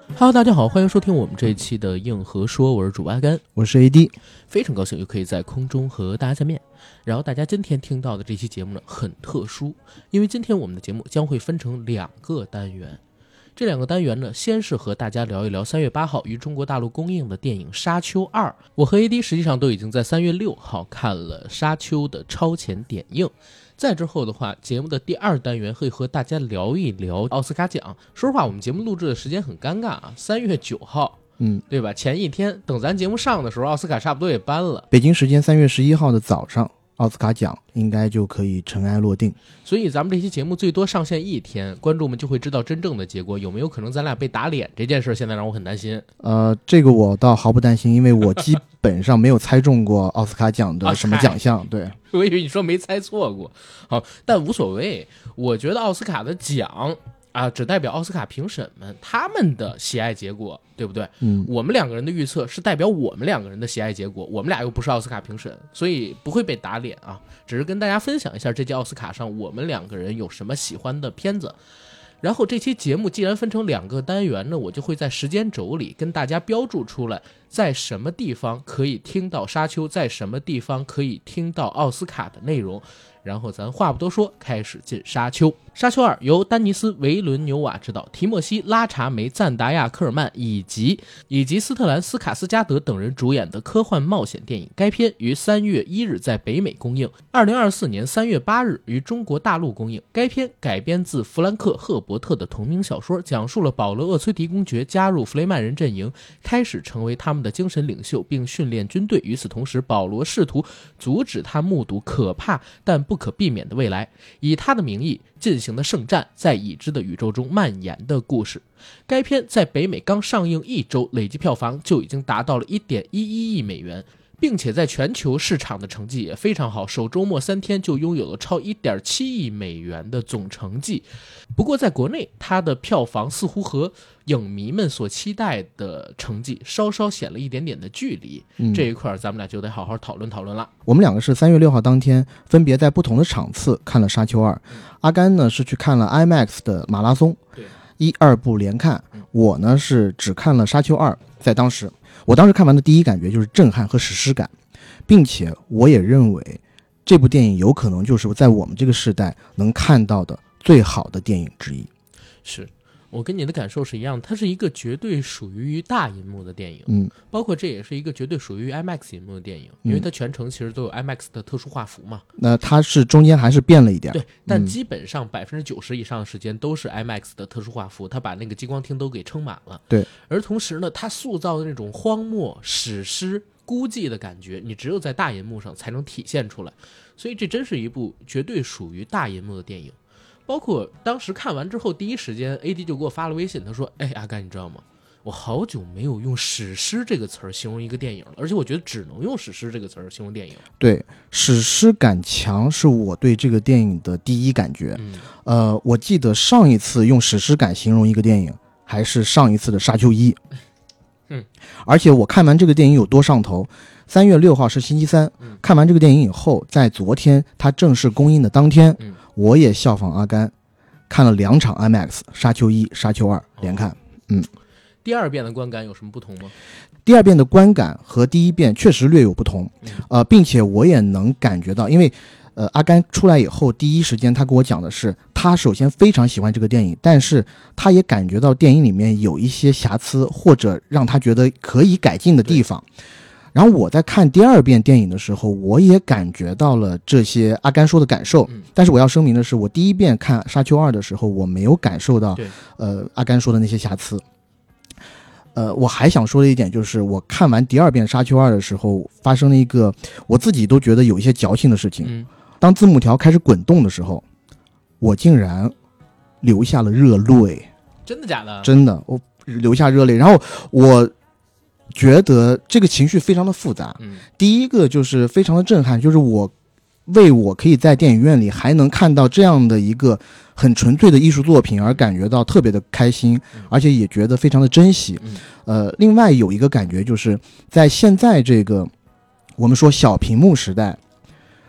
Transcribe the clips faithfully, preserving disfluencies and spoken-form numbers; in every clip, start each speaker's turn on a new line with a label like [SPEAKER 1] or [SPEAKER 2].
[SPEAKER 1] Hello， 大家好，欢迎收听我们这一期的硬核说，我是主播阿甘，
[SPEAKER 2] 我是 A D，
[SPEAKER 1] 非常高兴又可以在空中和大家见面。然后大家今天听到的这期节目呢很特殊，因为今天我们的节目将会分成两个单元。这两个单元呢，先是和大家聊一聊三月八号于中国大陆公映的电影《沙丘二》。我和 A D 实际上都已经在三月六号看了《沙丘》的超前点映。再之后的话，节目的第二单元会和大家聊一聊奥斯卡奖。说实话，我们节目录制的时间很尴尬啊，三月九号，
[SPEAKER 2] 嗯，
[SPEAKER 1] 对吧？前一天，等咱节目上的时候，奥斯卡差不多也颁了。
[SPEAKER 2] 北京时间三月十一号的早上，奥斯卡奖应该就可以尘埃落定。
[SPEAKER 1] 所以咱们这期节目最多上线一天，观众们就会知道真正的结果。有没有可能咱俩被打脸这件事，现在让我很担心。
[SPEAKER 2] 呃，这个我倒毫不担心，因为我基本上没有猜中过奥斯卡奖的什么奖项。对，
[SPEAKER 1] 我以为你说没猜错过。好，但无所谓。我觉得奥斯卡的奖啊，只代表奥斯卡评审们他们的喜爱结果，对不对？
[SPEAKER 2] 嗯，
[SPEAKER 1] 我们两个人的预测是代表我们两个人的喜爱结果，我们俩又不是奥斯卡评审，所以不会被打脸啊。只是跟大家分享一下这届奥斯卡上我们两个人有什么喜欢的片子。然后这期节目既然分成两个单元呢，我就会在时间轴里跟大家标注出来，在什么地方可以听到沙丘，在什么地方可以听到奥斯卡的内容。然后咱话不多说，开始进沙丘。沙丘二由丹尼斯·维伦纽瓦执导，提莫西·拉查梅、赞达亚·科尔曼以及以及斯特兰斯卡斯加德等人主演的科幻冒险电影。该片于三月一日在北美公映，二零二四年三月八日于中国大陆公映。该片改编自弗兰克·赫伯特的同名小说，讲述了保罗·厄崔迪公爵加入弗雷曼人阵营，开始成为他们的精神领袖，并训练军队。与此同时，保罗试图阻止他目睹可怕但不可避免的未来，以他的名义进行的圣战在已知的宇宙中蔓延的故事。该片在北美刚上映一周，累计票房就已经达到了 一点一一亿美元，并且在全球市场的成绩也非常好，首周末三天就拥有了超 一点七亿美元的总成绩。不过在国内，它的票房似乎和影迷们所期待的成绩稍稍显了一点点的距离、嗯、这一块咱们俩就得好好讨论讨论了。
[SPEAKER 2] 我们两个是三月六号当天分别在不同的场次看了沙丘二、嗯、阿甘呢是去看了 IMAX 的马拉松，
[SPEAKER 1] 对，
[SPEAKER 2] 一二部连看、嗯、我呢是只看了沙丘二。在当时我当时看完的第一感觉就是震撼和史诗感，并且我也认为这部电影有可能就是在我们这个时代能看到的最好的电影之一。
[SPEAKER 1] 是，我跟你的感受是一样，它是一个绝对属于大银幕的电影，
[SPEAKER 2] 嗯，
[SPEAKER 1] 包括这也是一个绝对属于 IMAX 银幕的电影，因为它全程其实都有 IMAX 的特殊画幅嘛。
[SPEAKER 2] 那它是中间还是变了一点，
[SPEAKER 1] 对，但基本上百分之九十以上的时间都是 IMAX 的特殊画幅，它把那个激光厅都给撑满了。
[SPEAKER 2] 对，
[SPEAKER 1] 而同时呢，它塑造的那种荒漠、史诗、孤寂的感觉，你只有在大银幕上才能体现出来，所以这真是一部绝对属于大银幕的电影。包括当时看完之后，第一时间 A D 就给我发了微信，他说：“哎，阿甘，你知道吗？我好久没有用史诗这个词儿形容一个电影了，而且我觉得只能用史诗这个词儿形容电影。”
[SPEAKER 2] 对，史诗感强是我对这个电影的第一感觉。
[SPEAKER 1] 嗯、
[SPEAKER 2] 呃，我记得上一次用史诗感形容一个电影，还是上一次的《沙丘一》。
[SPEAKER 1] 嗯，
[SPEAKER 2] 而且我看完这个电影有多上头。三月六号是星期三、嗯，看完这个电影以后，在昨天它正式公映的当天。嗯，我也效仿阿甘看了两场 IMAX 沙丘一沙丘二连看。嗯，
[SPEAKER 1] 第二遍的观感有什么不同吗？
[SPEAKER 2] 第二遍的观感和第一遍确实略有不同，呃，并且我也能感觉到，因为呃阿甘出来以后第一时间他跟我讲的是他首先非常喜欢这个电影，但是他也感觉到电影里面有一些瑕疵或者让他觉得可以改进的地方。然后我在看第二遍电影的时候，我也感觉到了这些阿甘说的感受，但是我要声明的是，我第一遍看沙丘二的时候，我没有感受到呃阿甘说的那些瑕疵。呃，我还想说的一点就是，我看完第二遍沙丘二的时候，发生了一个我自己都觉得有一些矫情的事情。
[SPEAKER 1] 嗯，
[SPEAKER 2] 当字幕条开始滚动的时候，我竟然流下了热泪。
[SPEAKER 1] 真的假的？
[SPEAKER 2] 真的，我流下热泪。然后我觉得这个情绪非常的复杂。
[SPEAKER 1] 嗯，
[SPEAKER 2] 第一个就是非常的震撼，就是我为我可以在电影院里还能看到这样的一个很纯粹的艺术作品而感觉到特别的开心，而且也觉得非常的珍惜。呃，另外有一个感觉就是在现在这个我们说小屏幕时代，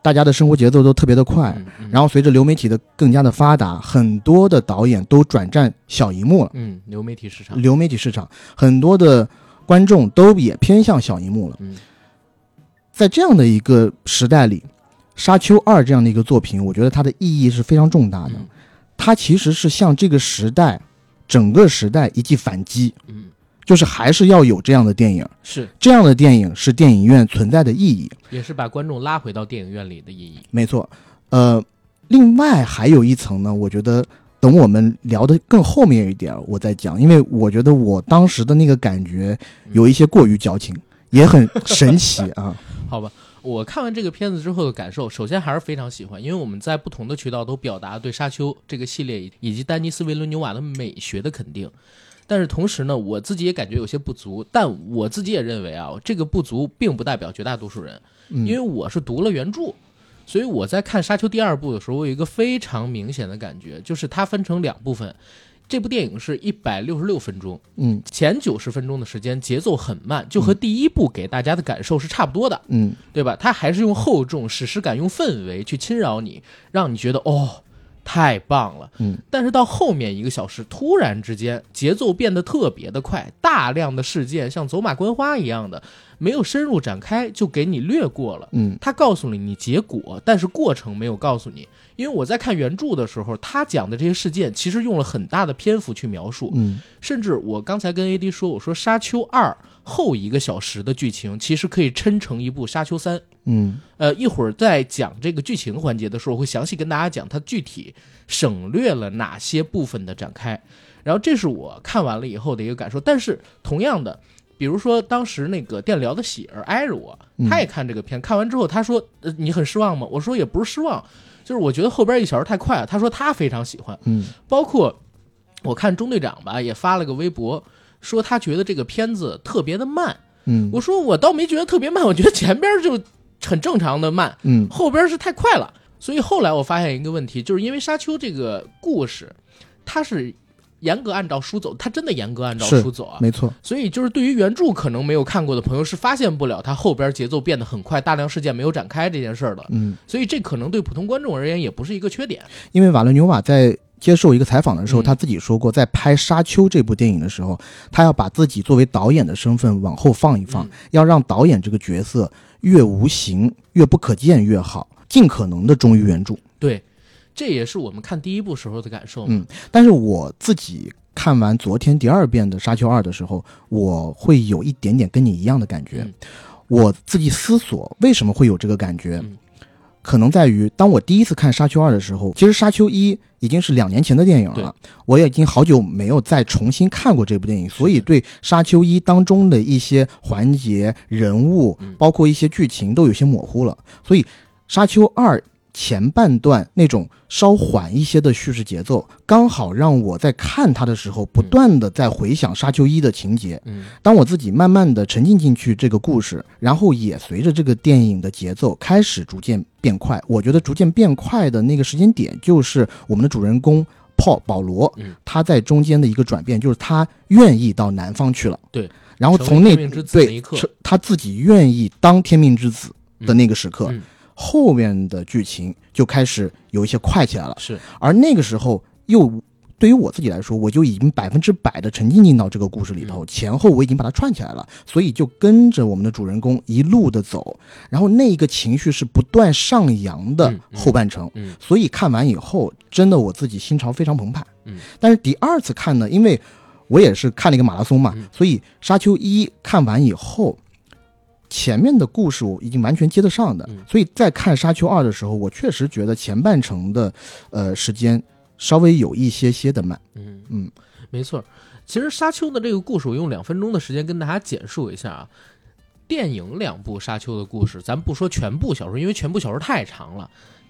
[SPEAKER 2] 大家的生活节奏都特别的快，
[SPEAKER 1] 嗯嗯、
[SPEAKER 2] 然后随着流媒体的更加的发达，很多的导演都转战小荧幕了。
[SPEAKER 1] 嗯，流媒体市场，
[SPEAKER 2] 流媒体市场，很多的观众都也偏向小荧幕了。
[SPEAKER 1] 嗯，
[SPEAKER 2] 在这样的一个时代里，《沙丘二》这样的一个作品，我觉得它的意义是非常重大的。
[SPEAKER 1] 嗯、
[SPEAKER 2] 它其实是向这个时代，整个时代一记反击。
[SPEAKER 1] 嗯。
[SPEAKER 2] 就是还是要有这样的电影，
[SPEAKER 1] 是
[SPEAKER 2] 这样的电影是电影院存在的意义，
[SPEAKER 1] 也是把观众拉回到电影院里的意义。
[SPEAKER 2] 没错，呃，另外还有一层呢，我觉得等我们聊得更后面一点我再讲，因为我觉得我当时的那个感觉有一些过于矫情，嗯、也很神奇啊。
[SPEAKER 1] 好吧，我看完这个片子之后的感受，首先还是非常喜欢，因为我们在不同的渠道都表达对沙丘这个系列以及丹尼斯·维伦纽瓦的美学的肯定。但是同时呢，我自己也感觉有些不足，但我自己也认为啊，这个不足并不代表绝大多数人，
[SPEAKER 2] 嗯、
[SPEAKER 1] 因为我是读了原著，所以我在看《沙丘》第二部的时候，我有一个非常明显的感觉，就是它分成两部分。这部电影是一百六十六分钟，
[SPEAKER 2] 嗯，
[SPEAKER 1] 前九十分钟的时间节奏很慢，就和第一部给大家的感受是差不多的，
[SPEAKER 2] 嗯，
[SPEAKER 1] 对吧？它还是用厚重、史诗感、用氛围去侵扰你，让你觉得哦。太棒了，
[SPEAKER 2] 嗯，
[SPEAKER 1] 但是到后面一个小时，突然之间节奏变得特别的快，大量的事件像走马观花一样的，没有深入展开就给你略过了，
[SPEAKER 2] 嗯，
[SPEAKER 1] 他告诉了你结果，但是过程没有告诉你。因为我在看原著的时候，他讲的这些事件其实用了很大的篇幅去描述，
[SPEAKER 2] 嗯，
[SPEAKER 1] 甚至我刚才跟 A D 说，我说《沙丘二》后一个小时的剧情其实可以抻成一部《沙丘三》。
[SPEAKER 2] 嗯，
[SPEAKER 1] 呃，一会儿在讲这个剧情环节的时候，我会详细跟大家讲它具体省略了哪些部分的展开。然后这是我看完了以后的一个感受。但是同样的，比如说当时那个电聊的喜儿挨着我，他也看这个片，嗯、看完之后他说：“呃，你很失望吗？”我说也不是失望，就是我觉得后边一小时太快了。他说他非常喜欢，
[SPEAKER 2] 嗯，
[SPEAKER 1] 包括我看中队长吧也发了个微博，说他觉得这个片子特别的慢。
[SPEAKER 2] 嗯，
[SPEAKER 1] 我说我倒没觉得特别慢，我觉得前边就很正常的慢，
[SPEAKER 2] 嗯，
[SPEAKER 1] 后边是太快了。所以后来我发现一个问题，就是因为沙丘这个故事，它是严格按照书走，它真的严格按照书走啊，
[SPEAKER 2] 没错。
[SPEAKER 1] 所以就是对于原著可能没有看过的朋友是发现不了它后边节奏变得很快，大量事件没有展开这件事的。
[SPEAKER 2] 嗯，
[SPEAKER 1] 所以这可能对普通观众而言也不是一个缺点。
[SPEAKER 2] 因为瓦伦纽瓦在接受一个采访的时候，
[SPEAKER 1] 嗯、
[SPEAKER 2] 他自己说过，在拍《沙丘》这部电影的时候，他要把自己作为导演的身份往后放一放，
[SPEAKER 1] 嗯、
[SPEAKER 2] 要让导演这个角色越无形、越不可见越好，尽可能的忠于原著。
[SPEAKER 1] 对，这也是我们看第一部时候的感受。
[SPEAKER 2] 嗯，但是我自己看完昨天第二遍的《沙丘二》的时候，我会有一点点跟你一样的感觉。
[SPEAKER 1] 嗯、
[SPEAKER 2] 我自己思索为什么会有这个感觉。
[SPEAKER 1] 嗯，
[SPEAKER 2] 可能在于当我第一次看《沙丘二》的时候，其实《沙丘一》已经是两年前的电影了，我也已经好久没有再重新看过这部电影，所以对《沙丘一》当中的一些环节、人物，包括一些剧情都有些模糊了。所以《沙丘二》前半段那种稍缓一些的叙事节奏，刚好让我在看它的时候不断的在回想沙丘一的情节。
[SPEAKER 1] 嗯，
[SPEAKER 2] 当我自己慢慢的沉浸进去这个故事，然后也随着这个电影的节奏开始逐渐变快，我觉得逐渐变快的那个时间点就是我们的主人公Paul保罗，
[SPEAKER 1] 嗯，
[SPEAKER 2] 他在中间的一个转变，就是他愿意到南方去了。
[SPEAKER 1] 对，
[SPEAKER 2] 然后从那
[SPEAKER 1] 对
[SPEAKER 2] 他自己愿意当天命之子的那个时刻。
[SPEAKER 1] 嗯嗯，
[SPEAKER 2] 后面的剧情就开始有一些快起来了，
[SPEAKER 1] 是，
[SPEAKER 2] 而那个时候又对于我自己来说，我就已经百分之百的沉浸进到这个故事里头，
[SPEAKER 1] 嗯、
[SPEAKER 2] 前后我已经把它串起来了，所以就跟着我们的主人公一路的走，然后那一个情绪是不断上扬的后半程，
[SPEAKER 1] 嗯嗯嗯、
[SPEAKER 2] 所以看完以后，真的我自己心潮非常澎湃。
[SPEAKER 1] 嗯，
[SPEAKER 2] 但是第二次看呢，因为我也是看了一个马拉松嘛，
[SPEAKER 1] 嗯、
[SPEAKER 2] 所以沙丘一看完以后。前面的故事我已经完全接得上的，
[SPEAKER 1] 嗯、
[SPEAKER 2] 所以在看《沙丘二》的时候，我确实觉得前半程的呃时间稍微有一些些的慢。
[SPEAKER 1] 嗯
[SPEAKER 2] 嗯，
[SPEAKER 1] 没错。其实《沙丘》的这个故事，我用两分钟的时间跟大家简述一下啊。电影两部《沙丘》的故事，咱不说全部小说，因为全部小说太长了。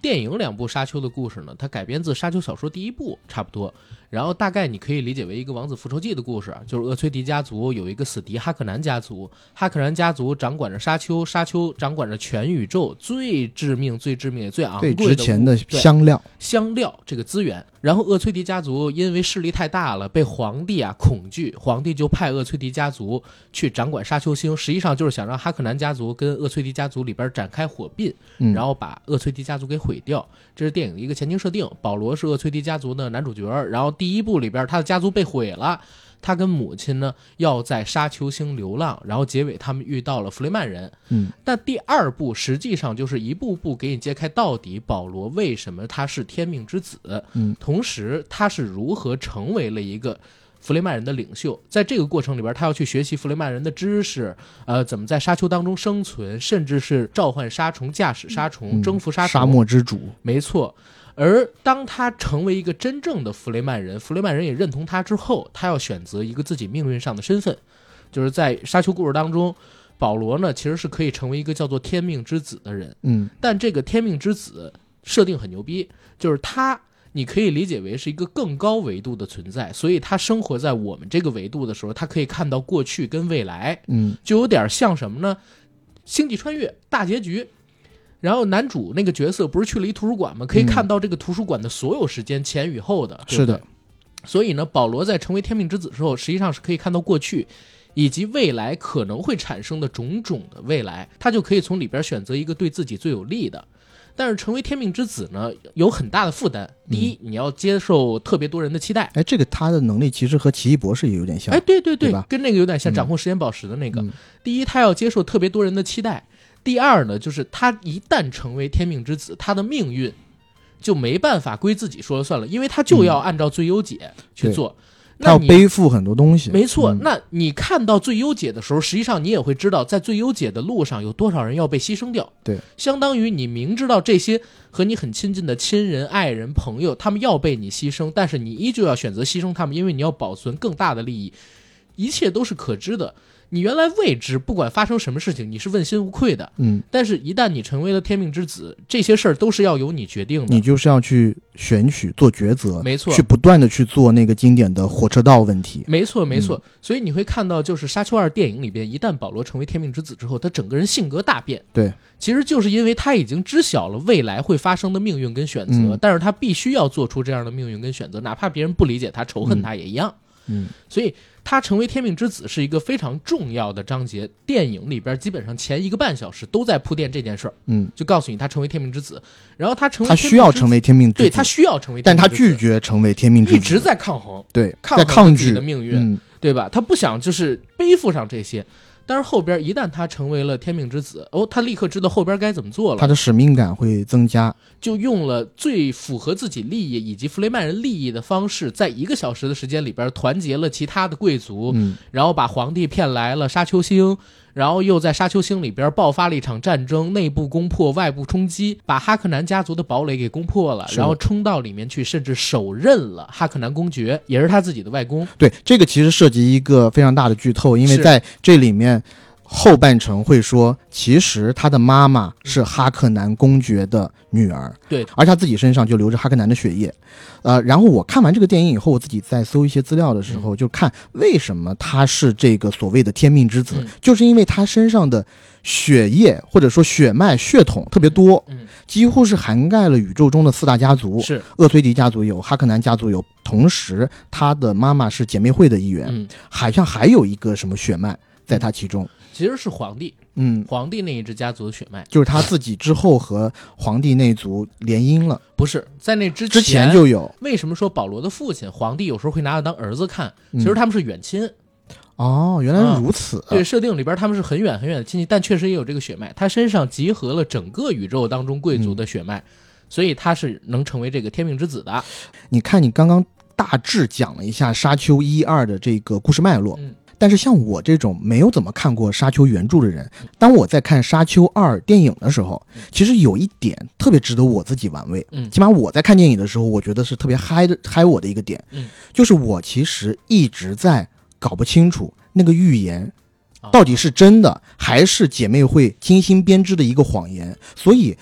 [SPEAKER 1] 电影两部沙丘的故事呢，它改编自沙丘小说第一部差不多，然后大概你可以理解为一个王子复仇记的故事，就是厄崔迪家族有一个死敌哈克南家族，哈克南家族掌管着沙丘，沙丘掌管着全宇宙最致命最致命也最昂贵的
[SPEAKER 2] 最值钱的香料
[SPEAKER 1] 香料这个资源。然后厄崔迪家族因为势力太大了，被皇帝啊恐惧，皇帝就派厄崔迪家族去掌管沙丘星，实际上就是想让哈克南家族跟厄崔迪家族里边展开火并，
[SPEAKER 2] 嗯、
[SPEAKER 1] 然后把厄崔迪家族给毁掉。这是电影的一个前情设定。保罗是厄崔迪家族的男主角，然后第一部里边他的家族被毁了，他跟母亲呢要在沙丘星流浪，然后结尾他们遇到了弗雷曼人。
[SPEAKER 2] 嗯，
[SPEAKER 1] 但第二部实际上就是一步步给你揭开到底保罗为什么他是天命之子，
[SPEAKER 2] 嗯，
[SPEAKER 1] 同时他是如何成为了一个弗雷曼人的领袖。在这个过程里边，他要去学习弗雷曼人的知识，呃，怎么在沙丘当中生存，甚至是召唤杀虫、驾驶杀虫、
[SPEAKER 2] 嗯、
[SPEAKER 1] 征服杀虫。
[SPEAKER 2] 沙漠之主，
[SPEAKER 1] 没错。而当他成为一个真正的弗雷曼人，弗雷曼人也认同他之后，他要选择一个自己命运上的身份，就是在沙丘故事当中，保罗呢其实是可以成为一个叫做天命之子的人。
[SPEAKER 2] 嗯，
[SPEAKER 1] 但这个天命之子设定很牛逼，就是他你可以理解为是一个更高维度的存在，所以他生活在我们这个维度的时候，他可以看到过去跟未来。
[SPEAKER 2] 嗯，
[SPEAKER 1] 就有点像什么呢？星际穿越大结局。然后男主那个角色不是去了一图书馆吗？可以看到这个图书馆的所有时间，嗯、前与后的。
[SPEAKER 2] 是的。
[SPEAKER 1] 所以呢，保罗在成为天命之子之后，实际上是可以看到过去以及未来可能会产生的种种的未来，他就可以从里边选择一个对自己最有利的。但是成为天命之子呢，有很大的负担。第一，你要接受特别多人的期待。
[SPEAKER 2] 哎，这个他的能力其实和奇异博士也有点像。
[SPEAKER 1] 哎，对对对，
[SPEAKER 2] 对吧？
[SPEAKER 1] 跟那个有点像，掌控时间宝石的那个。
[SPEAKER 2] 嗯、
[SPEAKER 1] 第一，他要接受特别多人的期待。第二呢，就是他一旦成为天命之子，他的命运就没办法归自己说了算了，因为他就要按照最优解去做。
[SPEAKER 2] 嗯、他要背负很多东西。
[SPEAKER 1] 没错、
[SPEAKER 2] 嗯，
[SPEAKER 1] 那你看到最优解的时候，实际上你也会知道，在最优解的路上有多少人要被牺牲掉。
[SPEAKER 2] 对，
[SPEAKER 1] 相当于你明知道这些和你很亲近的亲人、爱人、朋友，他们要被你牺牲，但是你依旧要选择牺牲他们，因为你要保存更大的利益。一切都是可知的。你原来未知，不管发生什么事情，你是问心无愧的。
[SPEAKER 2] 嗯，
[SPEAKER 1] 但是，一旦你成为了天命之子，这些事儿都是要由你决定的。
[SPEAKER 2] 你就是要去选取、做抉择，
[SPEAKER 1] 没错，
[SPEAKER 2] 去不断的去做那个经典的火车道问题。
[SPEAKER 1] 没错，没错。
[SPEAKER 2] 嗯、
[SPEAKER 1] 所以你会看到，就是《沙丘二》电影里边，一旦保罗成为天命之子之后，他整个人性格大变。
[SPEAKER 2] 对，
[SPEAKER 1] 其实就是因为他已经知晓了未来会发生的命运跟选择，
[SPEAKER 2] 嗯、
[SPEAKER 1] 但是他必须要做出这样的命运跟选择，哪怕别人不理解他、仇恨他也一样。
[SPEAKER 2] 嗯，
[SPEAKER 1] 所以他成为天命之子是一个非常重要的章节，电影里边基本上前一个半小时都在铺垫这件事儿。
[SPEAKER 2] 嗯，
[SPEAKER 1] 就告诉你他成为天命之子，然后他成为
[SPEAKER 2] 他需要成为天命之子，
[SPEAKER 1] 对他需要成为天
[SPEAKER 2] 但
[SPEAKER 1] 命之子，
[SPEAKER 2] 他拒绝成为天命之子，
[SPEAKER 1] 一直在抗衡，
[SPEAKER 2] 对，
[SPEAKER 1] 抗
[SPEAKER 2] 在抗拒
[SPEAKER 1] 自己的命运、
[SPEAKER 2] 嗯，
[SPEAKER 1] 对吧？他不想就是背负上这些。但是后边一旦他成为了天命之子，哦，他立刻知道后边该怎么做了，
[SPEAKER 2] 他的使命感会增加，
[SPEAKER 1] 就用了最符合自己利益以及弗雷曼人利益的方式，在一个小时的时间里边团结了其他的贵族，
[SPEAKER 2] 嗯，
[SPEAKER 1] 然后把皇帝骗来了沙丘星，然后又在沙丘星里边爆发了一场战争，内部攻破，外部冲击，把哈克南家族的堡垒给攻破了，然后冲到里面去，甚至手刃了哈克南公爵，也是他自己的外公。
[SPEAKER 2] 对，这个其实涉及一个非常大的剧透，因为在这里面后半程会说，其实他的妈妈是哈克南公爵的女儿，
[SPEAKER 1] 对，
[SPEAKER 2] 而他自己身上就流着哈克南的血液。呃，然后我看完这个电影以后，我自己在搜一些资料的时候，
[SPEAKER 1] 嗯、
[SPEAKER 2] 就看为什么他是这个所谓的天命之子，
[SPEAKER 1] 嗯、
[SPEAKER 2] 就是因为他身上的血液或者说血脉血统特别多，
[SPEAKER 1] 嗯，
[SPEAKER 2] 几乎是涵盖了宇宙中的四大家族，
[SPEAKER 1] 是
[SPEAKER 2] 厄崔迪家族有，哈克南家族有，同时他的妈妈是姐妹会的一员，
[SPEAKER 1] 嗯，
[SPEAKER 2] 好像还有一个什么血脉在他其中。
[SPEAKER 1] 其实是皇帝，
[SPEAKER 2] 嗯，
[SPEAKER 1] 皇帝那一支家族的血脉，
[SPEAKER 2] 就是他自己之后和皇帝那族联姻了，
[SPEAKER 1] 不是在那之前
[SPEAKER 2] 之前就有。
[SPEAKER 1] 为什么说保罗的父亲皇帝有时候会拿他当儿子看？其实他们是远亲。
[SPEAKER 2] 嗯、哦，原来如此、啊
[SPEAKER 1] 嗯。对，设定里边他们是很远很远的亲戚，但确实也有这个血脉。他身上集合了整个宇宙当中贵族的血脉，嗯、所以他是能成为这个天命之子的。
[SPEAKER 2] 你看，你刚刚大致讲了一下沙丘一二的这个故事脉络。
[SPEAKER 1] 嗯，
[SPEAKER 2] 但是像我这种没有怎么看过沙丘原著的人，当我在看沙丘二电影的时候，其实有一点特别值得我自己玩味，
[SPEAKER 1] 嗯，
[SPEAKER 2] 起码我在看电影的时候，我觉得是特别嗨的嗨我的一个点，
[SPEAKER 1] 嗯，
[SPEAKER 2] 就是我其实一直在搞不清楚那个预言到底是真的还是姐妹会精心编织的一个谎言，所以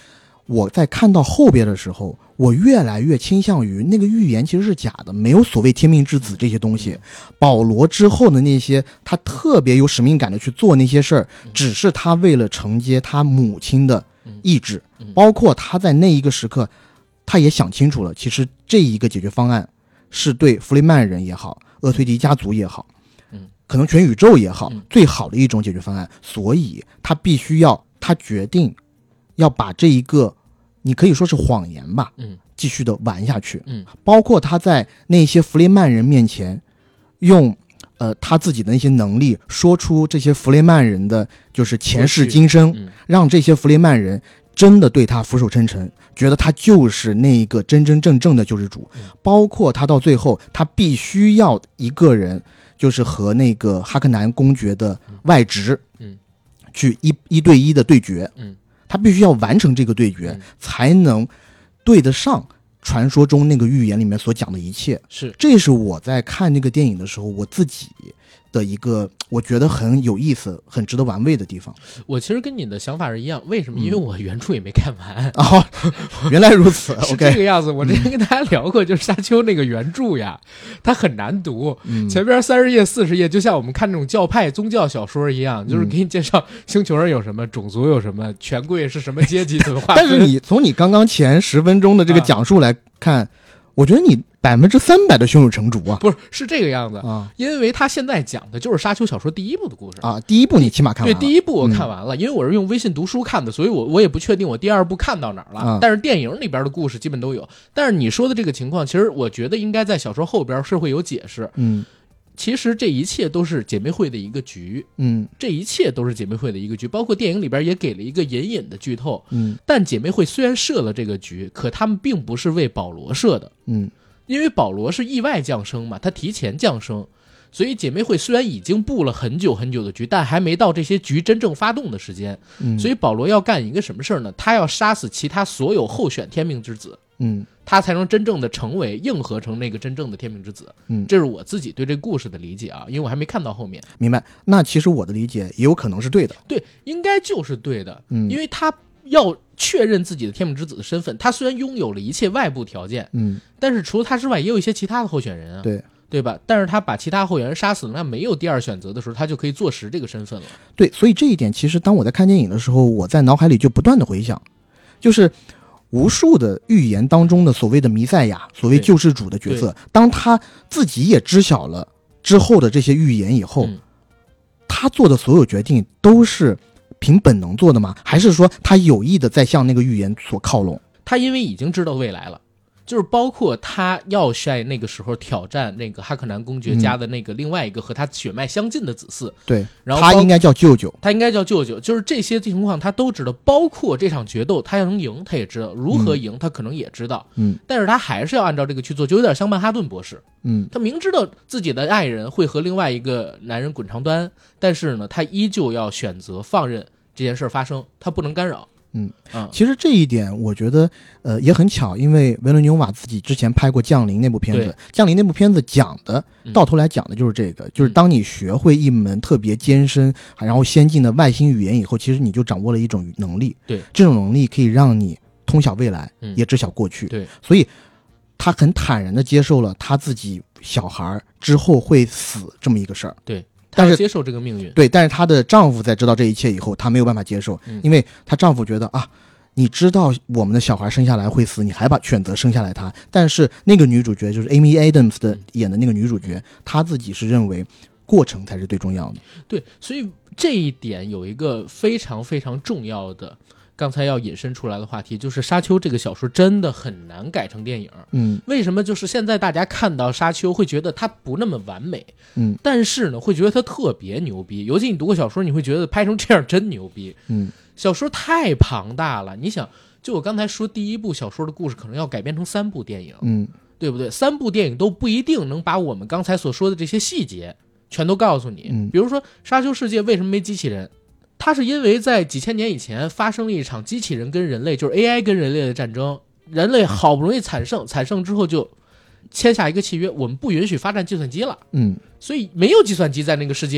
[SPEAKER 2] 我在看到后边的时候，我越来越倾向于那个预言其实是假的，没有所谓天命之子这些东西。保罗之后的那些他特别有使命感的去做那些事儿，只是他为了承接他母亲的意志，包括他在那一个时刻他也想清楚了，其实这一个解决方案是对弗雷曼人也好，厄崔迪家族也好，可能全宇宙也好，最好的一种解决方案。所以他必须要他决定要把这一个你可以说是谎言吧，
[SPEAKER 1] 嗯，
[SPEAKER 2] 继续的玩下去，
[SPEAKER 1] 嗯，
[SPEAKER 2] 包括他在那些弗雷曼人面前用呃他自己的那些能力说出这些弗雷曼人的就是前世今生，
[SPEAKER 1] 嗯，
[SPEAKER 2] 让这些弗雷曼人真的对他俯首称臣，觉得他就是那一个真真正正的救世主，
[SPEAKER 1] 嗯，
[SPEAKER 2] 包括他到最后他必须要一个人就是和那个哈克南公爵的外侄，
[SPEAKER 1] 嗯，
[SPEAKER 2] 去一一对一的对决，
[SPEAKER 1] 嗯，
[SPEAKER 2] 他必须要完成这个对决，
[SPEAKER 1] 嗯，
[SPEAKER 2] 才能对得上传说中那个预言里面所讲的一切。
[SPEAKER 1] 是，
[SPEAKER 2] 这是我在看那个电影的时候我自己的一个我觉得很有意思很值得玩味的地方。
[SPEAKER 1] 我其实跟你的想法是一样，为什么？因为我原著也没看完。
[SPEAKER 2] 哦，原来如此。
[SPEAKER 1] 是
[SPEAKER 2] OK，
[SPEAKER 1] 这个样子。我之前跟大家聊过，就是沙丘那个原著呀，它很难读，
[SPEAKER 2] 嗯，
[SPEAKER 1] 前边三十页、四十页，就像我们看那种教派宗教小说一样，就是给你介绍星球上有什么，种族有什么，权贵是什么阶级怎么划分。
[SPEAKER 2] 但是你从你刚刚前十分钟的这个讲述来看，啊，我觉得你百分之三百的胸有成竹啊！
[SPEAKER 1] 不是，是这个样子
[SPEAKER 2] 啊，
[SPEAKER 1] 因为他现在讲的就是沙丘小说第一部的故事
[SPEAKER 2] 啊。第一部你起码看完了，
[SPEAKER 1] 对，第一部我看完了，嗯，因为我是用微信读书看的，所以我我也不确定我第二部看到哪儿了，啊。但是电影里边的故事基本都有。但是你说的这个情况，其实我觉得应该在小说后边是会有解释。
[SPEAKER 2] 嗯，
[SPEAKER 1] 其实这一切都是姐妹会的一个局，
[SPEAKER 2] 嗯，
[SPEAKER 1] 这一切都是姐妹会的一个局，包括电影里边也给了一个隐隐的剧透。
[SPEAKER 2] 嗯，
[SPEAKER 1] 但姐妹会虽然设了这个局，可他们并不是为保罗设的。
[SPEAKER 2] 嗯。
[SPEAKER 1] 因为保罗是意外降生嘛，他提前降生，所以姐妹会虽然已经布了很久很久的局，但还没到这些局真正发动的时间。
[SPEAKER 2] 嗯，
[SPEAKER 1] 所以保罗要干一个什么事儿呢？他要杀死其他所有候选天命之子，
[SPEAKER 2] 嗯，
[SPEAKER 1] 他才能真正的成为硬合成那个真正的天命之子。
[SPEAKER 2] 嗯，
[SPEAKER 1] 这是我自己对这个故事的理解啊，因为我还没看到后面。
[SPEAKER 2] 明白？那其实我的理解也有可能是对的。
[SPEAKER 1] 对，应该就是对的。
[SPEAKER 2] 嗯，
[SPEAKER 1] 因为他要确认自己的天命之子的身份，他虽然拥有了一切外部条件，
[SPEAKER 2] 嗯，
[SPEAKER 1] 但是除了他之外，也有一些其他的候选人啊，
[SPEAKER 2] 对
[SPEAKER 1] 对吧？但是他把其他候选人杀死了，那没有第二选择的时候，他就可以坐实这个身份了。
[SPEAKER 2] 对，所以这一点其实当我在看电影的时候，我在脑海里就不断的回想，就是无数的预言当中的所谓的弥赛亚，所谓救世主的角色，当他自己也知晓了之后的这些预言以后，
[SPEAKER 1] 嗯，
[SPEAKER 2] 他做的所有决定都是凭本能做的吗？还是说他有意的在向那个预言所靠拢？
[SPEAKER 1] 他因为已经知道未来了，就是包括他要在那个时候挑战那个哈克南公爵家的那个另外一个和他血脉相近的子嗣，
[SPEAKER 2] 对，
[SPEAKER 1] 然后
[SPEAKER 2] 他应该叫舅舅，
[SPEAKER 1] 他应该叫舅舅，就是这些情况他都知道，包括这场决斗他要能赢，他也知道如何赢，他可能也知道，
[SPEAKER 2] 嗯，
[SPEAKER 1] 但是他还是要按照这个去做，就有点像曼哈顿博士，
[SPEAKER 2] 嗯，
[SPEAKER 1] 他明知道自己的爱人会和另外一个男人滚床单，但是呢，他依旧要选择放任这件事发生，他不能干扰。
[SPEAKER 2] 嗯
[SPEAKER 1] 嗯，
[SPEAKER 2] 其实这一点我觉得呃也很巧，因为维伦纽瓦自己之前拍过《降临》那部片子，《降临》那部片子讲的到头来讲的就是这个，嗯，就是当你学会一门特别艰深然后先进的外星语言以后，其实你就掌握了一种能力，
[SPEAKER 1] 对，
[SPEAKER 2] 这种能力可以让你通晓未来，
[SPEAKER 1] 嗯，
[SPEAKER 2] 也知晓过去，
[SPEAKER 1] 对，
[SPEAKER 2] 所以他很坦然的接受了他自己小孩之后会死这么一个事儿，
[SPEAKER 1] 对。
[SPEAKER 2] 但是
[SPEAKER 1] 接受这个命运，
[SPEAKER 2] 对，但是她的丈夫在知道这一切以后，她没有办法接受，
[SPEAKER 1] 嗯，
[SPEAKER 2] 因为她丈夫觉得啊，你知道我们的小孩生下来会死，你还把选择生下来他。但是那个女主角就是 Amy Adams 的演的那个女主角，她自己是认为过程才是最重要的。
[SPEAKER 1] 对，所以这一点有一个非常非常重要的。刚才要引申出来的话题就是《沙丘》这个小说真的很难改成电影。
[SPEAKER 2] 嗯，
[SPEAKER 1] 为什么？就是现在大家看到《沙丘》会觉得它不那么完美，
[SPEAKER 2] 嗯，
[SPEAKER 1] 但是呢，会觉得它特别牛逼。尤其你读过小说，你会觉得拍成这样真牛逼。
[SPEAKER 2] 嗯，
[SPEAKER 1] 小说太庞大了，你想，就我刚才说，第一部小说的故事可能要改编成三部电影，
[SPEAKER 2] 嗯，
[SPEAKER 1] 对不对？三部电影都不一定能把我们刚才所说的这些细节全都告诉你。
[SPEAKER 2] 嗯，
[SPEAKER 1] 比如说《沙丘世界》为什么没机器人？它是因为在几千年以前发生了一场机器人跟人类，就是 A I 跟人类的战争，人类好不容易惨胜，惨胜之后就签下一个契约，我们不允许发展计算机了。
[SPEAKER 2] 嗯，
[SPEAKER 1] 所以没有计算机在那个世界里，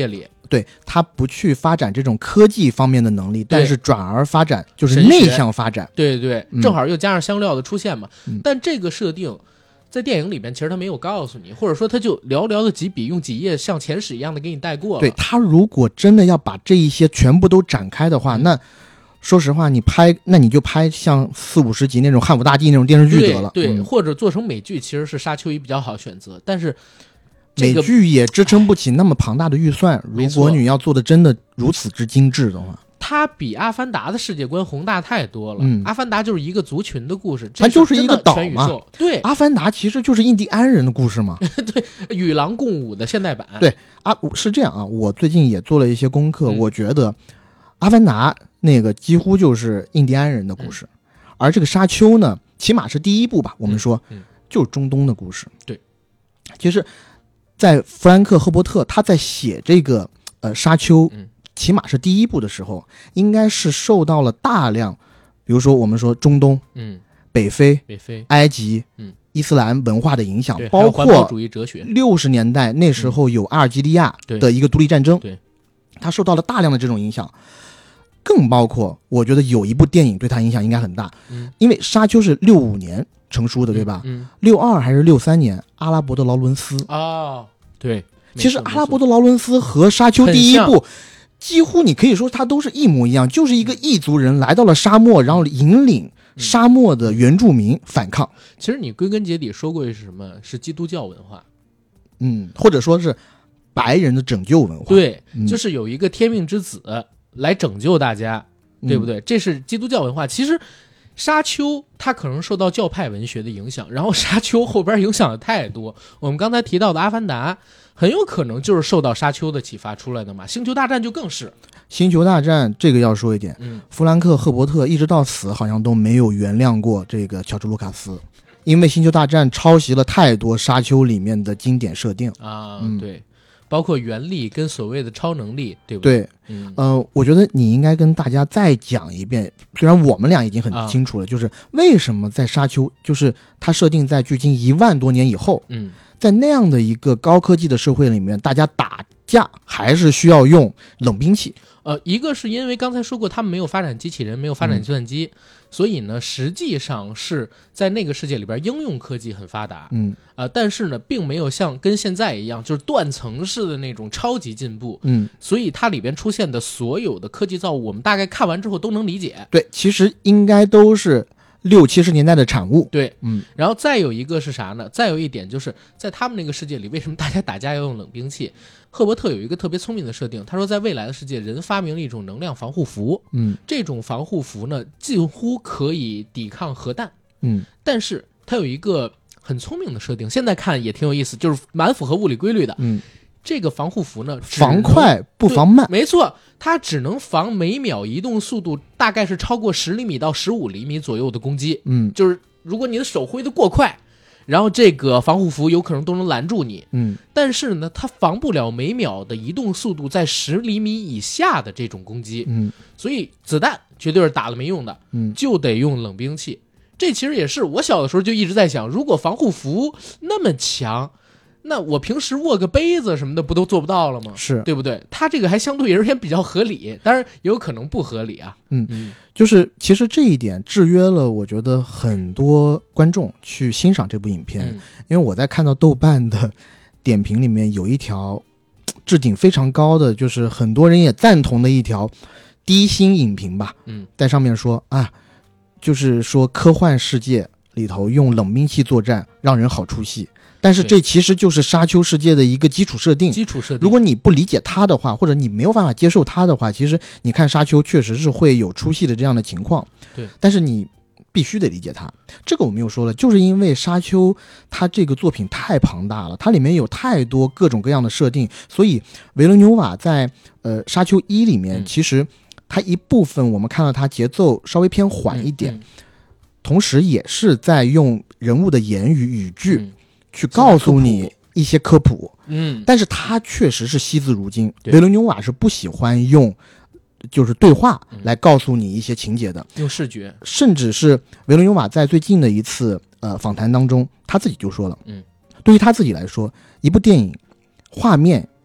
[SPEAKER 2] 对，他不去发展这种科技方面的能力，但是转而发展就是
[SPEAKER 1] 神学
[SPEAKER 2] 内向发展。
[SPEAKER 1] 对对对，
[SPEAKER 2] 嗯
[SPEAKER 1] 正好又加上香料的出现嘛。
[SPEAKER 2] 嗯
[SPEAKER 1] 但这个设定在电影里边其实他没有告诉你，或者说他就寥寥的几笔用几页像前史一样的给你带过了。
[SPEAKER 2] 对，他如果真的要把这一些全部都展开的话，
[SPEAKER 1] 嗯
[SPEAKER 2] 那说实话，你拍那你就拍像四五十集那种汉武大帝那种电视剧得了。
[SPEAKER 1] 对，对
[SPEAKER 2] 嗯
[SPEAKER 1] 或者做成美剧，其实是沙丘一比较好选择。但是、这个、
[SPEAKER 2] 美剧也支撑不起那么庞大的预算，如
[SPEAKER 1] 没错
[SPEAKER 2] 果你要做的真的如此之精致的话，
[SPEAKER 1] 它比《阿凡达》的世界观宏大太多了。
[SPEAKER 2] 嗯
[SPEAKER 1] 阿凡达就是一个族群的故事，
[SPEAKER 2] 它就是一个岛嘛
[SPEAKER 1] 这是真的全宇宙。对，
[SPEAKER 2] 阿凡达其实就是印第安人的故事嘛。
[SPEAKER 1] 与狼共舞的现代版。
[SPEAKER 2] 对啊，是这样啊，我最近也做了一些功课，
[SPEAKER 1] 嗯
[SPEAKER 2] 我觉得阿凡达那个几乎就是印第安人的故事，
[SPEAKER 1] 嗯、
[SPEAKER 2] 而这个沙丘呢，起码是第一部吧，我们说、
[SPEAKER 1] 嗯嗯、
[SPEAKER 2] 就是中东的故事。
[SPEAKER 1] 对，
[SPEAKER 2] 其实，在弗兰克·赫伯特他在写这个呃沙丘、
[SPEAKER 1] 嗯，
[SPEAKER 2] 起码是第一部的时候，应该是受到了大量，比如说我们说中东、
[SPEAKER 1] 嗯，
[SPEAKER 2] 北非、
[SPEAKER 1] 北非、
[SPEAKER 2] 埃及、
[SPEAKER 1] 嗯， 伊
[SPEAKER 2] 斯兰文化的影响，
[SPEAKER 1] 对，
[SPEAKER 2] 包
[SPEAKER 1] 环保
[SPEAKER 2] 括
[SPEAKER 1] 主义哲学。
[SPEAKER 2] 六十年代那时候有阿尔及利亚的一个独立战争，
[SPEAKER 1] 对，对
[SPEAKER 2] 他受到了大量的这种影响。更包括，我觉得有一部电影对他影响应该很大，
[SPEAKER 1] 嗯，
[SPEAKER 2] 因为《沙丘》是六五年成书的，对吧？
[SPEAKER 1] 嗯，
[SPEAKER 2] 六二还是六三年，阿拉伯的劳伦斯
[SPEAKER 1] 哦，对，
[SPEAKER 2] 其实阿拉伯的劳伦斯和《沙丘》第一部，几乎你可以说它都是一模一样，就是一个异族人来到了沙漠，然后引领沙漠的原住民反抗。
[SPEAKER 1] 嗯、其实你归根结底说过是什么？是基督教文化，
[SPEAKER 2] 嗯，或者说是白人的拯救文化。
[SPEAKER 1] 对，
[SPEAKER 2] 嗯、
[SPEAKER 1] 就是有一个天命之子来拯救大家，对不对？
[SPEAKER 2] 嗯、
[SPEAKER 1] 这是基督教文化。其实沙丘它可能受到教派文学的影响，然后沙丘后边影响的太多。我们刚才提到的《阿凡达》很有可能就是受到沙丘的启发出来的嘛，《星球大战》就更是。
[SPEAKER 2] 星球大战这个要说一点，
[SPEAKER 1] 嗯，
[SPEAKER 2] 弗兰克·赫伯特一直到死好像都没有原谅过这个乔治·卢卡斯，因为星球大战抄袭了太多沙丘里面的经典设定
[SPEAKER 1] 啊，
[SPEAKER 2] 嗯、
[SPEAKER 1] 对。包括原力跟所谓的超能力，对不
[SPEAKER 2] 对？
[SPEAKER 1] 对，嗯，
[SPEAKER 2] 呃，我觉得你应该跟大家再讲一遍，虽然我们俩已经很清楚了，啊、就是为什么在沙丘，就是它设定在距今一万多年以后，
[SPEAKER 1] 嗯，
[SPEAKER 2] 在那样的一个高科技的社会里面，大家打架还是需要用冷兵器。
[SPEAKER 1] 呃，一个是因为刚才说过，他们没有发展机器人，没有发展计算机，
[SPEAKER 2] 嗯、
[SPEAKER 1] 所以呢，实际上是在那个世界里边，应用科技很发达，
[SPEAKER 2] 嗯，
[SPEAKER 1] 呃，但是呢，并没有像跟现在一样，就是断层式的那种超级进步，
[SPEAKER 2] 嗯，
[SPEAKER 1] 所以它里边出现的所有的科技造物，我们大概看完之后都能理解。
[SPEAKER 2] 对，其实应该都是六七十年代的产物。
[SPEAKER 1] 对，
[SPEAKER 2] 嗯，
[SPEAKER 1] 然后再有一个是啥呢？再有一点就是在他们那个世界里，为什么大家打架要用冷兵器？赫伯特有一个特别聪明的设定，他说在未来的世界，人发明了一种能量防护服，
[SPEAKER 2] 嗯，
[SPEAKER 1] 这种防护服呢，近乎可以抵抗核弹，
[SPEAKER 2] 嗯，
[SPEAKER 1] 但是它有一个很聪明的设定，现在看也挺有意思，就是蛮符合物理规律的，
[SPEAKER 2] 嗯，
[SPEAKER 1] 这个防护服呢，
[SPEAKER 2] 防快不防慢，
[SPEAKER 1] 没错，它只能防每秒移动速度大概是超过十厘米到十五厘米左右的攻击，
[SPEAKER 2] 嗯，
[SPEAKER 1] 就是如果你的手挥得过快。然后这个防护服有可能都能拦住你，
[SPEAKER 2] 嗯，
[SPEAKER 1] 但是呢，它防不了每秒的移动速度在十厘米以下的这种攻击，
[SPEAKER 2] 嗯，
[SPEAKER 1] 所以子弹绝对是打了没用的，
[SPEAKER 2] 嗯，
[SPEAKER 1] 就得用冷兵器。这其实也是我小的时候就一直在想，如果防护服那么强，那我平时握个杯子什么的不都做不到了吗？
[SPEAKER 2] 是
[SPEAKER 1] 对不对？它这个还相对而言比较合理，当然也有可能不合理啊。
[SPEAKER 2] 嗯嗯，就是其实这一点制约了我觉得很多观众去欣赏这部影片，
[SPEAKER 1] 嗯、
[SPEAKER 2] 因为我在看到豆瓣的点评里面有一条置顶非常高的，就是很多人也赞同的一条低薪影评吧。
[SPEAKER 1] 嗯，
[SPEAKER 2] 在上面说啊，就是说科幻世界里头用冷兵器作战让人好出戏。但是这其实就是沙丘世界的一个基础设定。
[SPEAKER 1] 基础设定，
[SPEAKER 2] 如果你不理解它的话，或者你没有办法接受它的话，其实你看沙丘确实是会有出戏的这样的情况。
[SPEAKER 1] 对，
[SPEAKER 2] 但是你必须得理解它。这个我们又说了，就是因为沙丘它这个作品太庞大了，它里面有太多各种各样的设定，所以维伦纽瓦在呃沙丘一里面，
[SPEAKER 1] 嗯、
[SPEAKER 2] 其实它一部分我们看到它节奏稍微偏缓一点，
[SPEAKER 1] 嗯嗯、
[SPEAKER 2] 同时也是在用人物的言语语句。
[SPEAKER 1] 嗯
[SPEAKER 2] 去告诉你一些科普，
[SPEAKER 1] 嗯，
[SPEAKER 2] 但是他确实是惜字如金。维伦纽瓦是不喜欢用就是对话来告诉你一些情节的，
[SPEAKER 1] 用视觉，
[SPEAKER 2] 甚至是维伦纽瓦在最近的一次呃访谈当中，他自己就说了，
[SPEAKER 1] 嗯，
[SPEAKER 2] 对于他自己来说，一部电影画面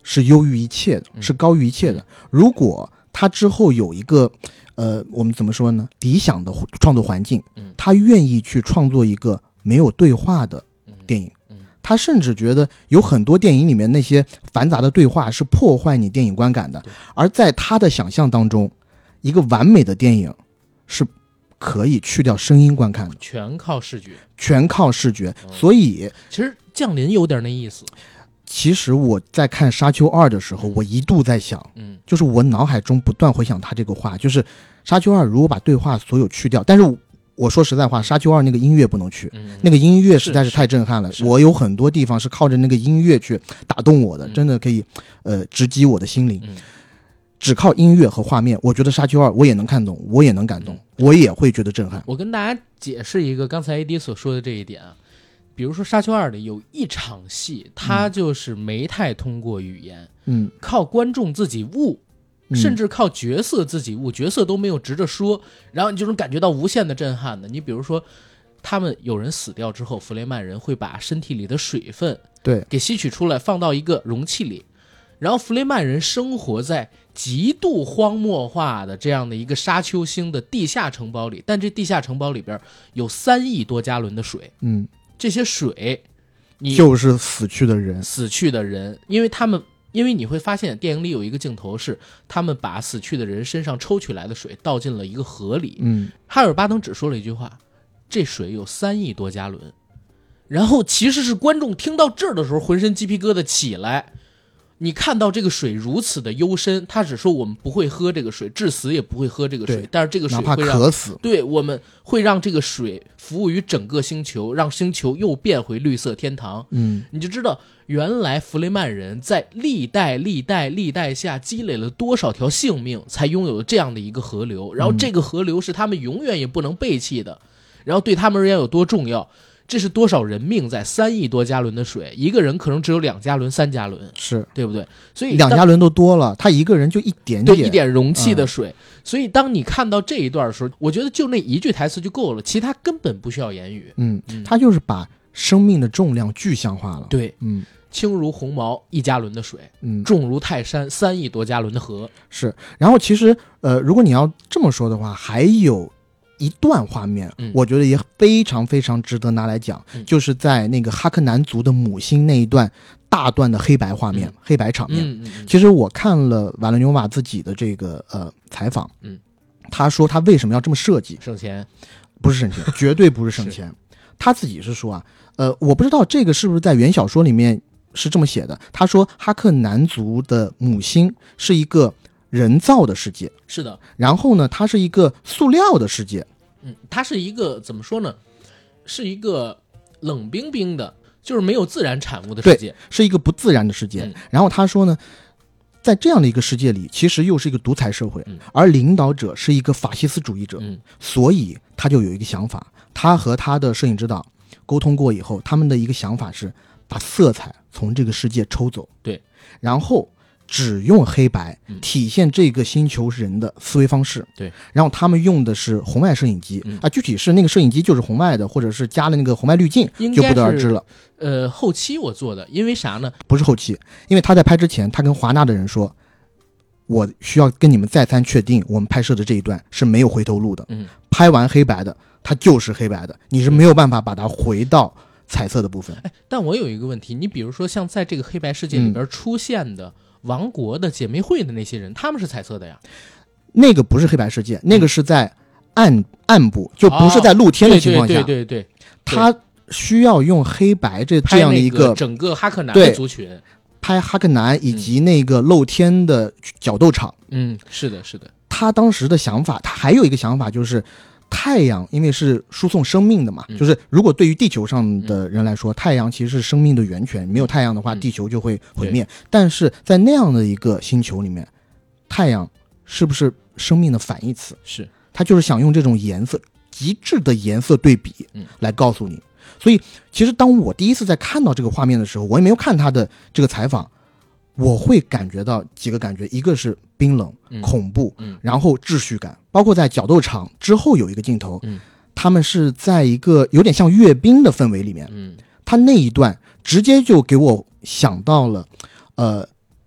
[SPEAKER 2] 是优于一切的，是高于一切的。如果他之后有一个呃，我们怎么说呢？理想的创作环境，他愿意去创作一个没有对话的电影。他甚至觉得有很多电影里面那些繁杂的对话是破坏你电影观感的，而在他的想象当中，一个完美的电影是可以去掉声音观看的，
[SPEAKER 1] 全靠视觉，
[SPEAKER 2] 全靠视觉。所以
[SPEAKER 1] 其实降临有点那意思。
[SPEAKER 2] 其实我在看《沙丘二》的时候，我一度在想，嗯，就是我脑海中不断回想他这个话，就是《沙丘二》如果把对话所有去掉，但是我说实在话，《沙丘二》那个音乐不能去，嗯、那个音乐实在是太震撼了。我有很多地方是靠着那个音乐去打动我的，嗯、真的可以，呃，直击我的心灵。嗯、只靠音乐和画面，我觉得《沙丘二》我也能看懂，我也能感动，嗯、我也会觉得震撼。
[SPEAKER 1] 我跟大家解释一个刚才 A D 所说的这一点啊。比如说《沙丘二》里有一场戏，它就是没太通过语言，嗯，靠观众自己悟，嗯、甚至靠角色自己悟，角色都没有直着说，然后你就能感觉到无限的震撼的。你比如说，他们有人死掉之后，弗雷曼人会把身体里的水分
[SPEAKER 2] 对
[SPEAKER 1] 给吸取出来，放到一个容器里，然后弗雷曼人生活在极度荒漠化的这样的一个沙丘星的地下城堡里，但这地下城堡里边有三亿多加仑的水，嗯。这些水你
[SPEAKER 2] 就是死去的人
[SPEAKER 1] 死去的人因为他们因为你会发现电影里有一个镜头是他们把死去的人身上抽取来的水倒进了一个河里，嗯，哈尔巴登只说了一句话，这水有三亿多加仑，然后其实是观众听到这儿的时候浑身鸡皮疙瘩起来，你看到这个水如此的幽深，他只说我们不会喝这个水，至死也不会喝这个水，但是这个水会让
[SPEAKER 2] 哪怕渴死，
[SPEAKER 1] 对，我们会让这个水服务于整个星球，让星球又变回绿色天堂。嗯，你就知道原来弗雷曼人在历代历代历代下积累了多少条性命，才拥有了这样的一个河流，然后这个河流是他们永远也不能背弃的，然后对他们而言有多重要。这是多少人命在三亿多加仑的水，一个人可能只有两加仑、三加仑，
[SPEAKER 2] 是
[SPEAKER 1] 对不对？所以
[SPEAKER 2] 两加仑都多了，他一个人就一点点，
[SPEAKER 1] 对一点容器的水。嗯、所以当你看到这一段的时候，我觉得就那一句台词就够了，其他根本不需要言语。
[SPEAKER 2] 嗯，嗯他就是把生命的重量具象化了。
[SPEAKER 1] 对，
[SPEAKER 2] 嗯，
[SPEAKER 1] 轻如鸿毛一加仑的水，嗯，重如泰山三亿多加仑的河。
[SPEAKER 2] 是，然后其实呃，如果你要这么说的话，还有一段画面，嗯、我觉得也非常非常值得拿来讲，嗯、就是在那个哈克南族的母星那一段大段的黑白画面、嗯、黑白场面。嗯嗯嗯、其实我看了瓦伦纽瓦自己的这个呃采访，嗯，他说他为什么要这么设计？
[SPEAKER 1] 省钱？
[SPEAKER 2] 不是省钱，绝对不是省钱。他自己是说啊，呃，我不知道这个是不是在原小说里面是这么写的。他说哈克南族的母星是一个人造的世界，
[SPEAKER 1] 是的。
[SPEAKER 2] 然后呢，它是一个塑料的世界，
[SPEAKER 1] 嗯，它是一个怎么说呢？是一个冷冰冰的，就是没有自然产物的世界，
[SPEAKER 2] 对，是一个不自然的世界。嗯、然后他说呢，在这样的一个世界里，其实又是一个独裁社会，嗯、而领导者是一个法西斯主义者，嗯、所以他就有一个想法，他和他的摄影指导沟通过以后，他们的一个想法是把色彩从这个世界抽走，
[SPEAKER 1] 对，
[SPEAKER 2] 然后只用黑白体现这个星球人的思维方式，
[SPEAKER 1] 对，
[SPEAKER 2] 然后他们用的是红外摄影机、嗯、啊，具体是那个摄影机就是红外的，或者是加了那个红外滤镜，就不得而知了。
[SPEAKER 1] 呃，后期我做的，因为啥呢？
[SPEAKER 2] 不是后期，因为他在拍之前，他跟华纳的人说，我需要跟你们再三确定，我们拍摄的这一段是没有回头路的。嗯，拍完黑白的，它就是黑白的，你是没有办法把它回到彩色的部分。
[SPEAKER 1] 哎，但我有一个问题，你比如说像在这个黑白世界里边出现的。嗯王国的姐妹会的那些人，他们是彩色的呀。
[SPEAKER 2] 那个不是黑白世界，那个是在暗暗部，就不是在露天的情况下。
[SPEAKER 1] 对对对对，
[SPEAKER 2] 他需要用黑白这这样的一个
[SPEAKER 1] 整个哈克南的族群，
[SPEAKER 2] 拍哈克南以及那个露天的角斗场。
[SPEAKER 1] 嗯，是的，是的。
[SPEAKER 2] 他当时的想法，他还有一个想法就是。太阳因为是输送生命的嘛、嗯、就是如果对于地球上的人来说、嗯、太阳其实是生命的源泉，没有太阳的话、嗯、地球就会毁灭，但是在那样的一个星球里面，太阳是不是生命的反义词？
[SPEAKER 1] 是，
[SPEAKER 2] 他就是想用这种颜色极致的颜色对比来告诉你、嗯、所以其实当我第一次在看到这个画面的时候，我也没有看他的这个采访，我会感觉到几个感觉，一个是冰冷、嗯、恐怖、嗯、然后秩序感，包括在角斗场之后有一个镜头、嗯、他们是在一个有点像阅兵的氛围里面，嗯，他那一段直接就给我想到了呃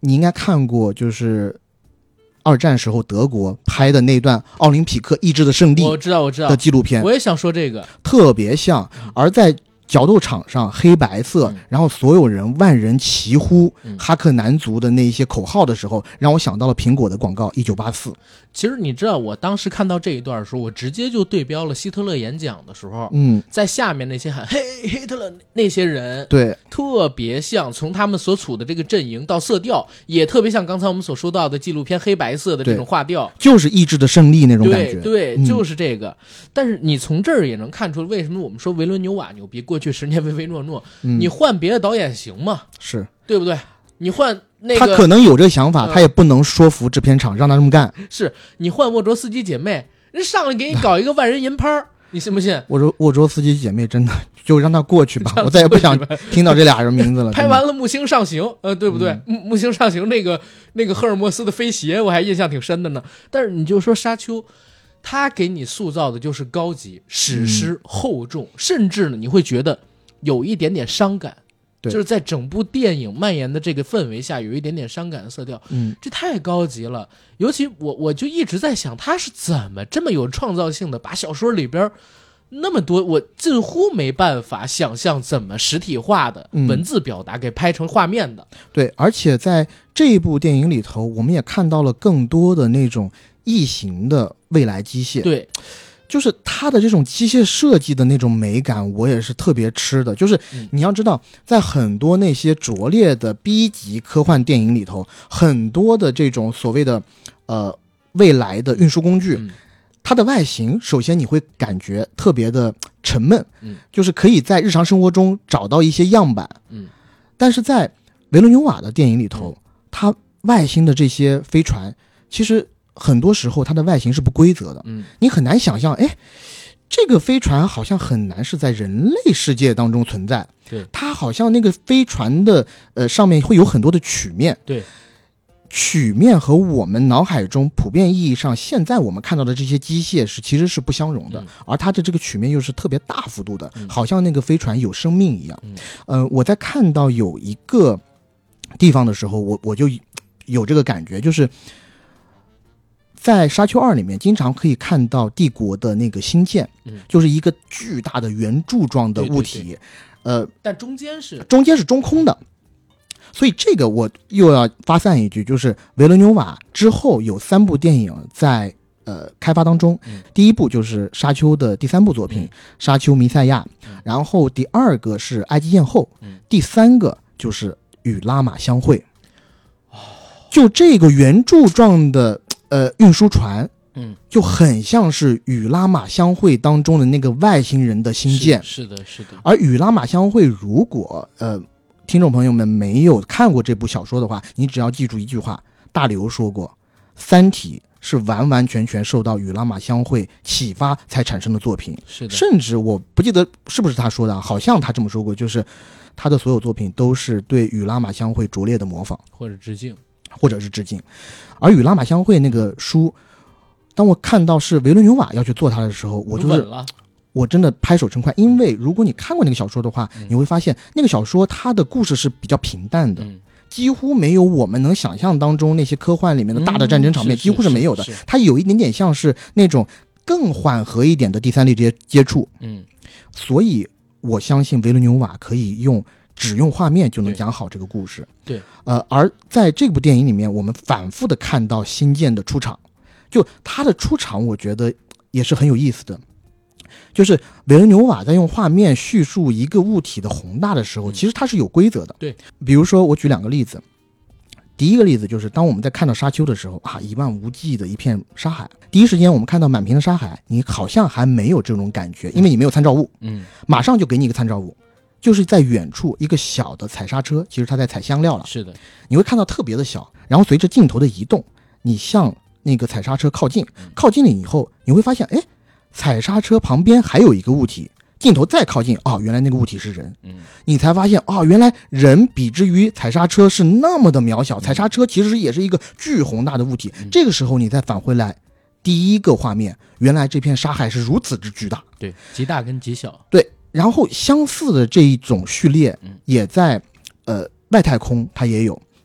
[SPEAKER 2] 你应该看过，就是二战时候德国拍的那段奥林匹克意志的胜利，
[SPEAKER 1] 我知道我知道
[SPEAKER 2] 的纪录片，
[SPEAKER 1] 我也想说这个，
[SPEAKER 2] 特别像。而在角斗场上黑白色、嗯、然后所有人万人齐呼、嗯、哈克男足的那些口号的时候，让我想到了苹果的广告一九八四。
[SPEAKER 1] 其实你知道我当时看到这一段的时候，我直接就对标了希特勒演讲的时候，
[SPEAKER 2] 嗯，
[SPEAKER 1] 在下面那些喊嘿希特勒那些人，
[SPEAKER 2] 对，
[SPEAKER 1] 特别像，从他们所处的这个阵营到色调也特别像刚才我们所说到的纪录片黑白色的这种画调，
[SPEAKER 2] 就是意志的胜利那种感觉。
[SPEAKER 1] 对对、嗯、就是这个。但是你从这儿也能看出为什么我们说维伦纽瓦牛逼，过去十年唯唯诺诺、嗯、你换别的导演行吗？
[SPEAKER 2] 是，对
[SPEAKER 1] 不对？你换那个，
[SPEAKER 2] 他可能有这个想法、嗯、他也不能说服制片厂让他这么干。
[SPEAKER 1] 是你换沃卓斯基姐妹，人上来给你搞一个万人银拍，你信不信？
[SPEAKER 2] 沃卓沃卓斯基姐妹真的就让他过去吧，我再也不想听到这俩人名字了。
[SPEAKER 1] 拍完了木星上行，呃，对不对？嗯、木星上行那个那个赫尔墨斯的飞鞋，我还印象挺深的呢。但是你就说沙丘，他给你塑造的就是高级、史诗、厚重，嗯、甚至呢，你会觉得有一点点伤感。就是在整部电影蔓延的这个氛围下，有一点点伤感的色调，
[SPEAKER 2] 嗯，
[SPEAKER 1] 这太高级了。尤其我我就一直在想，他是怎么这么有创造性的，把小说里边那么多我近乎没办法想象怎么实体化的文字表达给拍成画面的。
[SPEAKER 2] 嗯、对，而且在这一部电影里头，我们也看到了更多的那种异形的未来机械。
[SPEAKER 1] 对。
[SPEAKER 2] 就是它的这种机械设计的那种美感，我也是特别吃的。就是你要知道，在很多那些拙劣的 B 级科幻电影里头，很多的这种所谓的呃未来的运输工具，它的外形首先你会感觉特别的沉闷，就是可以在日常生活中找到一些样板。但是在维伦纽瓦的电影里头，它外星的这些飞船其实很多时候它的外形是不规则的，
[SPEAKER 1] 嗯，
[SPEAKER 2] 你很难想象，哎，这个飞船好像很难是在人类世界当中存在，
[SPEAKER 1] 对，
[SPEAKER 2] 它好像那个飞船的呃上面会有很多的曲面，
[SPEAKER 1] 对，
[SPEAKER 2] 曲面和我们脑海中普遍意义上现在我们看到的这些机械是其实是不相容的，
[SPEAKER 1] 嗯、
[SPEAKER 2] 而它的这个曲面又是特别大幅度的，嗯、好像那个飞船有生命一样。
[SPEAKER 1] 嗯、
[SPEAKER 2] 呃，我在看到有一个地方的时候，我我就有这个感觉，就是在沙丘二里面经常可以看到帝国的那个星舰，
[SPEAKER 1] 嗯、
[SPEAKER 2] 就是一个巨大的圆柱状的物体，
[SPEAKER 1] 对对对
[SPEAKER 2] 呃，
[SPEAKER 1] 但中间是
[SPEAKER 2] 中间是中空的。所以这个我又要发散一句，就是维伦纽瓦之后有三部电影在呃开发当中，
[SPEAKER 1] 嗯、
[SPEAKER 2] 第一部就是沙丘的第三部作品《嗯、沙丘弥赛亚》，
[SPEAKER 1] 嗯、
[SPEAKER 2] 然后第二个是埃及艳后，
[SPEAKER 1] 嗯、
[SPEAKER 2] 第三个就是与拉玛相会。哦，就这个圆柱状的呃运输船，
[SPEAKER 1] 嗯，
[SPEAKER 2] 就很像是与拉玛相会当中的那个外星人的星舰。
[SPEAKER 1] 是, 是的，是的。
[SPEAKER 2] 而与拉玛相会，如果呃。听众朋友们没有看过这部小说的话，你只要记住一句话，大刘说过，三体是完完全全受到与拉玛相会启发才产生的作品。
[SPEAKER 1] 是的，
[SPEAKER 2] 甚至我不记得是不是他说的，好像他这么说过，就是他的所有作品都是对与拉玛相会拙劣的模仿
[SPEAKER 1] 或者致敬，
[SPEAKER 2] 或者是致敬。而与拉玛相会那个书，当我看到是维伦纽瓦要去做它的时候，我就是我真的拍手称快，因为如果你看过那个小说的话，
[SPEAKER 1] 嗯、
[SPEAKER 2] 你会发现那个小说它的故事是比较平淡的，
[SPEAKER 1] 嗯、
[SPEAKER 2] 几乎没有我们能想象当中那些科幻里面的大的战争场面，
[SPEAKER 1] 嗯、
[SPEAKER 2] 几乎是没有的。它有一点点像是那种更缓和一点的第三类接接触。
[SPEAKER 1] 嗯，
[SPEAKER 2] 所以我相信维伦纽瓦可以用只用画面就能讲好这个故事。
[SPEAKER 1] 对，
[SPEAKER 2] 呃，而在这部电影里面，我们反复的看到星舰的出场，就它的出场，我觉得也是很有意思的。就是维伦纽瓦在用画面叙述一个物体的宏大的时候，其实它是有规则的。
[SPEAKER 1] 对，
[SPEAKER 2] 比如说我举两个例子。第一个例子就是当我们在看到沙丘的时候啊，一望无际的一片沙海，第一时间我们看到满屏的沙海，你好像还没有这种感觉，因为你没有参照物。
[SPEAKER 1] 嗯，
[SPEAKER 2] 马上就给你一个参照物，就是在远处一个小的采砂车，其实它在采香料了。
[SPEAKER 1] 是的，
[SPEAKER 2] 你会看到特别的小，然后随着镜头的移动，你向那个采砂车靠近，靠近了以后，你会发现，哎。采砂车旁边还有一个物体，镜头再靠近，哦，原来那个物体是人。
[SPEAKER 1] 嗯，
[SPEAKER 2] 你才发现，哦，原来人比之于采砂车是那么的渺小，采砂车其实也是一个巨宏大的物体。
[SPEAKER 1] 嗯、
[SPEAKER 2] 这个时候你再返回来，第一个画面，原来这片沙海是如此之巨大。
[SPEAKER 1] 对，极大跟极小。
[SPEAKER 2] 对，然后相似的这一种序列，也在呃外太空它也有。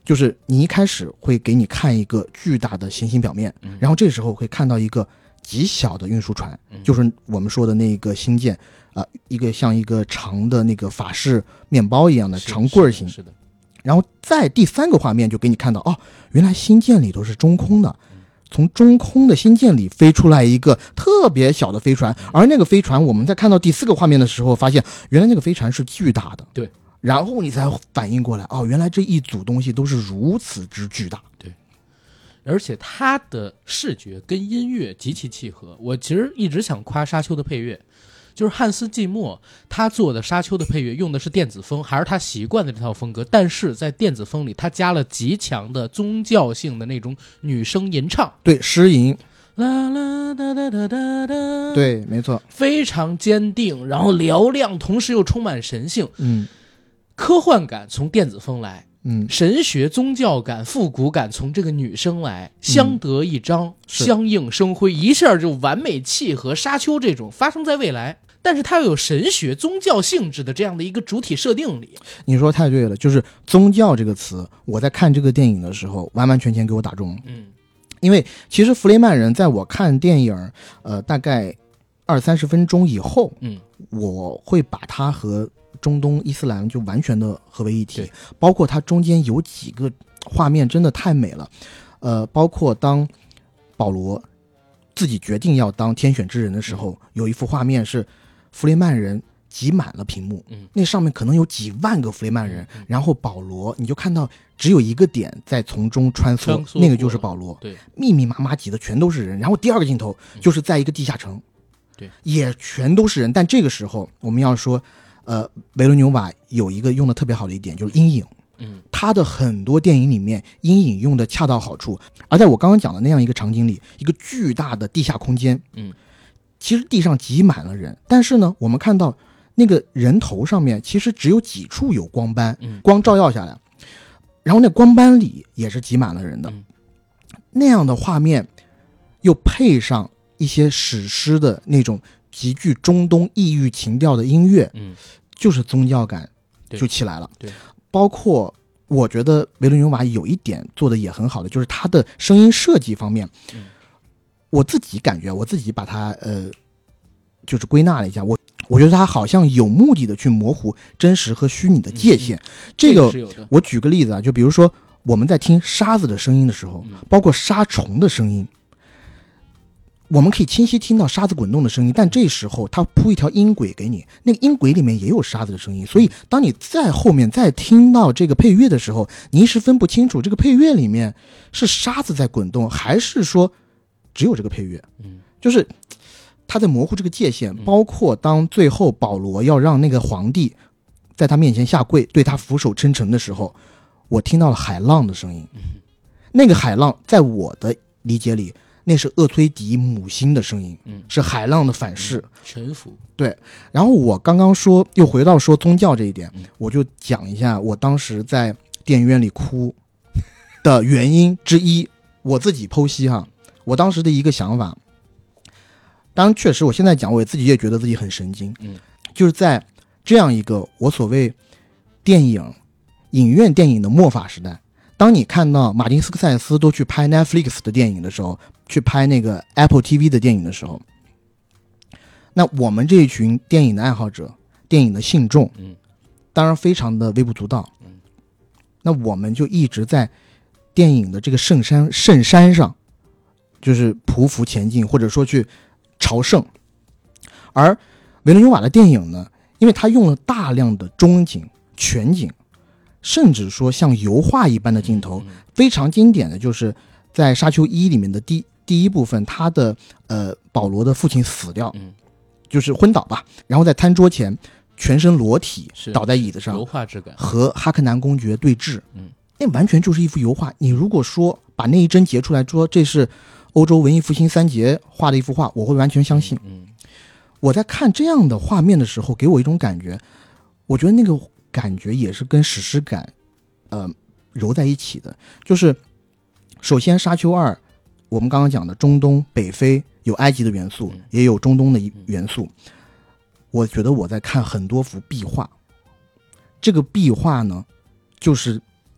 [SPEAKER 2] 就是你一开始会给你看一个巨大的行星表面，
[SPEAKER 1] 嗯、
[SPEAKER 2] 然后这时候会看到一个极小的运输船，
[SPEAKER 1] 嗯、
[SPEAKER 2] 就是我们说的那个星舰，啊、呃，一个像一个长的那个法式面包一样的长棍形。
[SPEAKER 1] 是的。
[SPEAKER 2] 然后在第三个画面就给你看到，哦，原来星舰里头是中空的，从中空的星舰里飞出来一个特别小的飞船，而那个飞船我们在看到第四个画面的时候发现，原来那个飞船是巨大的。
[SPEAKER 1] 对。
[SPEAKER 2] 然后你才反应过来，哦，原来这一组东西都是如此之巨大。
[SPEAKER 1] 对，而且它的视觉跟音乐极其契合。我其实一直想夸沙丘的配乐，就是汉斯季默他做的沙丘的配乐用的是电子风，还是他习惯的这套风格，但是在电子风里他加了极强的宗教性的那种女声吟唱，
[SPEAKER 2] 对，诗吟，
[SPEAKER 1] 啦啦哒哒哒哒哒，
[SPEAKER 2] 对，没错，
[SPEAKER 1] 非常坚定，然后嘹亮，同时又充满神性。
[SPEAKER 2] 嗯。
[SPEAKER 1] 科幻感从电子风来，
[SPEAKER 2] 嗯，
[SPEAKER 1] 神学宗教感复古感从这个女生来，相得益彰、嗯、相映生辉，一下就完美契合沙丘这种发生在未来但是它又有神学宗教性质的这样的一个主体设定里。
[SPEAKER 2] 你说太对了，就是宗教这个词我在看这个电影的时候完完全全给我打中。
[SPEAKER 1] 嗯，
[SPEAKER 2] 因为其实弗雷曼人在我看电影呃大概二三十分钟以后，
[SPEAKER 1] 嗯，
[SPEAKER 2] 我会把它和中东伊斯兰就完全的合为一体，包括它中间有几个画面真的太美了，呃，包括当保罗自己决定要当天选之人的时候，嗯、有一幅画面是弗雷曼人挤满了屏幕，
[SPEAKER 1] 嗯，
[SPEAKER 2] 那上面可能有几万个弗雷曼人，嗯、然后保罗你就看到只有一个点在从中穿梭，
[SPEAKER 1] 穿梭
[SPEAKER 2] 那个就是保罗，
[SPEAKER 1] 对，
[SPEAKER 2] 密密麻麻挤的全都是人，然后第二个镜头就是在一个地下城，
[SPEAKER 1] 对，
[SPEAKER 2] 也全都是人，但这个时候我们要说。呃，维伦纽瓦有一个用的特别好的一点，就是阴影。
[SPEAKER 1] 嗯，
[SPEAKER 2] 他的很多电影里面阴影用的恰到好处。而在我刚刚讲的那样一个场景里，一个巨大的地下空间，
[SPEAKER 1] 嗯，
[SPEAKER 2] 其实地上挤满了人，但是呢，我们看到那个人头上面其实只有几处有光斑，
[SPEAKER 1] 嗯，
[SPEAKER 2] 光照耀下来，然后那光斑里也是挤满了人的，
[SPEAKER 1] 嗯，
[SPEAKER 2] 那样的画面又配上一些史诗的那种极具中东异域情调的音乐，
[SPEAKER 1] 嗯，
[SPEAKER 2] 就是宗教感就起来了。
[SPEAKER 1] 对，
[SPEAKER 2] 包括我觉得维伦纽瓦有一点做的也很好的，就是他的声音设计方面，
[SPEAKER 1] 嗯，
[SPEAKER 2] 我自己感觉，我自己把它呃，就是归纳了一下，我我觉得他好像有目的的去模糊真实和虚拟的界限。
[SPEAKER 1] 嗯、
[SPEAKER 2] 这个
[SPEAKER 1] 是有的。
[SPEAKER 2] 我举个例子啊，就比如说我们在听沙子的声音的时候，
[SPEAKER 1] 嗯、
[SPEAKER 2] 包括沙虫的声音。我们可以清晰听到沙子滚动的声音，但这时候它铺一条音轨给你，那个音轨里面也有沙子的声音，所以当你在后面再听到这个配乐的时候，你一时分不清楚这个配乐里面是沙子在滚动，还是说只有这个配乐。
[SPEAKER 1] 嗯，
[SPEAKER 2] 就是他在模糊这个界限。包括当最后保罗要让那个皇帝在他面前下跪，对他俯首称臣的时候，我听到了海浪的声音。那个海浪在我的理解里，那是厄崔迪母星的声音，
[SPEAKER 1] 嗯，
[SPEAKER 2] 是海浪的反噬，
[SPEAKER 1] 嗯、臣服。
[SPEAKER 2] 对，然后我刚刚说，又回到说宗教这一点，
[SPEAKER 1] 嗯、
[SPEAKER 2] 我就讲一下我当时在电影院里哭的原因之一，我自己剖析哈，我当时的一个想法，当然确实我现在讲，我自己也觉得自己很神经，
[SPEAKER 1] 嗯，
[SPEAKER 2] 就是在这样一个我所谓电影影院电影的末法时代。当你看到马丁斯科塞斯都去拍 Netflix 的电影的时候，去拍那个 Apple T V 的电影的时候，那我们这一群电影的爱好者、电影的信众，
[SPEAKER 1] 嗯，
[SPEAKER 2] 当然非常的微不足道，
[SPEAKER 1] 嗯，
[SPEAKER 2] 那我们就一直在电影的这个圣山圣山上，就是匍匐前进，或者说去朝圣。而维伦纽瓦的电影呢，因为他用了大量的中景、全景。甚至说像油画一般的镜头，非常经典的就是在《沙丘一》里面的第第一部分，他的呃保罗的父亲死掉，就是昏倒吧，然后在餐桌前全身裸体倒在椅子上，
[SPEAKER 1] 油画质感
[SPEAKER 2] 和哈克南公爵对峙，
[SPEAKER 1] 嗯，
[SPEAKER 2] 那完全就是一幅油画。你如果说把那一帧截出来说这是欧洲文艺复兴三杰画的一幅画，我会完全相信。
[SPEAKER 1] 嗯，
[SPEAKER 2] 我在看这样的画面的时候，给我一种感觉，我觉得那个感觉也是跟史诗感呃揉在一起的。就是首先沙丘二我们刚刚讲的中东北非有埃及的元素，也有中东的元素，我觉得我在看很多幅壁画，这个壁画呢就是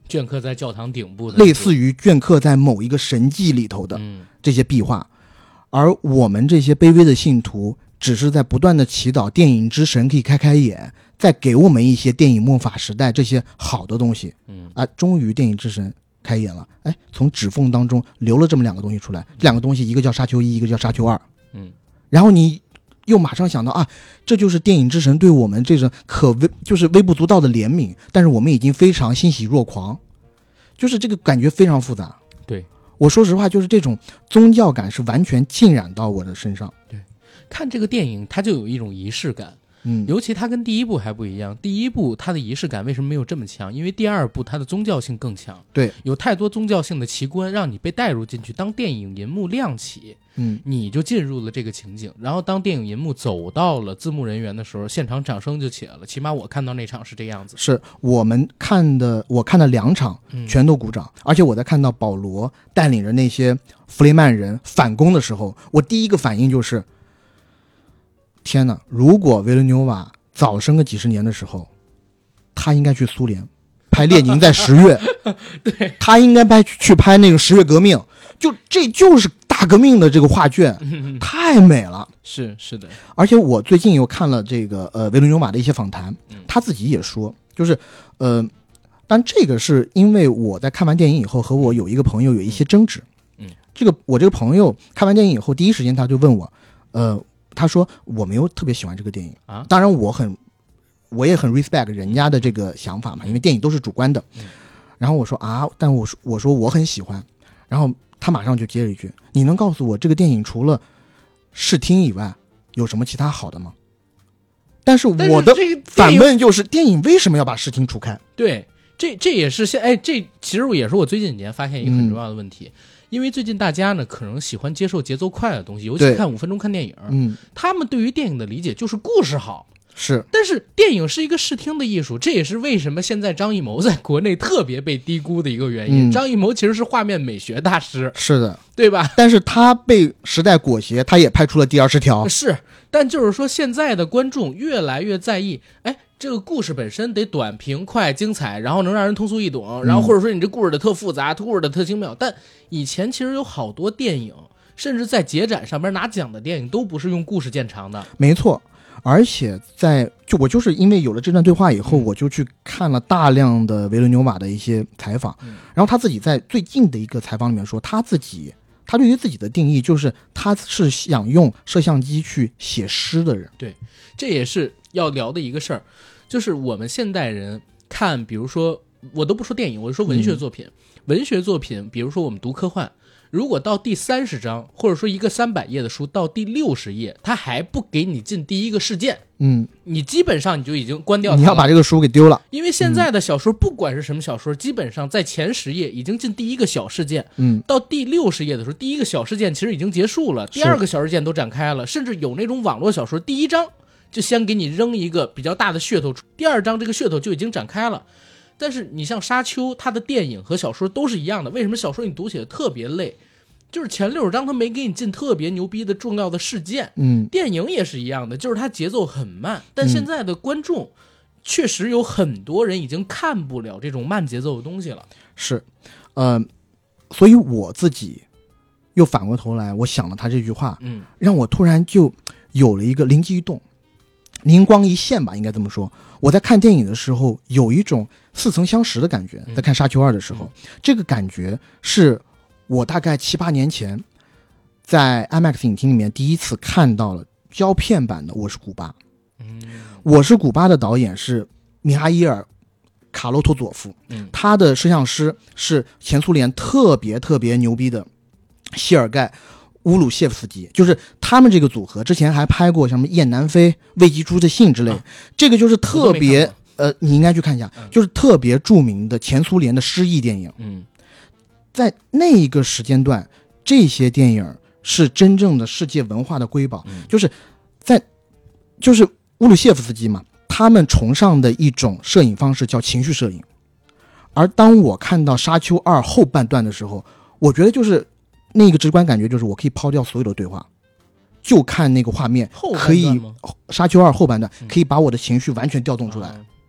[SPEAKER 1] 镌刻在教堂顶部的，
[SPEAKER 2] 类似于镌刻在某一个神迹里头的这些壁画，而我们这些卑微的信徒只是在不断的祈祷电影之神可以开开眼，再给我们一些电影末法时代这些好的东西。
[SPEAKER 1] 嗯
[SPEAKER 2] 啊，终于电影之神开眼了，哎，从指缝当中流了这么两个东西出来，这两个东西一个叫沙丘一，一个叫沙丘二。
[SPEAKER 1] 嗯，
[SPEAKER 2] 然后你又马上想到啊，这就是电影之神对我们这种可微就是微不足道的怜悯，但是我们已经非常欣喜若狂，就是这个感觉非常复杂。
[SPEAKER 1] 对，
[SPEAKER 2] 我说实话，就是这种宗教感是完全浸染到我的身上。
[SPEAKER 1] 对，看这个电影它就有一种仪式感。
[SPEAKER 2] 嗯，
[SPEAKER 1] 尤其它跟第一部还不一样，第一部它的仪式感为什么没有这么强？因为第二部它的宗教性更强，
[SPEAKER 2] 对，
[SPEAKER 1] 有太多宗教性的奇观让你被带入进去。当电影银幕亮起，
[SPEAKER 2] 嗯，
[SPEAKER 1] 你就进入了这个情景。然后当电影银幕走到了字幕人员的时候，现场掌声就起来了。起码我看到那场是这样子。
[SPEAKER 2] 是我们看的，我看的两场全都鼓掌，嗯、而且我在看到保罗带领着那些弗雷曼人反攻的时候，我第一个反应就是。天哪！如果维伦纽瓦早生个几十年的时候，他应该去苏联拍《列宁在十月》，
[SPEAKER 1] 对，
[SPEAKER 2] 他应该拍去拍那个十月革命，就这就是大革命的这个画卷，
[SPEAKER 1] 嗯、
[SPEAKER 2] 太美了。
[SPEAKER 1] 是是的，
[SPEAKER 2] 而且我最近又看了这个呃维伦纽瓦的一些访谈，
[SPEAKER 1] 嗯、
[SPEAKER 2] 他自己也说，就是呃，但这个是因为我在看完电影以后和我有一个朋友有一些争执，
[SPEAKER 1] 嗯，
[SPEAKER 2] 这个我这个朋友看完电影以后，第一时间他就问我，呃。他说我没有特别喜欢这个电影
[SPEAKER 1] 啊，
[SPEAKER 2] 当然我很我也很 respect 人家的这个想法嘛，因为电影都是主观的。
[SPEAKER 1] 嗯、
[SPEAKER 2] 然后我说啊，但我说我说我很喜欢，然后他马上就接了一句：“你能告诉我这个电影除了视听以外有什么其他好的吗？”但是我的反问就是，电影为什么要把视听除开？
[SPEAKER 1] 对，这这也是现哎，这其实也是我最近几年发现一个很重要的问题。嗯，因为最近大家呢可能喜欢接受节奏快的东西，尤其看五分钟看电影，
[SPEAKER 2] 嗯，
[SPEAKER 1] 他们对于电影的理解就是故事好，
[SPEAKER 2] 是，
[SPEAKER 1] 但是电影是一个视听的艺术，这也是为什么现在张艺谋在国内特别被低估的一个原因。嗯、张艺谋其实是画面美学大师，
[SPEAKER 2] 是的，
[SPEAKER 1] 对吧？
[SPEAKER 2] 但是他被时代裹挟，他也拍出了第二十条，
[SPEAKER 1] 是，但就是说现在的观众越来越在意，哎。这个故事本身得短平快精彩，然后能让人通俗易懂，然后或者说你这故事的特复杂，故事的特精妙。但以前其实有好多电影，甚至在节展上边拿奖的电影都不是用故事见长的。
[SPEAKER 2] 没错，而且在就我就是因为有了这段对话以后，
[SPEAKER 1] 嗯、
[SPEAKER 2] 我就去看了大量的维伦纽瓦的一些采访，
[SPEAKER 1] 嗯、
[SPEAKER 2] 然后他自己在最近的一个采访里面说，他自己他对于自己的定义就是他是想用摄像机去写诗的人。
[SPEAKER 1] 对，这也是要聊的一个事儿。就是我们现代人看，比如说我都不说电影，我就说文学作品。嗯、文学作品，比如说我们读科幻，如果到第三十章，或者说一个三百页的书到第六十页，他还不给你进第一个事件，
[SPEAKER 2] 嗯，
[SPEAKER 1] 你基本上你就已经关掉它了，
[SPEAKER 2] 你要把这个书给丢了。
[SPEAKER 1] 因为现在的小说，嗯、不管是什么小说，基本上在前十页已经进第一个小事件，
[SPEAKER 2] 嗯，
[SPEAKER 1] 到第六十页的时候，第一个小事件其实已经结束了，第二个小事件都展开了，甚至有那种网络小说，第一章就先给你扔一个比较大的噱头，第二章这个噱头就已经展开了。但是你像沙丘，它的电影和小说都是一样的，为什么小说你读起来特别累？就是前六十章它没给你进特别牛逼的重要的事件。
[SPEAKER 2] 嗯，
[SPEAKER 1] 电影也是一样的，就是它节奏很慢，但现在的观众确实有很多人已经看不了这种慢节奏的东西了。
[SPEAKER 2] 是，呃，所以我自己又反过头来，我想了他这句话，
[SPEAKER 1] 嗯，
[SPEAKER 2] 让我突然就有了一个灵机一动。灵光一现吧，应该这么说。我在看电影的时候有一种似曾相识的感觉，在看沙丘二的时候，嗯、这个感觉是我大概七八年前在 IMAX 影厅里面第一次看到了胶片版的《我是古巴》。
[SPEAKER 1] 嗯，
[SPEAKER 2] 我是古巴的导演是米哈伊尔·卡洛托佐夫，
[SPEAKER 1] 嗯，
[SPEAKER 2] 他的摄像师是前苏联特别特别牛逼的谢尔盖乌鲁谢夫斯基，就是他们这个组合之前还拍过什么《雁南飞》《未寄出的信》之类、啊、这个就是特别呃，你应该去看一下、嗯、就是特别著名的前苏联的诗意电影。
[SPEAKER 1] 嗯，
[SPEAKER 2] 在那一个时间段，这些电影是真正的世界文化的瑰宝、嗯、就是在就是乌鲁谢夫斯基嘛，他们崇尚的一种摄影方式叫情绪摄影。而当我看到沙丘二后半段的时候，我觉得就是那个直观感觉就是我可以抛掉所有的对话，就看那个画面，可以沙丘二后半段可以把我的情绪完全调动出来、
[SPEAKER 1] 嗯、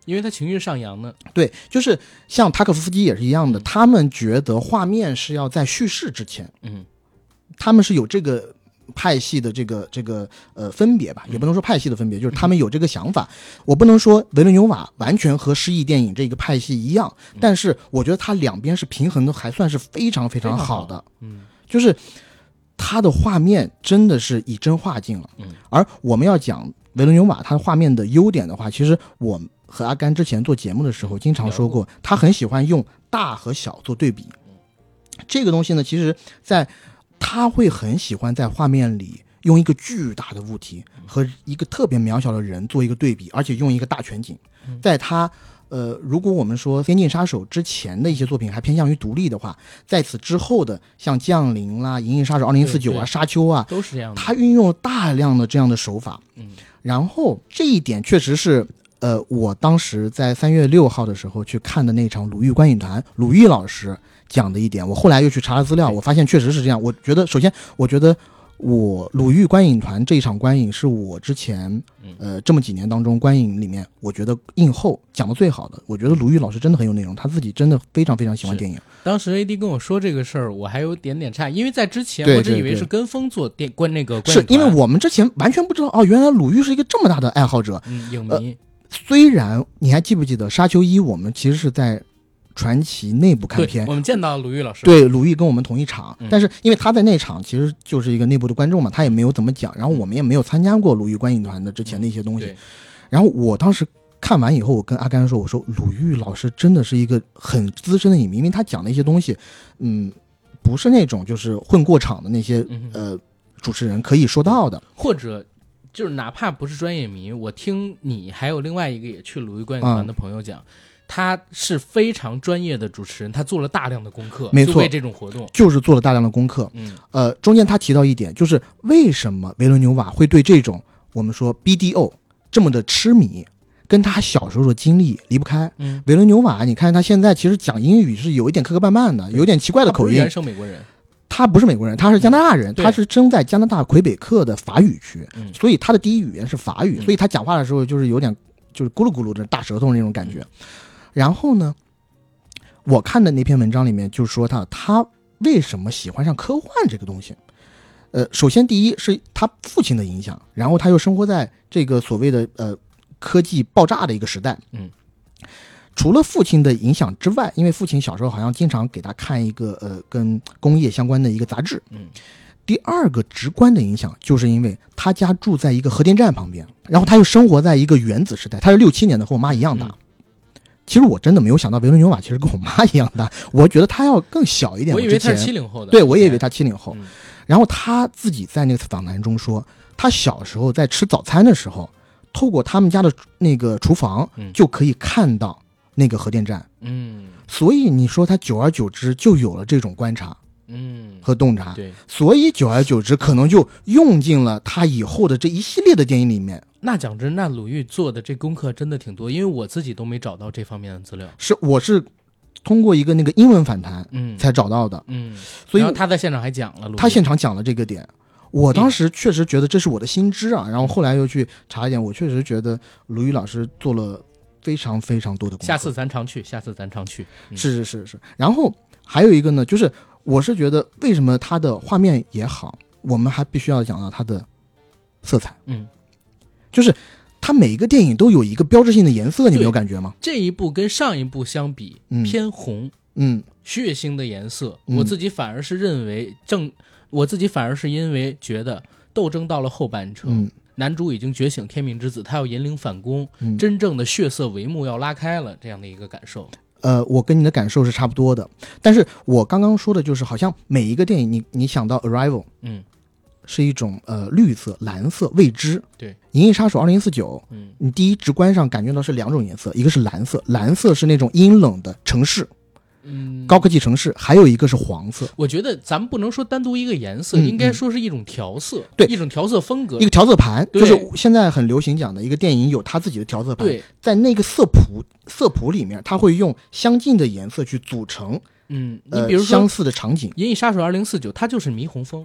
[SPEAKER 1] 因为他情绪上扬呢。
[SPEAKER 2] 对，就是像塔可夫斯基也是一样的，
[SPEAKER 1] 嗯、
[SPEAKER 2] 他们觉得画面是要在叙事之前，
[SPEAKER 1] 嗯，
[SPEAKER 2] 他们是有这个派系的这个这个呃分别吧，也不能说派系的分别，就是他们有这个想法。我不能说维伦纽瓦完全和诗意电影这个派系一样，但是我觉得他两边是平衡的，还算是非常非常好的。
[SPEAKER 1] 嗯，
[SPEAKER 2] 就是他的画面真的是以真画境了。
[SPEAKER 1] 嗯，
[SPEAKER 2] 而我们要讲维伦纽瓦他画面的优点的话，其实我和阿甘之前做节目的时候经常说过，他很喜欢用大和小做对比。这个东西呢，其实在他会很喜欢在画面里用一个巨大的物体和一个特别渺小的人做一个对比，而且用一个大全景。在他呃，如果我们说《边境杀手》之前的一些作品还偏向于独立的话，在此之后的像《降临》啦、《银翼杀手二零四九》啊、《沙丘》啊，
[SPEAKER 1] 都是这样的。
[SPEAKER 2] 他运用了大量的这样的手法。
[SPEAKER 1] 嗯，
[SPEAKER 2] 然后这一点确实是呃，我当时在三月六号的时候去看的那场鲁豫观影团，鲁豫老师讲的一点，我后来又去查了资料，我发现确实是这样。我觉得，首先，我觉得我鲁豫观影团这一场观影是我之前呃这么几年当中观影里面，我觉得映后讲的最好的。我觉得鲁豫老师真的很有内容，他自己真的非常非常喜欢电影。
[SPEAKER 1] 当时 A D 跟我说这个事儿，我还有点点诧异，因为在之前我只以为是跟风做电观那个观影团，
[SPEAKER 2] 是因为我们之前完全不知道哦，原来鲁豫是一个这么大的爱好者，
[SPEAKER 1] 嗯，影迷。
[SPEAKER 2] 呃虽然你还记不记得《沙丘一》，我们其实是在传奇内部看片，
[SPEAKER 1] 我们见到鲁豫老师，
[SPEAKER 2] 对，鲁豫跟我们同一场、
[SPEAKER 1] 嗯，
[SPEAKER 2] 但是因为他在那场其实就是一个内部的观众嘛，他也没有怎么讲，然后我们也没有参加过鲁豫观影团的之前的一些东西、
[SPEAKER 1] 嗯、
[SPEAKER 2] 然后我当时看完以后，我跟阿甘说，我说鲁豫老师真的是一个很资深的影迷，因为他讲的一些东西，嗯，不是那种就是混过场的那些、嗯、呃主持人可以说到的，
[SPEAKER 1] 或者。就是哪怕不是专业迷，我听你还有另外一个也去鲁豫观影团的朋友讲、嗯，他是非常专业的主持人，他做了大量的功课，
[SPEAKER 2] 没错，
[SPEAKER 1] 为这种活动
[SPEAKER 2] 就是做了大量的功课。
[SPEAKER 1] 嗯，
[SPEAKER 2] 呃，中间他提到一点，就是为什么维伦纽瓦会对这种我们说 B D O 这么的痴迷，跟他小时候的经历离不开。
[SPEAKER 1] 嗯，
[SPEAKER 2] 维伦纽瓦，你看他现在其实讲英语是有一点磕磕绊绊的，有点奇怪的口音。
[SPEAKER 1] 他不是原生美国人。
[SPEAKER 2] 他不是美国人，他是加拿大人，
[SPEAKER 1] 嗯、
[SPEAKER 2] 他是生在加拿大魁北克的法语区、
[SPEAKER 1] 嗯，
[SPEAKER 2] 所以他的第一语言是法语、
[SPEAKER 1] 嗯，
[SPEAKER 2] 所以他讲话的时候就是有点就是咕噜咕噜的大舌头那种感觉。嗯、然后呢，我看的那篇文章里面就说他他为什么喜欢上科幻这个东西。呃，首先第一是他父亲的影响，然后他又生活在这个所谓的呃科技爆炸的一个时代。
[SPEAKER 1] 嗯。
[SPEAKER 2] 除了父亲的影响之外，因为父亲小时候好像经常给他看一个呃跟工业相关的一个杂志。
[SPEAKER 1] 嗯，
[SPEAKER 2] 第二个直观的影响就是因为他家住在一个核电站旁边，然后他又生活在一个原子时代，他是六七年的，和我妈一样大。嗯、其实我真的没有想到维伦纽瓦其实跟我妈一样大，我觉得他要更小一点。
[SPEAKER 1] 我以为他是七零后的，
[SPEAKER 2] 对，我也以为他七零后、
[SPEAKER 1] 嗯。
[SPEAKER 2] 然后他自己在那个访谈中说，他小时候在吃早餐的时候，透过他们家的那个厨房就可以看到那个核电站，
[SPEAKER 1] 嗯，
[SPEAKER 2] 所以你说他久而久之就有了这种观察，
[SPEAKER 1] 嗯，
[SPEAKER 2] 和洞察，
[SPEAKER 1] 对，
[SPEAKER 2] 所以久而久之可能就用进了他以后的这一系列的电影里面。
[SPEAKER 1] 那讲真，那鲁豫做的这功课真的挺多，因为我自己都没找到这方面的资料。
[SPEAKER 2] 是，我是通过一个那个英文访谈，
[SPEAKER 1] 嗯，
[SPEAKER 2] 才找到的，
[SPEAKER 1] 嗯，
[SPEAKER 2] 所以
[SPEAKER 1] 然后他在现场还讲了，
[SPEAKER 2] 他现场讲了这个点。我当时确实觉得这是我的新知啊，然后后来又去查一点，我确实觉得鲁豫老师做了非常非常多的功课。
[SPEAKER 1] 下次咱常去，下次咱常去。
[SPEAKER 2] 嗯、是是是是。然后还有一个呢，就是我是觉得为什么它的画面也好，我们还必须要讲到它的色彩。
[SPEAKER 1] 嗯，
[SPEAKER 2] 就是它每一个电影都有一个标志性的颜色，你没有感觉吗？
[SPEAKER 1] 这一部跟上一部相比，
[SPEAKER 2] 嗯、
[SPEAKER 1] 偏红，
[SPEAKER 2] 嗯，
[SPEAKER 1] 血腥的颜色、
[SPEAKER 2] 嗯，
[SPEAKER 1] 我自己反而是认为正。我自己反而是因为觉得斗争到了后半程、
[SPEAKER 2] 嗯、
[SPEAKER 1] 男主已经觉醒天命之子，他要引领反攻、
[SPEAKER 2] 嗯、
[SPEAKER 1] 真正的血色帷幕要拉开了，这样的一个感受。
[SPEAKER 2] 呃，我跟你的感受是差不多的，但是我刚刚说的就是好像每一个电影你你想到 Arrival，
[SPEAKER 1] 嗯，
[SPEAKER 2] 是一种呃绿色、蓝色、未知。
[SPEAKER 1] 对，
[SPEAKER 2] 银翼杀手二零四九，
[SPEAKER 1] 嗯，
[SPEAKER 2] 你第一直观上感觉到是两种颜色，一个是蓝色，蓝色是那种阴冷的城市，
[SPEAKER 1] 嗯，
[SPEAKER 2] 高科技城市，还有一个是黄色。
[SPEAKER 1] 我觉得咱们不能说单独一个颜色，
[SPEAKER 2] 嗯、
[SPEAKER 1] 应该说是一种调色，
[SPEAKER 2] 对，
[SPEAKER 1] 一种调色风格，
[SPEAKER 2] 一个调色盘，就是现在很流行讲的一个电影有它自己的调色盘。
[SPEAKER 1] 对，
[SPEAKER 2] 在那个色谱色谱里面，它会用相近的颜色去组成，
[SPEAKER 1] 嗯，
[SPEAKER 2] 呃，
[SPEAKER 1] 你比如说
[SPEAKER 2] 相似的场景。
[SPEAKER 1] 银翼杀手二零四九，它就是霓虹风。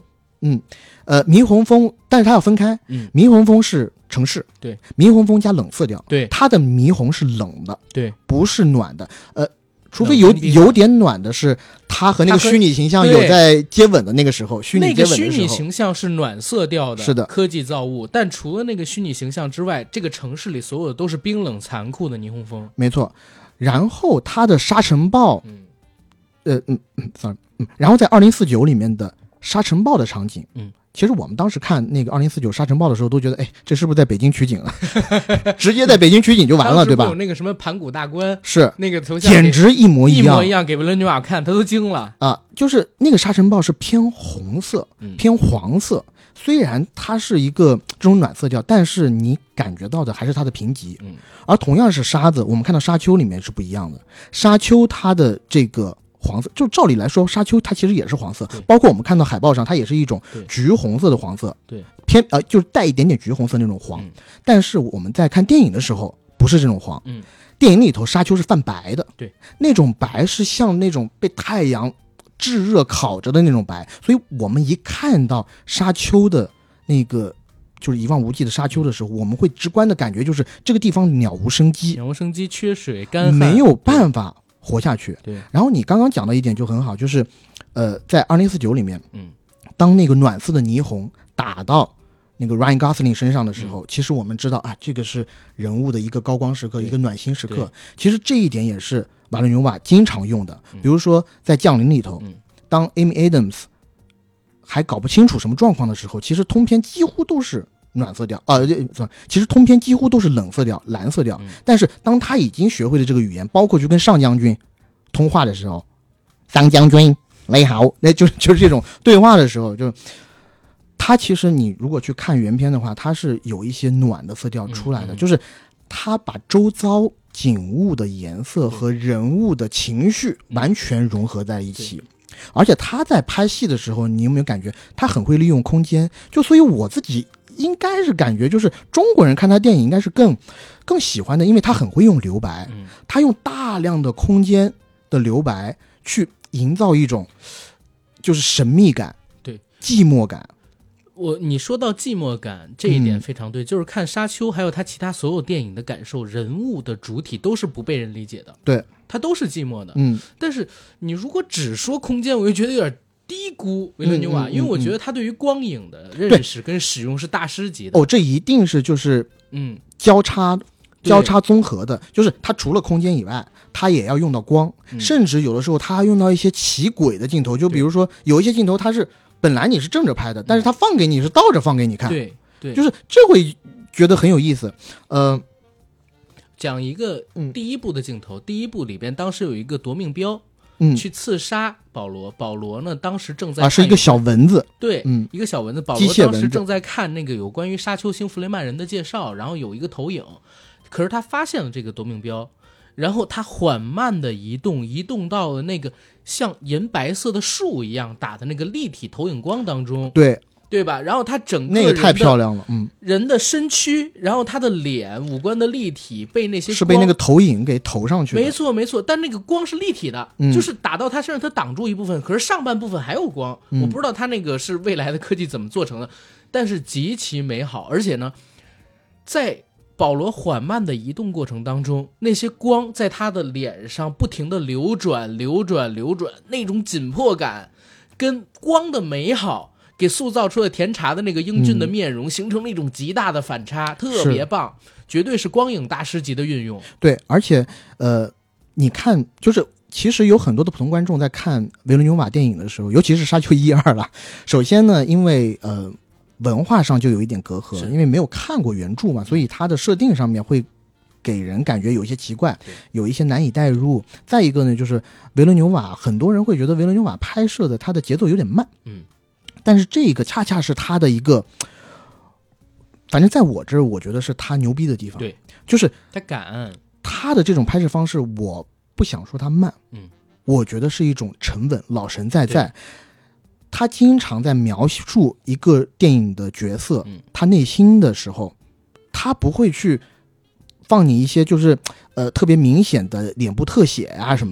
[SPEAKER 2] 嗯，呃，霓虹风，但是它要分开，
[SPEAKER 1] 嗯，
[SPEAKER 2] 霓虹风是城市，
[SPEAKER 1] 对，
[SPEAKER 2] 霓虹风加冷色调，
[SPEAKER 1] 对，
[SPEAKER 2] 它的霓虹是冷的，
[SPEAKER 1] 对，
[SPEAKER 2] 不是暖的，呃。除非有有点暖的是他和那个虚拟形象有在接吻的那个时候，虚拟接吻的时候，
[SPEAKER 1] 那个虚拟形象是暖色调的，
[SPEAKER 2] 是的，
[SPEAKER 1] 科技造物。但除了那个虚拟形象之外，这个城市里所有的都是冰冷残酷的霓虹风，
[SPEAKER 2] 没错。然后他的沙尘暴，
[SPEAKER 1] 嗯，
[SPEAKER 2] 呃嗯嗯，sorry，嗯，然后在二零四九里面的沙尘暴的场景，
[SPEAKER 1] 嗯。
[SPEAKER 2] 其实我们当时看那个二零四九沙尘暴的时候，都觉得，哎，这是不是在北京取景了？直接在北京取景就完了，对吧？
[SPEAKER 1] 有那个什么盘古大观，
[SPEAKER 2] 是
[SPEAKER 1] 那个头像，
[SPEAKER 2] 简直一模一样，
[SPEAKER 1] 一模一样，给维伦纽瓦看，他都惊了
[SPEAKER 2] 啊！就是那个沙尘暴是偏红色、
[SPEAKER 1] 嗯、
[SPEAKER 2] 偏黄色，虽然它是一个这种暖色调，但是你感觉到的还是它的贫瘠。
[SPEAKER 1] 嗯，
[SPEAKER 2] 而同样是沙子，我们看到沙丘里面是不一样的，沙丘它的这个。黄色，就照理来说，沙丘它其实也是黄色，包括我们看到海报上，它也是一种橘红色的黄色，
[SPEAKER 1] 对，
[SPEAKER 2] 偏呃就是带一点点橘红色那种黄。
[SPEAKER 1] 嗯、
[SPEAKER 2] 但是我们在看电影的时候，不是这种黄，
[SPEAKER 1] 嗯，
[SPEAKER 2] 电影里头沙丘是泛白的，
[SPEAKER 1] 对，
[SPEAKER 2] 那种白是像那种被太阳炙热烤着的那种白，所以我们一看到沙丘的那个就是一望无际的沙丘的时候，我们会直观的感觉就是这个地方鸟无生机，
[SPEAKER 1] 鸟无生机，缺水干旱，
[SPEAKER 2] 没有办法活下去。
[SPEAKER 1] 对，
[SPEAKER 2] 然后你刚刚讲的一点就很好，就是，呃，在二零四九里面，
[SPEAKER 1] 嗯，
[SPEAKER 2] 当那个暖色的霓虹打到那个 Ryan Gosling 身上的时候，嗯、其实我们知道啊，这个是人物的一个高光时刻，一个暖心时刻。其实这一点也是瓦伦纽瓦经常用的，比如说在《降临》里头，
[SPEAKER 1] 嗯、
[SPEAKER 2] 当 Amy Adams 还搞不清楚什么状况的时候，其实通篇几乎都是。暖色调啊、呃，其实通篇几乎都是冷色调、蓝色调。
[SPEAKER 1] 嗯、
[SPEAKER 2] 但是当他已经学会了这个语言，包括去跟上将军通话的时候，上将军你好，那就就是这种对话的时候，就他其实你如果去看原片的话，他是有一些暖的色调出来的，
[SPEAKER 1] 嗯嗯、
[SPEAKER 2] 就是他把周遭景物的颜色和人物的情绪完全融合在一起。而且他在拍戏的时候，你有没有感觉他很会利用空间？就所以我自己。应该是感觉就是中国人看他电影应该是更更喜欢的，因为他很会用留白，
[SPEAKER 1] 嗯、
[SPEAKER 2] 他用大量的空间的留白去营造一种就是神秘感，
[SPEAKER 1] 对，
[SPEAKER 2] 寂寞感。
[SPEAKER 1] 我你说到寂寞感这一点非常对，嗯、就是看沙丘还有他其他所有电影的感受，人物的主体都是不被人理解的，
[SPEAKER 2] 对，
[SPEAKER 1] 他都是寂寞的，
[SPEAKER 2] 嗯。
[SPEAKER 1] 但是你如果只说空间，我就觉得有点。低估维伦纽瓦，
[SPEAKER 2] 嗯嗯嗯嗯
[SPEAKER 1] 因为我觉得他对于光影的认识跟使用是大师级的。
[SPEAKER 2] 哦，这一定是就是
[SPEAKER 1] 嗯
[SPEAKER 2] 交叉交叉综合的，就是他除了空间以外，他也要用到光，
[SPEAKER 1] 嗯、
[SPEAKER 2] 甚至有的时候他用到一些奇诡的镜头，就比如说有一些镜头他是本来你是正着拍的，但是他放给你是倒着放给你看，
[SPEAKER 1] 对对，
[SPEAKER 2] 就是这会觉得很有意思。呃，
[SPEAKER 1] 讲一个第一部的镜头，嗯、第一部里边当时有一个夺命镖。
[SPEAKER 2] 嗯，
[SPEAKER 1] 去刺杀保罗。保罗呢，当时正在
[SPEAKER 2] 啊，是一个小蚊子，
[SPEAKER 1] 对，
[SPEAKER 2] 嗯，
[SPEAKER 1] 一个小蚊子。保罗当时正在看那个有关于沙丘星弗雷曼人的介绍，然后有一个投影，可是他发现了这个夺命镖，然后他缓慢的移动，移动到了那个像银白色的树一样打的那个立体投影光当中，
[SPEAKER 2] 对。
[SPEAKER 1] 对吧？然后他整个
[SPEAKER 2] 那个太漂亮了，嗯，
[SPEAKER 1] 人的身躯，然后他的脸、五官的立体被那些
[SPEAKER 2] 是被那个投影给投上去的，
[SPEAKER 1] 没错没错。但那个光是立体的，
[SPEAKER 2] 嗯、
[SPEAKER 1] 就是打到他身上，他挡住一部分，可是上半部分还有光。
[SPEAKER 2] 嗯、
[SPEAKER 1] 我不知道他那个是未来的科技怎么做成的，但是极其美好。而且呢，在保罗缓慢的移动过程当中，那些光在他的脸上不停的流转、流转、流转，那种紧迫感跟光的美好。给塑造出了甜茶的那个英俊的面容，嗯、形成了一种极大的反差，特别棒，绝对是光影大师级的运用。
[SPEAKER 2] 对，而且呃，你看，就是其实有很多的普通观众在看维伦纽瓦电影的时候，尤其是《沙丘》一二了。首先呢，因为呃文化上就有一点隔阂，因为没有看过原著嘛，所以它的设定上面会给人感觉有一些奇怪，有一些难以代入。再一个呢，就是维伦纽瓦，很多人会觉得维伦纽瓦拍摄的他的节奏有点慢，
[SPEAKER 1] 嗯。
[SPEAKER 2] 但是这个恰恰是他的一个，反正在我这儿，我觉得是他牛逼的地方。
[SPEAKER 1] 对，
[SPEAKER 2] 就是
[SPEAKER 1] 他敢，
[SPEAKER 2] 他的这种拍摄方式，我不想说他慢，
[SPEAKER 1] 嗯，
[SPEAKER 2] 我觉得是一种沉稳，老神在在。他经常在描述一个电影的角色，
[SPEAKER 1] 嗯、
[SPEAKER 2] 他内心的时候，他不会去放你一些就是呃特别明显的脸部特写啊什么的，
[SPEAKER 1] 嗯、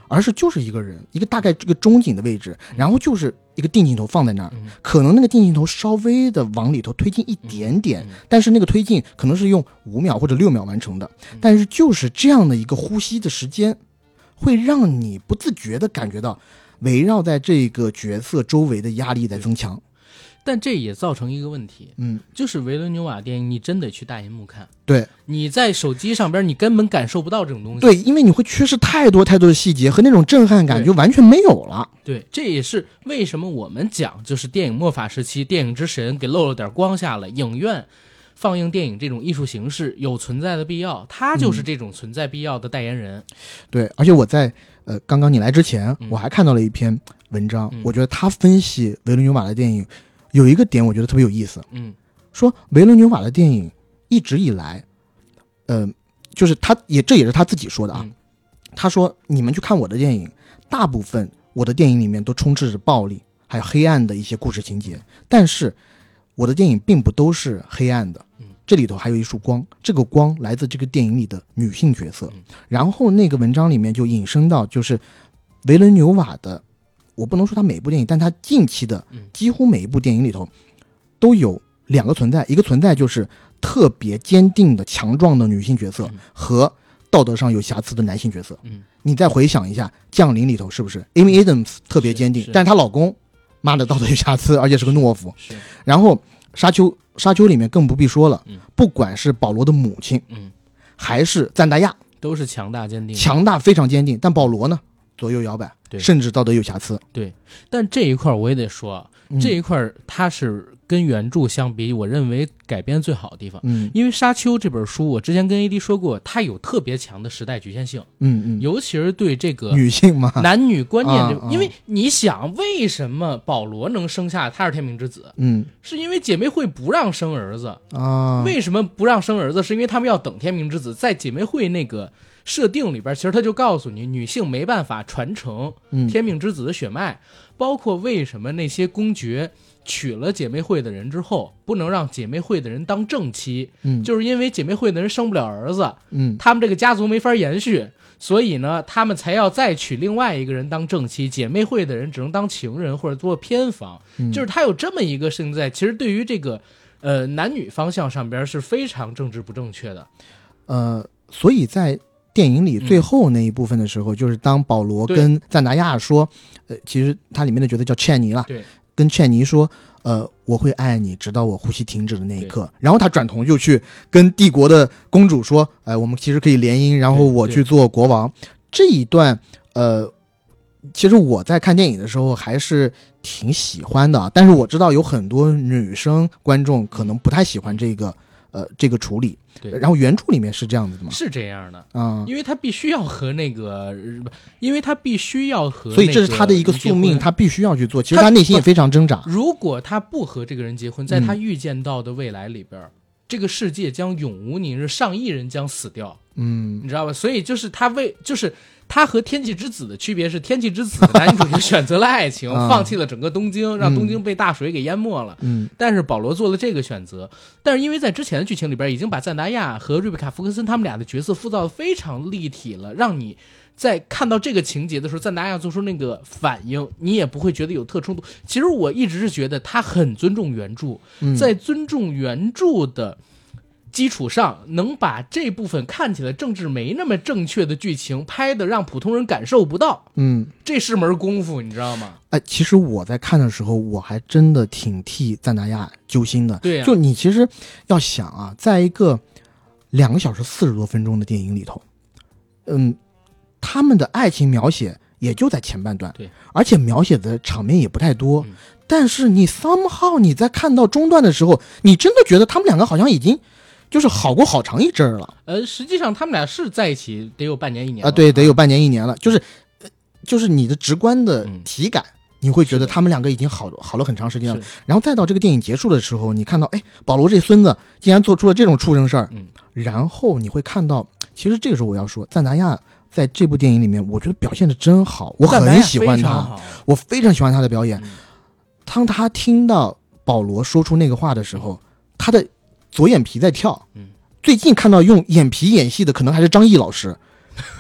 [SPEAKER 2] 而是就是一个人，一个大概这个中景的位置，然后就是一个定镜头放在那儿，
[SPEAKER 1] 嗯、
[SPEAKER 2] 可能那个定镜头稍微的往里头推进一点点，
[SPEAKER 1] 嗯嗯、
[SPEAKER 2] 但是那个推进可能是用五秒或者六秒完成的，
[SPEAKER 1] 嗯、
[SPEAKER 2] 但是就是这样的一个呼吸的时间，会让你不自觉的感觉到围绕在这个角色周围的压力在增强。
[SPEAKER 1] 但这也造成一个问题，
[SPEAKER 2] 嗯，
[SPEAKER 1] 就是维伦纽瓦电影你真得去大银幕看，
[SPEAKER 2] 对，
[SPEAKER 1] 你在手机上边你根本感受不到这种东西，
[SPEAKER 2] 对，因为你会缺失太多太多的细节和那种震撼感就完全没有了。
[SPEAKER 1] 对，这也是为什么我们讲就是电影末法时期电影之神给漏了点光下了，影院放映电影这种艺术形式有存在的必要，他就是这种存在必要的代言人。
[SPEAKER 2] 嗯、对，而且我在呃刚刚你来之前、
[SPEAKER 1] 嗯、
[SPEAKER 2] 我还看到了一篇文章、
[SPEAKER 1] 嗯、
[SPEAKER 2] 我觉得他分析维伦纽瓦的电影有一个点我觉得特别有意思，
[SPEAKER 1] 嗯，
[SPEAKER 2] 说维伦纽瓦的电影一直以来呃就是他也这也是他自己说的啊、
[SPEAKER 1] 嗯、
[SPEAKER 2] 他说你们去看我的电影，大部分我的电影里面都充斥着暴力还有黑暗的一些故事情节，但是我的电影并不都是黑暗的，这里头还有一束光，这个光来自这个电影里的女性角色。然后那个文章里面就引申到，就是维伦纽瓦的，我不能说他每部电影，但他近期的几乎每一部电影里头都有两个存在，一个存在就是特别坚定的强壮的女性角色和道德上有瑕疵的男性角色。你再回想一下降临里头是不是 Amy Adams 特别坚定，但是她老公妈的道德有瑕疵，而且是个懦夫。然后沙丘沙丘里面更不必说了、嗯、不管是保罗的母亲、嗯、还是赞达亚
[SPEAKER 1] 都是强大坚定，
[SPEAKER 2] 强大非常坚定，但保罗呢左右摇摆，甚至道德有瑕疵。
[SPEAKER 1] 对，但这一块我也得说、嗯、这一块它是跟原著相比我认为改编最好的地方。嗯，因为沙丘这本书我之前跟 A D 说过，它有特别强的时代局限性。
[SPEAKER 2] 嗯嗯，
[SPEAKER 1] 尤其是对这个
[SPEAKER 2] 女性嘛，
[SPEAKER 1] 男女观念这、
[SPEAKER 2] 啊啊、
[SPEAKER 1] 因为你想为什么保罗能生下他是天命之子？
[SPEAKER 2] 嗯，
[SPEAKER 1] 是因为姐妹会不让生儿子
[SPEAKER 2] 啊。
[SPEAKER 1] 为什么不让生儿子？是因为他们要等天命之子。在姐妹会那个设定里边，其实他就告诉你，女性没办法传承天命之子的血脉、嗯、包括为什么那些公爵娶了姐妹会的人之后不能让姐妹会的人当正妻、嗯、就是因为姐妹会的人生不了儿子，嗯，他们这个家族没法延续，所以呢他们才要再娶另外一个人当正妻，姐妹会的人只能当情人或者做偏房、嗯、就是他有这么一个事情在，其实对于这个呃男女方向上边是非常政治不正确的。
[SPEAKER 2] 呃所以在电影里最后那一部分的时候、嗯、就是当保罗跟赞达亚说呃其实他里面的角色叫茜妮了，
[SPEAKER 1] 对，
[SPEAKER 2] 跟茜妮说呃我会爱你直到我呼吸停止的那一刻，然后他转头就去跟帝国的公主说哎、呃，我们其实可以联姻，然后我去做国王。这一段呃其实我在看电影的时候还是挺喜欢的，但是我知道有很多女生观众可能不太喜欢这个呃这个处理。
[SPEAKER 1] 对，
[SPEAKER 2] 然后原著里面是这样子的吗？
[SPEAKER 1] 是这样的
[SPEAKER 2] 啊、嗯，
[SPEAKER 1] 因为他必须要和那个，因为他必须要和、那个，
[SPEAKER 2] 所以这是他的一个宿命，他必须要去做。其实他内心也非常挣扎。
[SPEAKER 1] 如果他不和这个人结婚，在他预见到的未来里边、嗯，这个世界将永无宁日，上亿人将死掉。
[SPEAKER 2] 嗯，
[SPEAKER 1] 你知道吧？所以就是他为，就是他和天气之子的区别是，天气之子的男主角选择了爱情，
[SPEAKER 2] 啊、
[SPEAKER 1] 放弃了整个东京，让东京被大水给淹没了。
[SPEAKER 2] 嗯，
[SPEAKER 1] 但是保罗做了这个选择，但是因为在之前的剧情里边已经把赞达亚和瑞贝卡·福克森他们俩的角色塑造的非常立体了，让你在看到这个情节的时候，赞达亚做出那个反应，你也不会觉得有特冲突。其实我一直是觉得他很尊重原著，
[SPEAKER 2] 嗯、
[SPEAKER 1] 在尊重原著的基础上，能把这部分看起来政治没那么正确的剧情拍的让普通人感受不到，
[SPEAKER 2] 嗯，
[SPEAKER 1] 这是门功夫，你知道吗？
[SPEAKER 2] 哎，其实我在看的时候，我还真的挺替赞达亚揪心的。
[SPEAKER 1] 对、啊，
[SPEAKER 2] 就你其实要想啊，在一个两个小时四十多分钟的电影里头，嗯，他们的爱情描写也就在前半段，
[SPEAKER 1] 对，
[SPEAKER 2] 而且描写的场面也不太多。
[SPEAKER 1] 嗯、
[SPEAKER 2] 但是你 somehow 你在看到中段的时候，你真的觉得他们两个好像已经。就是好过好长一阵儿了，
[SPEAKER 1] 呃，实际上他们俩是在一起得有半年一年
[SPEAKER 2] 啊，对，得有半年一年了。就是，就是你的直观的体感，嗯、你会觉得他们两个已经好好了很长时间了。然后再到这个电影结束的时候，你看到，哎，保罗这孙子竟然做出了这种畜生事儿，
[SPEAKER 1] 嗯，
[SPEAKER 2] 然后你会看到，其实这个时候我要说，赞达亚在这部电影里面，我觉得表现的真好，我很喜欢他，我非常喜欢他的表演。嗯、当他听到保罗说出那个话的时候，他的左眼皮在跳，
[SPEAKER 1] 嗯，
[SPEAKER 2] 最近看到用眼皮演戏的可能还是张译老师，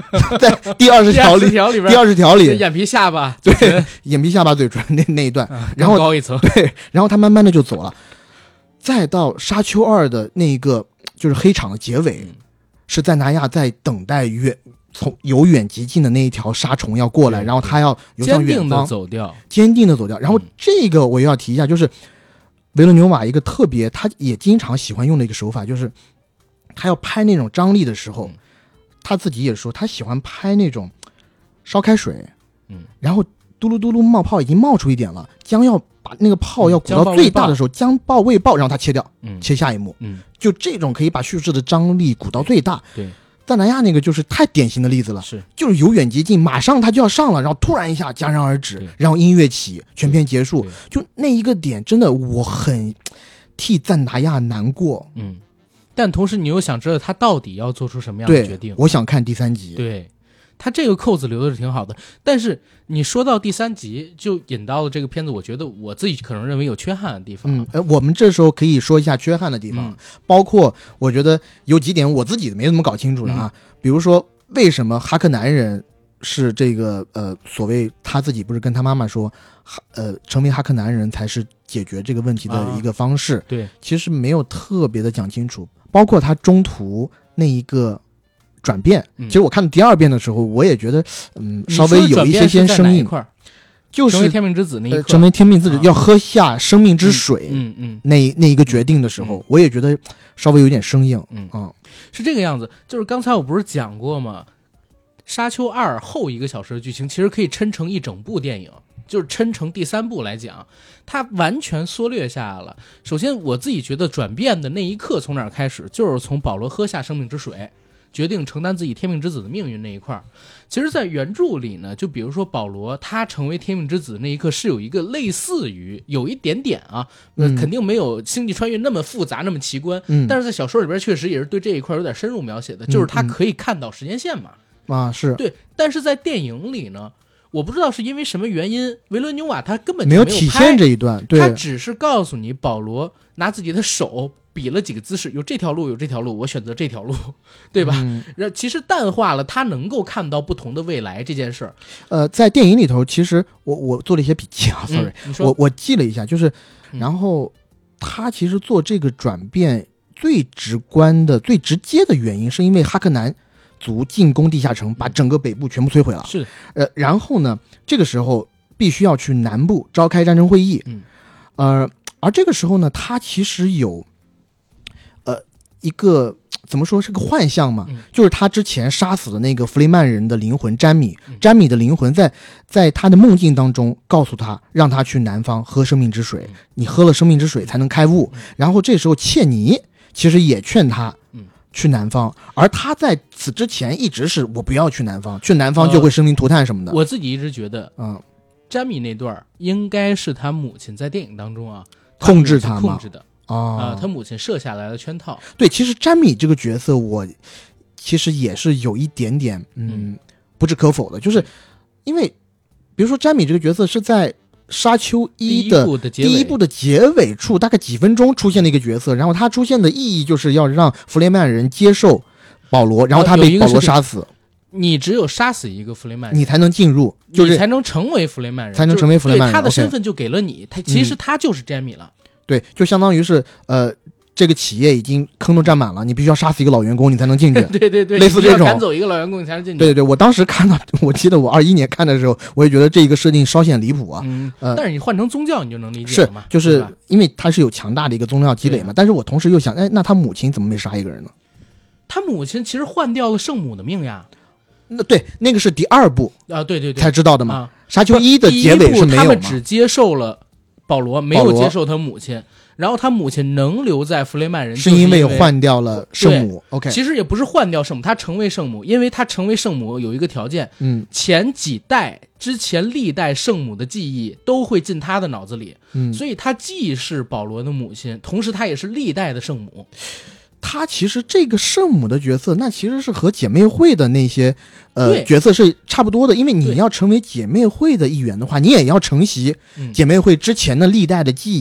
[SPEAKER 2] 在第二十条里，
[SPEAKER 1] 条里边，
[SPEAKER 2] 第二十条里，
[SPEAKER 1] 眼皮下巴，
[SPEAKER 2] 对，眼皮下巴嘴唇那那一段，
[SPEAKER 1] 啊、
[SPEAKER 2] 然后
[SPEAKER 1] 高一层，
[SPEAKER 2] 对，然后他慢慢的就走了，再到沙丘二的那一个就是黑场的结尾，嗯、是赞达亚在等待远从由远及近的那一条沙虫要过来，然后他要游向远方，坚定
[SPEAKER 1] 的走掉，
[SPEAKER 2] 坚定的走掉。然后这个我又要提一下，就是维伦纽瓦一个特别，他也经常喜欢用的一个手法，就是他要拍那种张力的时候，嗯、他自己也说他喜欢拍那种烧开水，嗯，然后嘟噜嘟噜冒泡已经冒出一点了，将要把那个泡要鼓到最大的时候，将爆未爆，让它切掉，嗯，切下一幕，嗯，就这种可以把叙事的张力鼓到最大。
[SPEAKER 1] 对，
[SPEAKER 2] 赞达亚那个就是太典型的例子了，
[SPEAKER 1] 是，
[SPEAKER 2] 就是由远及近，马上他就要上了，然后突然一下戛然而止，然后音乐起，全片结束，就那一个点，真的我很替赞达亚难过，
[SPEAKER 1] 嗯，但同时你又想知道他到底要做出什么样的决定，
[SPEAKER 2] 我想看第三集，
[SPEAKER 1] 对。他这个扣子留的是挺好的，但是你说到第三集，就引到了这个片子，我觉得我自己可能认为有缺憾的地方。
[SPEAKER 2] 嗯，呃，我们这时候可以说一下缺憾的地方，嗯、包括我觉得有几点我自己没怎么搞清楚了啊，嗯、比如说为什么哈克男人是这个呃所谓他自己不是跟他妈妈说，呃，成为哈克男人才是解决这个问题的一个方式？啊、
[SPEAKER 1] 对，
[SPEAKER 2] 其实没有特别的讲清楚，包括他中途那一个。转变，其实我看第二遍的时候，我也觉得，嗯，稍微有一些些生硬，就是
[SPEAKER 1] 成为天命之子那一刻，
[SPEAKER 2] 呃、成为天命之子、啊、要喝下生命之水，
[SPEAKER 1] 嗯嗯，
[SPEAKER 2] 那那一个决定的时候，嗯、我也觉得稍微有点生硬，
[SPEAKER 1] 嗯啊，是这个样子。就是刚才我不是讲过吗？沙丘二后一个小时的剧情，其实可以抻成一整部电影。就是抻成第三部来讲，它完全缩略下来了。首先，我自己觉得转变的那一刻从哪儿开始，就是从保罗喝下生命之水。决定承担自己天命之子的命运那一块，其实在原著里呢，就比如说保罗他成为天命之子那一刻是有一个类似于有一点点啊、嗯、肯定没有星际穿越那么复杂那么奇观、嗯、但是在小说里边确实也是对这一块有点深入描写的、嗯、就是他可以看到时间线嘛、
[SPEAKER 2] 嗯、啊是
[SPEAKER 1] 对，但是在电影里呢，我不知道是因为什么原因，维伦纽瓦他根本就
[SPEAKER 2] 没有体现这一段，对，
[SPEAKER 1] 他只是告诉你保罗拿自己的手比了几个姿势，有这条路有这条路，我选择这条路，对吧？嗯、其实淡化了他能够看到不同的未来这件事儿。
[SPEAKER 2] 呃，在电影里头，其实我我做了一些笔记啊 ，sorry，、
[SPEAKER 1] 嗯、
[SPEAKER 2] 我我记了一下，就是，然后他其实做这个转变最直观的、最直接的原因，是因为哈克南族进攻地下城，把整个北部全部摧毁了。
[SPEAKER 1] 是，
[SPEAKER 2] 呃，然后呢，这个时候必须要去南部召开战争会议。
[SPEAKER 1] 嗯，
[SPEAKER 2] 呃，而这个时候呢，他其实有。一个怎么说是个幻象嘛、嗯、就是他之前杀死的那个弗雷曼人的灵魂詹米、嗯、詹米的灵魂在在他的梦境当中告诉他，让他去南方喝生命之水、嗯、你喝了生命之水才能开悟、嗯、然后这时候切尼其实也劝他去南方、嗯、而他在此之前一直是我不要去南方，去南方就会生灵涂炭什么的、
[SPEAKER 1] 呃、我自己一直觉得嗯，詹米那段应该是他母亲在电影当中啊
[SPEAKER 2] 控制他
[SPEAKER 1] 控制的
[SPEAKER 2] 哦、
[SPEAKER 1] 啊，他母亲设下来的圈套。
[SPEAKER 2] 对，其实詹米这个角色，我其实也是有一点点，嗯，嗯不置可否的，就是因为，比如说詹米这个角色是在沙丘一的第一部的结尾处，大概几分钟出现的一个角色，然后他出现的意义就是要让弗雷曼人接受保罗，然后他被保罗杀死。
[SPEAKER 1] 你只有杀死一个弗雷曼人，
[SPEAKER 2] 你才能进入，就是
[SPEAKER 1] 你才能成为弗雷曼人，
[SPEAKER 2] 才能成为弗雷曼人。
[SPEAKER 1] 对他的身份就给了你，他其实他就是詹米了。嗯
[SPEAKER 2] 对，就相当于是呃，这个企业已经坑都占满了，你必须要杀死一个老员工，你才能进去。
[SPEAKER 1] 对对对，
[SPEAKER 2] 类似这种
[SPEAKER 1] 赶走一个老员工，你才能进去。
[SPEAKER 2] 对对对，我当时看到，我记得我二一年看的时候，我也觉得这一个设定稍显离谱啊。
[SPEAKER 1] 嗯，呃，但是你换成宗教，你就能理解了嘛？
[SPEAKER 2] 是，就是因为他是有强大的一个宗教积累嘛。但是我同时又想，哎，那他母亲怎么没杀一个人呢？
[SPEAKER 1] 他母亲其实换掉了圣母的命呀。
[SPEAKER 2] 那对，那个是第二部
[SPEAKER 1] 啊，对对对，
[SPEAKER 2] 才知道的嘛。
[SPEAKER 1] 啊、
[SPEAKER 2] 沙丘一的结尾是没有嘛？
[SPEAKER 1] 他们只接受了保罗，没有接受他母亲。然后他母亲能留在弗雷曼人，
[SPEAKER 2] 是因为换掉了圣母。OK，
[SPEAKER 1] 其实也不是换掉圣母，他成为圣母，因为他成为圣母有一个条件，
[SPEAKER 2] 嗯，
[SPEAKER 1] 前几代之前历代圣母的记忆都会进他的脑子里，
[SPEAKER 2] 嗯，
[SPEAKER 1] 所以他既是保罗的母亲，同时他也是历代的圣母。
[SPEAKER 2] 他其实这个圣母的角色，那其实是和姐妹会的那些呃角色是差不多的，因为你要成为姐妹会的一员的话，你也要承袭姐妹会之前的历代的记忆。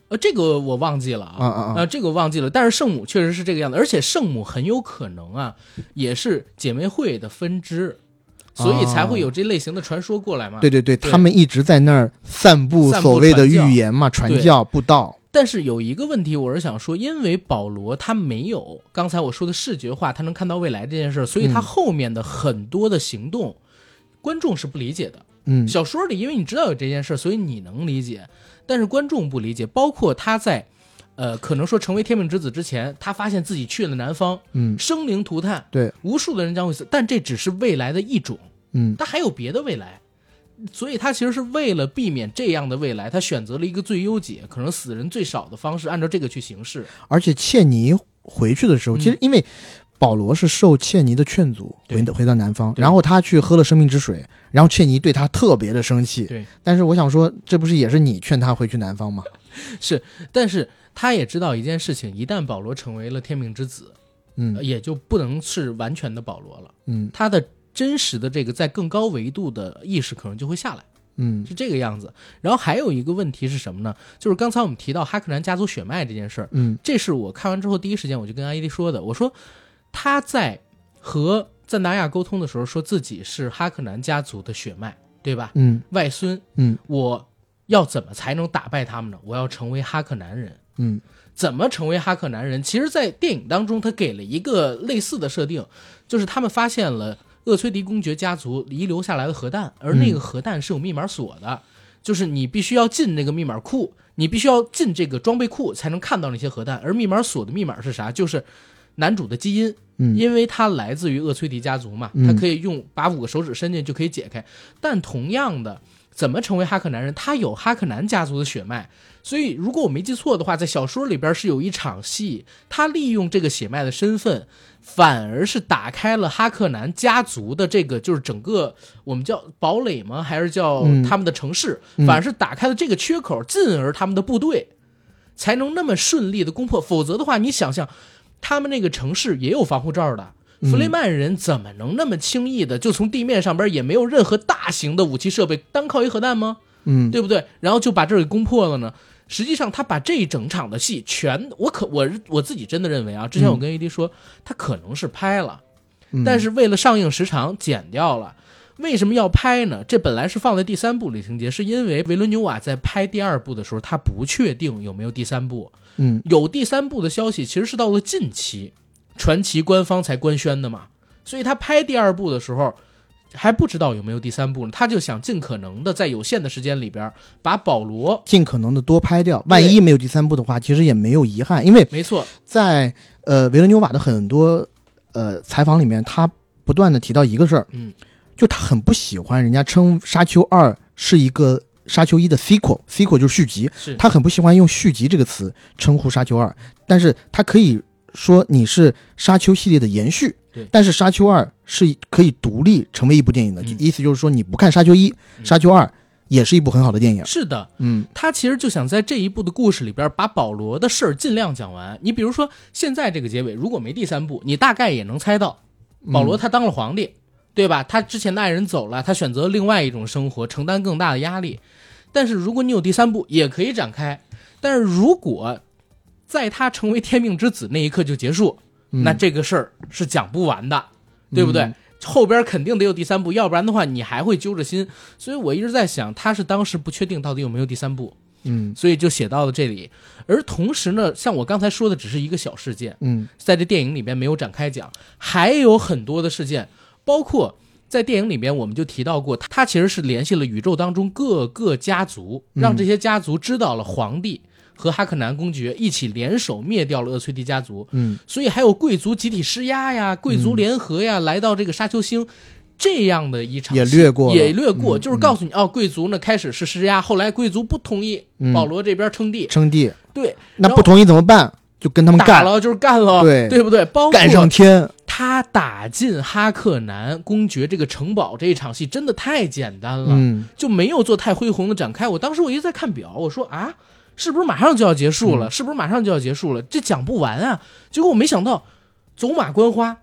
[SPEAKER 1] 呃，这个我忘记了啊
[SPEAKER 2] 啊啊啊！
[SPEAKER 1] 呃，这个我忘记了。但是圣母确实是这个样子，而且圣母很有可能啊，也是姐妹会的分支，所以才会有这类型的传说过来嘛。
[SPEAKER 2] 对对对，
[SPEAKER 1] 对
[SPEAKER 2] 他们一直在那儿散布所谓的预言嘛，传教布道。
[SPEAKER 1] 但是有一个问题，我是想说，因为保罗他没有刚才我说的视觉化，他能看到未来这件事，所以他后面的很多的行动，嗯、观众是不理解的。
[SPEAKER 2] 嗯，
[SPEAKER 1] 小说里因为你知道有这件事，所以你能理解，但是观众不理解。包括他在，呃，可能说成为天命之子之前，他发现自己去了南方，
[SPEAKER 2] 嗯，
[SPEAKER 1] 生灵涂炭，
[SPEAKER 2] 对，
[SPEAKER 1] 无数的人将会死，但这只是未来的一种，
[SPEAKER 2] 嗯，
[SPEAKER 1] 他还有别的未来。所以他其实是为了避免这样的未来，他选择了一个最优解，可能死人最少的方式，按照这个去行事。
[SPEAKER 2] 而且切尼回去的时候，
[SPEAKER 1] 嗯、
[SPEAKER 2] 其实因为保罗是受切尼的劝阻回回到南方，然后他去喝了生命之水，然后切尼对他特别的生气。
[SPEAKER 1] 对，
[SPEAKER 2] 但是我想说，这不是也是你劝他回去南方吗？
[SPEAKER 1] 是，但是他也知道一件事情，一旦保罗成为了天命之子，
[SPEAKER 2] 嗯，
[SPEAKER 1] 也就不能是完全的保罗了。
[SPEAKER 2] 嗯，
[SPEAKER 1] 他的真实的这个在更高维度的意识可能就会下来，
[SPEAKER 2] 嗯，
[SPEAKER 1] 是这个样子。然后还有一个问题是什么呢？就是刚才我们提到哈克南家族血脉这件事儿，
[SPEAKER 2] 嗯，
[SPEAKER 1] 这是我看完之后第一时间我就跟阿伊迪说的，我说他在和赞达亚沟通的时候说自己是哈克南家族的血脉，对吧？
[SPEAKER 2] 嗯，
[SPEAKER 1] 外孙，
[SPEAKER 2] 嗯，
[SPEAKER 1] 我要怎么才能打败他们呢？我要成为哈克南人，
[SPEAKER 2] 嗯。
[SPEAKER 1] 怎么成为哈克南人？其实在电影当中他给了一个类似的设定，就是他们发现了厄崔迪公爵家族遗留下来的核弹，而那个核弹是有密码锁的，嗯、就是你必须要进那个密码库，你必须要进这个装备库才能看到那些核弹，而密码锁的密码是啥？就是男主的基因，
[SPEAKER 2] 嗯，
[SPEAKER 1] 因为他来自于厄崔迪家族嘛，
[SPEAKER 2] 嗯、
[SPEAKER 1] 他可以用把五个手指伸进就可以解开。但同样的，怎么成为哈克南人？他有哈克南家族的血脉。所以如果我没记错的话，在小说里边是有一场戏，他利用这个血脉的身份，反而是打开了哈克南家族的这个就是整个我们叫堡垒吗？还是叫他们的城市、嗯、反而是打开了这个缺口，进而他们的部队才能那么顺利的攻破。否则的话，你想象他们那个城市也有防护罩的，弗雷曼人怎么能那么轻易的就从地面上边也没有任何大型的武器设备，单靠一核弹吗？
[SPEAKER 2] 嗯，
[SPEAKER 1] 对不对？然后就把这儿给攻破了呢？实际上他把这一整场的戏全，我可我我自己真的认为啊，之前我跟 A D 说、嗯、他可能是拍了、嗯、但是为了上映时长剪掉了。为什么要拍呢？这本来是放在第三部里情节，是因为维伦纽瓦在拍第二部的时候他不确定有没有第三部。
[SPEAKER 2] 嗯，
[SPEAKER 1] 有第三部的消息其实是到了近期传奇官方才官宣的嘛，所以他拍第二部的时候还不知道有没有第三部呢，他就想尽可能的在有限的时间里边把保罗
[SPEAKER 2] 尽可能的多拍掉，万一没有第三部的话其实也没有遗憾。因为
[SPEAKER 1] 没错，
[SPEAKER 2] 在呃维伦纽瓦的很多呃采访里面，他不断的提到一个事儿，
[SPEAKER 1] 嗯，
[SPEAKER 2] 就他很不喜欢人家称沙丘二是一个沙丘一的 sequel sequel 就是续集，
[SPEAKER 1] 是
[SPEAKER 2] 他很不喜欢用续集这个词称呼沙丘二，但是他可以说你是沙丘系列的延续，
[SPEAKER 1] 对，
[SPEAKER 2] 但是沙丘二是可以独立成为一部电影的、嗯、意思就是说你不看沙丘一、嗯、沙丘二也是一部很好的电影。
[SPEAKER 1] 是的，
[SPEAKER 2] 嗯，
[SPEAKER 1] 他其实就想在这一部的故事里边把保罗的事儿尽量讲完。你比如说现在这个结尾如果没第三部，你大概也能猜到保罗他当了皇帝、嗯、对吧？他之前的爱人走了，他选择另外一种生活，承担更大的压力。但是如果你有第三部也可以展开，但是如果在他成为天命之子那一刻就结束、嗯、那这个事儿是讲不完的，对不对、嗯、后边肯定得有第三部，要不然的话你还会揪着心。所以我一直在想他是当时不确定到底有没有第三部，
[SPEAKER 2] 嗯，
[SPEAKER 1] 所以就写到了这里。而同时呢，像我刚才说的只是一个小事件，
[SPEAKER 2] 嗯，在
[SPEAKER 1] 这电影里面没有展开讲，还有很多的事件，包括在电影里面我们就提到过，他其实是联系了宇宙当中各个家族，让这些家族知道了皇帝和哈克南公爵一起联手灭掉了厄崔迪家族，
[SPEAKER 2] 嗯，
[SPEAKER 1] 所以还有贵族集体施压呀，贵族联合呀、嗯、来到这个沙丘星这样的一场
[SPEAKER 2] 也略过
[SPEAKER 1] 也略过、嗯、就是告诉你、
[SPEAKER 2] 嗯、
[SPEAKER 1] 哦，贵族呢开始是施压，后来贵族不同意、嗯、保罗这边称帝
[SPEAKER 2] 称帝，
[SPEAKER 1] 对，
[SPEAKER 2] 那不同意怎么办？就跟他们干
[SPEAKER 1] 打了，就是干了，
[SPEAKER 2] 对
[SPEAKER 1] 对不对？包括
[SPEAKER 2] 干上天，
[SPEAKER 1] 他打进哈克南公爵这个城堡这一场戏真的太简单了，
[SPEAKER 2] 嗯，
[SPEAKER 1] 就没有做太恢宏的展开。我当时我一直在看表，我说啊，是不是马上就要结束了？嗯、是不是马上就要结束了？这讲不完啊！结果我没想到，走马观花，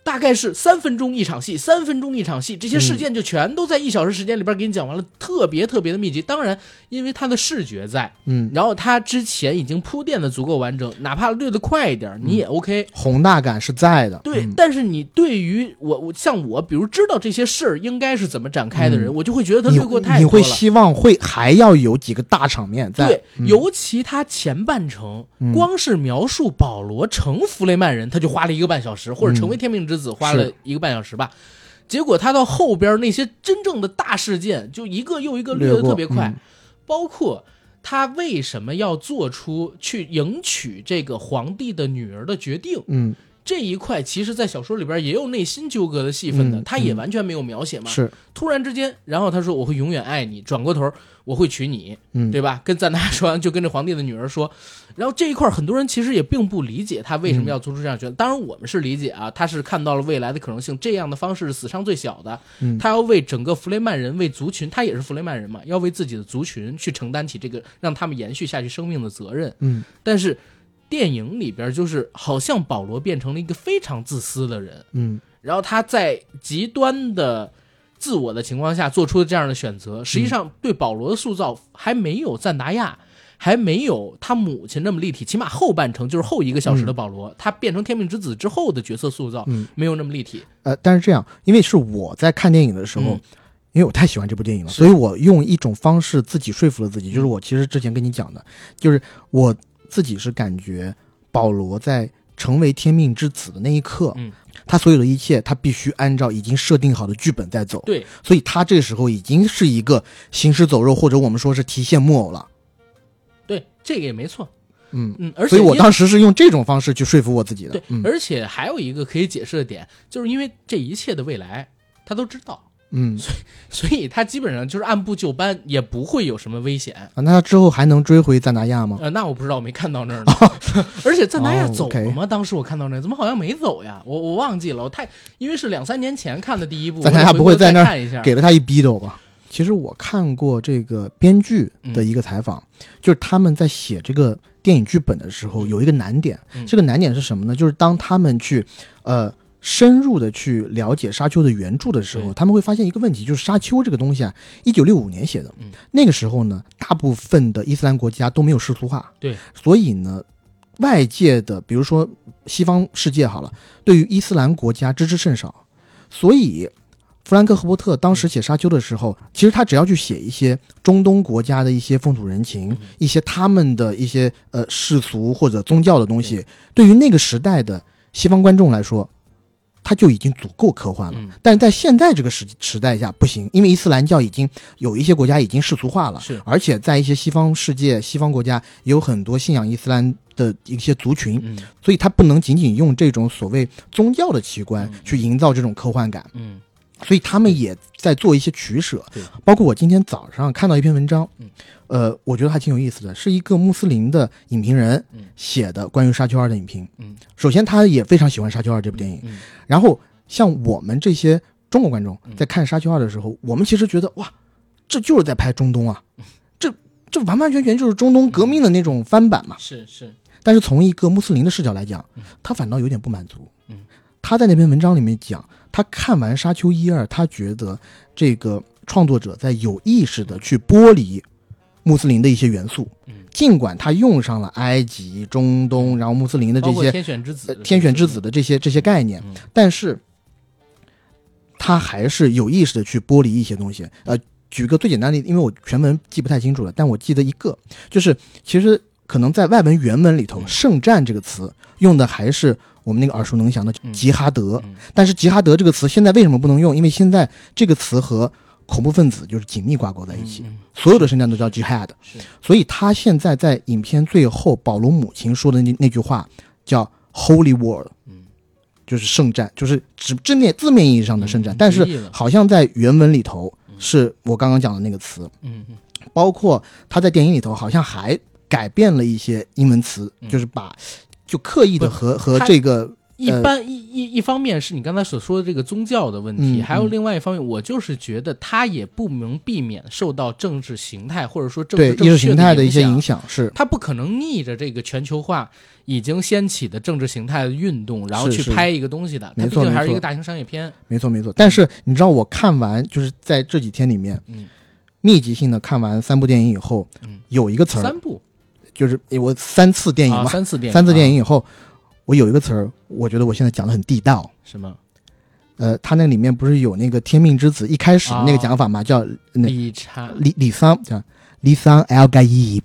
[SPEAKER 1] 大概是三分钟一场戏，三分钟一场戏，这些事件就全都在一小时时间里边给你讲完了，嗯、特别特别的密集。当然，因为它的视觉在，
[SPEAKER 2] 嗯，
[SPEAKER 1] 然后它之前已经铺垫的足够完整，哪怕略得快一点，你也 OK，、嗯、
[SPEAKER 2] 宏大感是在的。
[SPEAKER 1] 对，
[SPEAKER 2] 嗯、
[SPEAKER 1] 但是你对于我，我像我，比如知道这些事儿应该是怎么展开的人，嗯、我就会觉得他略过太多了。
[SPEAKER 2] 你会希望会还要有几个大场面在。
[SPEAKER 1] 对，
[SPEAKER 2] 嗯、
[SPEAKER 1] 尤其他前半程、嗯、光是描述保罗成弗雷曼人，他就花了一个半小时，或者成为天命之子花了一个半小时吧。结果他到后边那些真正的大事件，就一个又一个略得特别快，嗯、包括他为什么要做出去迎娶这个皇帝的女儿的决定，
[SPEAKER 2] 嗯。
[SPEAKER 1] 这一块其实在小说里边也有内心纠葛的戏份的，
[SPEAKER 2] 嗯、
[SPEAKER 1] 他也完全没有描写嘛。
[SPEAKER 2] 是
[SPEAKER 1] 突然之间，然后他说我会永远爱你，转过头我会娶你，
[SPEAKER 2] 嗯，
[SPEAKER 1] 对吧？跟赞达说完就跟这皇帝的女儿说，然后这一块很多人其实也并不理解他为什么要做出这样决定。嗯、当然我们是理解啊，他是看到了未来的可能性，这样的方式是死伤最小的。
[SPEAKER 2] 嗯，
[SPEAKER 1] 他要为整个弗雷曼人，为族群，他也是弗雷曼人嘛，要为自己的族群去承担起这个让他们延续下去生命的责任。
[SPEAKER 2] 嗯，
[SPEAKER 1] 但是。电影里边就是好像保罗变成了一个非常自私的人，
[SPEAKER 2] 嗯，
[SPEAKER 1] 然后他在极端的自我的情况下做出了这样的选择，实际上对保罗的塑造还没有赞达亚，还没有他母亲那么立体，起码后半程就是后一个小时的保罗，嗯、他变成天命之子之后的角色塑造，
[SPEAKER 2] 嗯，
[SPEAKER 1] 没有那么立体。
[SPEAKER 2] 呃，但是这样，因为是我在看电影的时候。嗯因为我太喜欢这部电影了，所以我用一种方式自己说服了自己，就是我其实之前跟你讲的，就是我自己是感觉保罗在成为天命之子的那一刻，
[SPEAKER 1] 嗯，
[SPEAKER 2] 他所有的一切他必须按照已经设定好的剧本在走，
[SPEAKER 1] 对，
[SPEAKER 2] 所以他这个时候已经是一个行尸走肉，或者我们说是提线木偶了。
[SPEAKER 1] 对，这个也没错。
[SPEAKER 2] 嗯
[SPEAKER 1] 嗯，而且
[SPEAKER 2] 所以我当时是用这种方式去说服我自己的。
[SPEAKER 1] 对，
[SPEAKER 2] 嗯、
[SPEAKER 1] 而且还有一个可以解释的点，就是因为这一切的未来他都知道。
[SPEAKER 2] 嗯，
[SPEAKER 1] 所以所以他基本上就是按部就班，也不会有什么危险
[SPEAKER 2] 啊。那他之后还能追回赞达亚吗？
[SPEAKER 1] 呃，那我不知道，我没看到那儿呢。而且赞达亚走了吗？
[SPEAKER 2] 哦
[SPEAKER 1] okay、当时我看到那怎么好像没走呀？我我忘记了，我太因为是两三年前看的第一部，
[SPEAKER 2] 赞达亚不会在那
[SPEAKER 1] 儿
[SPEAKER 2] 给了他一逼斗吧？其实我看过这个编剧的一个采访，嗯、就是他们在写这个电影剧本的时候有一个难点，
[SPEAKER 1] 嗯、
[SPEAKER 2] 这个难点是什么呢？就是当他们去呃。深入的去了解沙丘的原著的时候，他们会发现一个问题，就是沙丘这个东西啊，一九六五年写的，
[SPEAKER 1] 嗯、
[SPEAKER 2] 那个时候呢，大部分的伊斯兰国家都没有世俗化，
[SPEAKER 1] 对，
[SPEAKER 2] 所以呢，外界的比如说西方世界好了，对于伊斯兰国家知之甚少，所以弗兰克·赫伯特当时写沙丘的时候，其实他只要去写一些中东国家的一些风土人情，
[SPEAKER 1] 嗯、
[SPEAKER 2] 一些他们的一些呃世俗或者宗教的东西，对于那个时代的西方观众来说。它就已经足够科幻了，
[SPEAKER 1] 嗯、
[SPEAKER 2] 但是在现在这个时时代下不行，因为伊斯兰教已经有一些国家已经世俗化了，
[SPEAKER 1] 是，
[SPEAKER 2] 而且在一些西方世界、西方国家也有很多信仰伊斯兰的一些族群，
[SPEAKER 1] 嗯、
[SPEAKER 2] 所以它不能仅仅用这种所谓宗教的奇观去营造这种科幻感，
[SPEAKER 1] 嗯，
[SPEAKER 2] 所以他们也在做一些取舍，包括我今天早上看到一篇文章，
[SPEAKER 1] 嗯、
[SPEAKER 2] 呃，我觉得还挺有意思的，是一个穆斯林的影评人写的关于沙丘二的影评，
[SPEAKER 1] 嗯，
[SPEAKER 2] 首先他也非常喜欢沙丘二这部电影，
[SPEAKER 1] 嗯，
[SPEAKER 2] 然后像我们这些中国观众在看沙丘二的时候，
[SPEAKER 1] 嗯、
[SPEAKER 2] 我们其实觉得哇，这就是在拍中东啊，这这完完全全就是中东革命的那种翻版嘛，
[SPEAKER 1] 是是，
[SPEAKER 2] 但是从一个穆斯林的视角来讲，他反倒有点不满足，
[SPEAKER 1] 嗯，
[SPEAKER 2] 他在那篇文章里面讲，他看完沙丘一二，他觉得这个创作者在有意识的去剥离穆斯林的一些元素，
[SPEAKER 1] 嗯，
[SPEAKER 2] 尽管他用上了埃及、中东，然后穆斯林的这些
[SPEAKER 1] 天选之子、
[SPEAKER 2] 天选之子的这些这些概念，
[SPEAKER 1] 嗯、
[SPEAKER 2] 但是他还是有意识的去剥离一些东西。呃，举个最简单的例子，因为我全文记不太清楚了，但我记得一个，就是其实可能在外文原文里头，
[SPEAKER 1] 嗯、
[SPEAKER 2] 圣战这个词用的还是我们那个耳熟能详的吉哈德，
[SPEAKER 1] 嗯嗯、
[SPEAKER 2] 但是吉哈德这个词现在为什么不能用？因为现在这个词和恐怖分子就是紧密挂钩在一起，
[SPEAKER 1] 嗯嗯、
[SPEAKER 2] 所有的圣战都叫 jihad， 所以他现在在影片最后，保罗母亲说的那那句话叫 Holy War，
[SPEAKER 1] 嗯，
[SPEAKER 2] 就是圣战，就是指字面字面意义上的圣战，
[SPEAKER 1] 嗯、
[SPEAKER 2] 但是好像在原文里头是我刚刚讲的那个词，
[SPEAKER 1] 嗯嗯，
[SPEAKER 2] 包括他在电影里头好像还改变了一些英文词，
[SPEAKER 1] 嗯、
[SPEAKER 2] 就是把就刻意的和和这个。
[SPEAKER 1] 一般、呃、一一一方面是你刚才所说的这个宗教的问题、嗯、还有另外一方面、嗯、我就是觉得他也不能避免受到政治形态或者说政治
[SPEAKER 2] 对意识形态的一些影响，是
[SPEAKER 1] 他不可能逆着这个全球化已经掀起的政治形态的运动然后去拍一个东西的，它毕竟还是一个大型商业片。
[SPEAKER 2] 没错没错，但是你知道我看完就是在这几天里面、嗯、密集性的看完三部电影以后、嗯、有一个词儿，
[SPEAKER 1] 三部
[SPEAKER 2] 就是我三次电影嘛、啊、
[SPEAKER 1] 三次电影
[SPEAKER 2] 三次电影以后、啊、我有一个词儿我觉得我现在讲得很地道。
[SPEAKER 1] 什么？
[SPEAKER 2] 呃，他那里面不是有那个天命之子一开始的那个讲法嘛、哦、叫
[SPEAKER 1] 李查
[SPEAKER 2] 李李桑叫李桑 El Gaib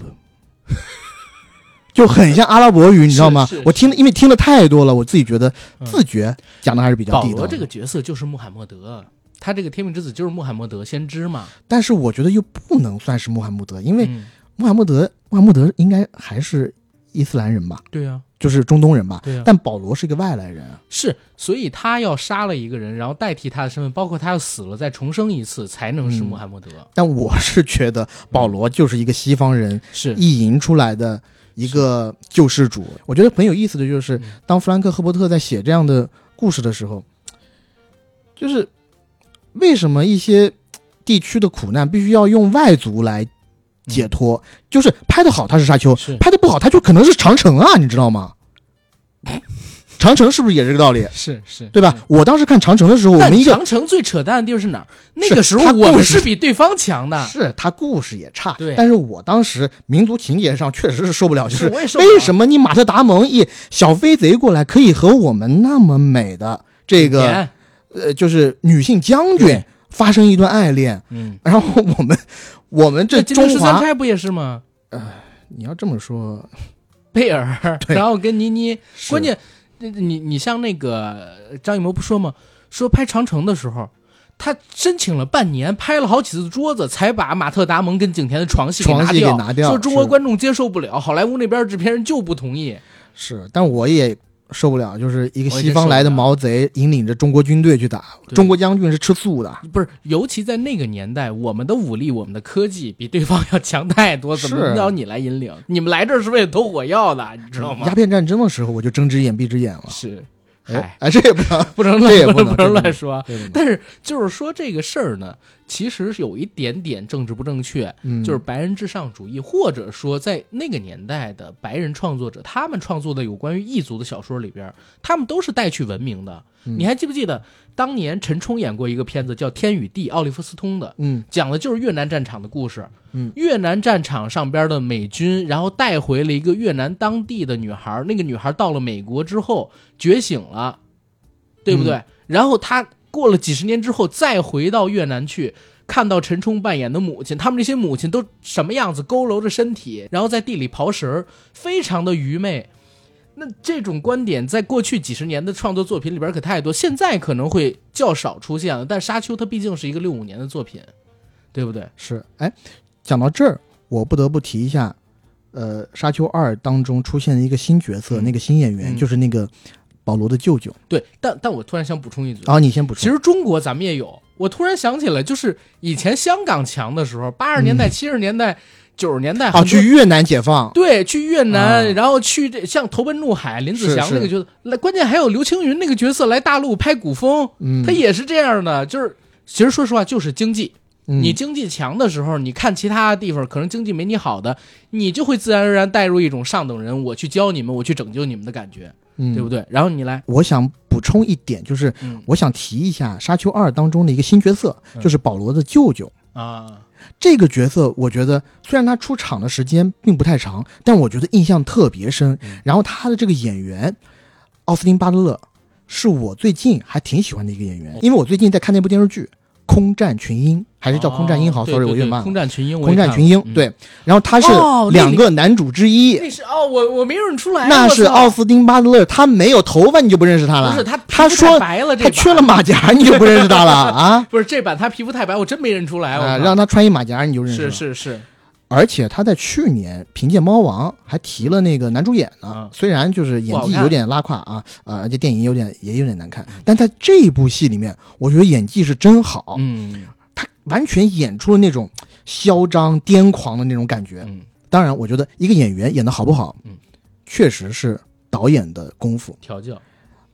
[SPEAKER 2] 就很像阿拉伯语你知道吗？我听因为听的太多了，我自己觉得自觉讲的还是比较地道的、嗯、
[SPEAKER 1] 保罗这个角色就是穆罕默德，他这个天命之子就是穆罕默德先知嘛。
[SPEAKER 2] 但是我觉得又不能算是穆罕默德，因为穆罕默德、嗯、穆罕默德应该还是伊斯兰人吧？
[SPEAKER 1] 对啊，
[SPEAKER 2] 就是中东人吧？
[SPEAKER 1] 对啊。
[SPEAKER 2] 但保罗是一个外来人，
[SPEAKER 1] 是，所以他要杀了一个人，然后代替他的身份，包括他要死了再重生一次，才能是穆罕默德、嗯。
[SPEAKER 2] 但我是觉得保罗就是一个西方人
[SPEAKER 1] 是
[SPEAKER 2] 意淫出来的一个救世主。我觉得很有意思的就是，当弗兰克·赫伯特在写这样的故事的时候，就是为什么一些地区的苦难必须要用外族来解脱、嗯、就是拍得好他是沙丘，拍得不好他就可能是长城啊，你知道吗？长城是不是也是这个道理？
[SPEAKER 1] 是是，
[SPEAKER 2] 对吧？我当时看长城的时候，我们一个
[SPEAKER 1] 长城最扯淡的地方是哪儿？那个时候我们是比对方强的，
[SPEAKER 2] 是他故事也差，
[SPEAKER 1] 对。
[SPEAKER 2] 但是我当时民族情节上确实是受不了，就是为什么你马特达蒙一小飞贼过来，可以和我们那么美的这个呃，就是女性将军发生一段爱恋？嗯，然后我们我们这中华
[SPEAKER 1] 十三钗不也是吗？
[SPEAKER 2] 呃，你要这么说，
[SPEAKER 1] 贝尔，然后跟倪妮，关键。你你像那个张艺谋不说吗？说拍长城的时候，他申请了半年，拍了好几次桌子，才把马特达蒙跟景甜的床戏给拿 掉,
[SPEAKER 2] 给拿掉，
[SPEAKER 1] 说中国观众接受不了，好莱坞那边制片人就不同意。
[SPEAKER 2] 是，但我也受不了，就是一个西方来的毛贼引领着中国军队去打，中国将军是吃素的。
[SPEAKER 1] 不是，尤其在那个年代，我们的武力我们的科技比对方要强太多，怎么要你来引领？你们来这儿是为了偷火药的，你知道吗？
[SPEAKER 2] 鸦片战争的时候我就睁只眼闭只眼了。
[SPEAKER 1] 是，
[SPEAKER 2] 哎，哎，这也不能
[SPEAKER 1] 不能
[SPEAKER 2] 这也不
[SPEAKER 1] 能不能乱说。但是就是说这个事儿呢，其实有一点点政治不正确、嗯、就是白人至上主义，或者说在那个年代的白人创作者，他们创作的有关于异族的小说里边，他们都是带去文明的、嗯、你还记不记得当年陈冲演过一个片子叫《天与地》，奥利弗斯通的，嗯，讲的就是越南战场的故事。嗯，越南战场上边的美军，然后带回了一个越南当地的女孩，那个女孩到了美国之后觉醒了，对不对、嗯、然后她过了几十年之后再回到越南去，看到陈冲扮演的母亲，他们这些母亲都什么样子，佝偻着身体，然后在地里刨食，非常的愚昧。那这种观点在过去几十年的创作作品里边可太多，现在可能会较少出现了，但沙丘它毕竟是一个六五年的作品，对不对？
[SPEAKER 2] 是。哎，讲到这儿我不得不提一下呃，沙丘二当中出现的一个新角色、嗯、那个新演员、嗯、就是那个保罗的舅舅。
[SPEAKER 1] 对，但但我突然想补充一句
[SPEAKER 2] 啊，你先补充。
[SPEAKER 1] 其实中国咱们也有，我突然想起来，就是以前香港强的时候，八十年代、七十年代、九十年代，
[SPEAKER 2] 啊，去越南解放，
[SPEAKER 1] 对，去越南，啊、然后去这像投奔怒海、林子祥那个角色，来，关键还有刘青云那个角色来大陆拍古风，嗯，他也是这样的，就是其实说实话就是经济。嗯、你经济强的时候，你看其他地方可能经济没你好的，你就会自然而然带入一种上等人，我去教你们，我去拯救你们的感觉，嗯、对不对？然后你来，
[SPEAKER 2] 我想补充一点，就是、嗯、我想提一下《沙丘二》当中的一个新角色，嗯、就是保罗的舅舅啊。这个角色，我觉得虽然他出场的时间并不太长，但我觉得印象特别深。嗯、然后他的这个演员奥斯汀·巴特勒是我最近还挺喜欢的一个演员，因为我最近在看那部电视剧。空战群英还是叫空战英豪、哦、，sorry 我越慢了。
[SPEAKER 1] 空战群英，
[SPEAKER 2] 空战群英、嗯、对，然后他是两个男主之一。
[SPEAKER 1] 哦、那是哦，我我没认出来。
[SPEAKER 2] 那是奥斯汀巴特勒，他没有头发你就不认识他了。
[SPEAKER 1] 不是他，
[SPEAKER 2] 他说
[SPEAKER 1] 白了，
[SPEAKER 2] 他缺了马甲你就不认识他了啊？
[SPEAKER 1] 不是这版他皮肤太白，我真没认出来。
[SPEAKER 2] 啊，让他穿一马甲你就认识了。
[SPEAKER 1] 是是是。
[SPEAKER 2] 而且他在去年凭借《猫王》还提了那个男主演呢，嗯、虽然就是演技有点拉胯啊，呃，这电影有点也有点难看，但在这一部戏里面，我觉得演技是真好。嗯。他完全演出了那种嚣张癫狂的那种感觉。嗯，当然我觉得一个演员演得好不好，嗯，确实是导演的功夫
[SPEAKER 1] 调教。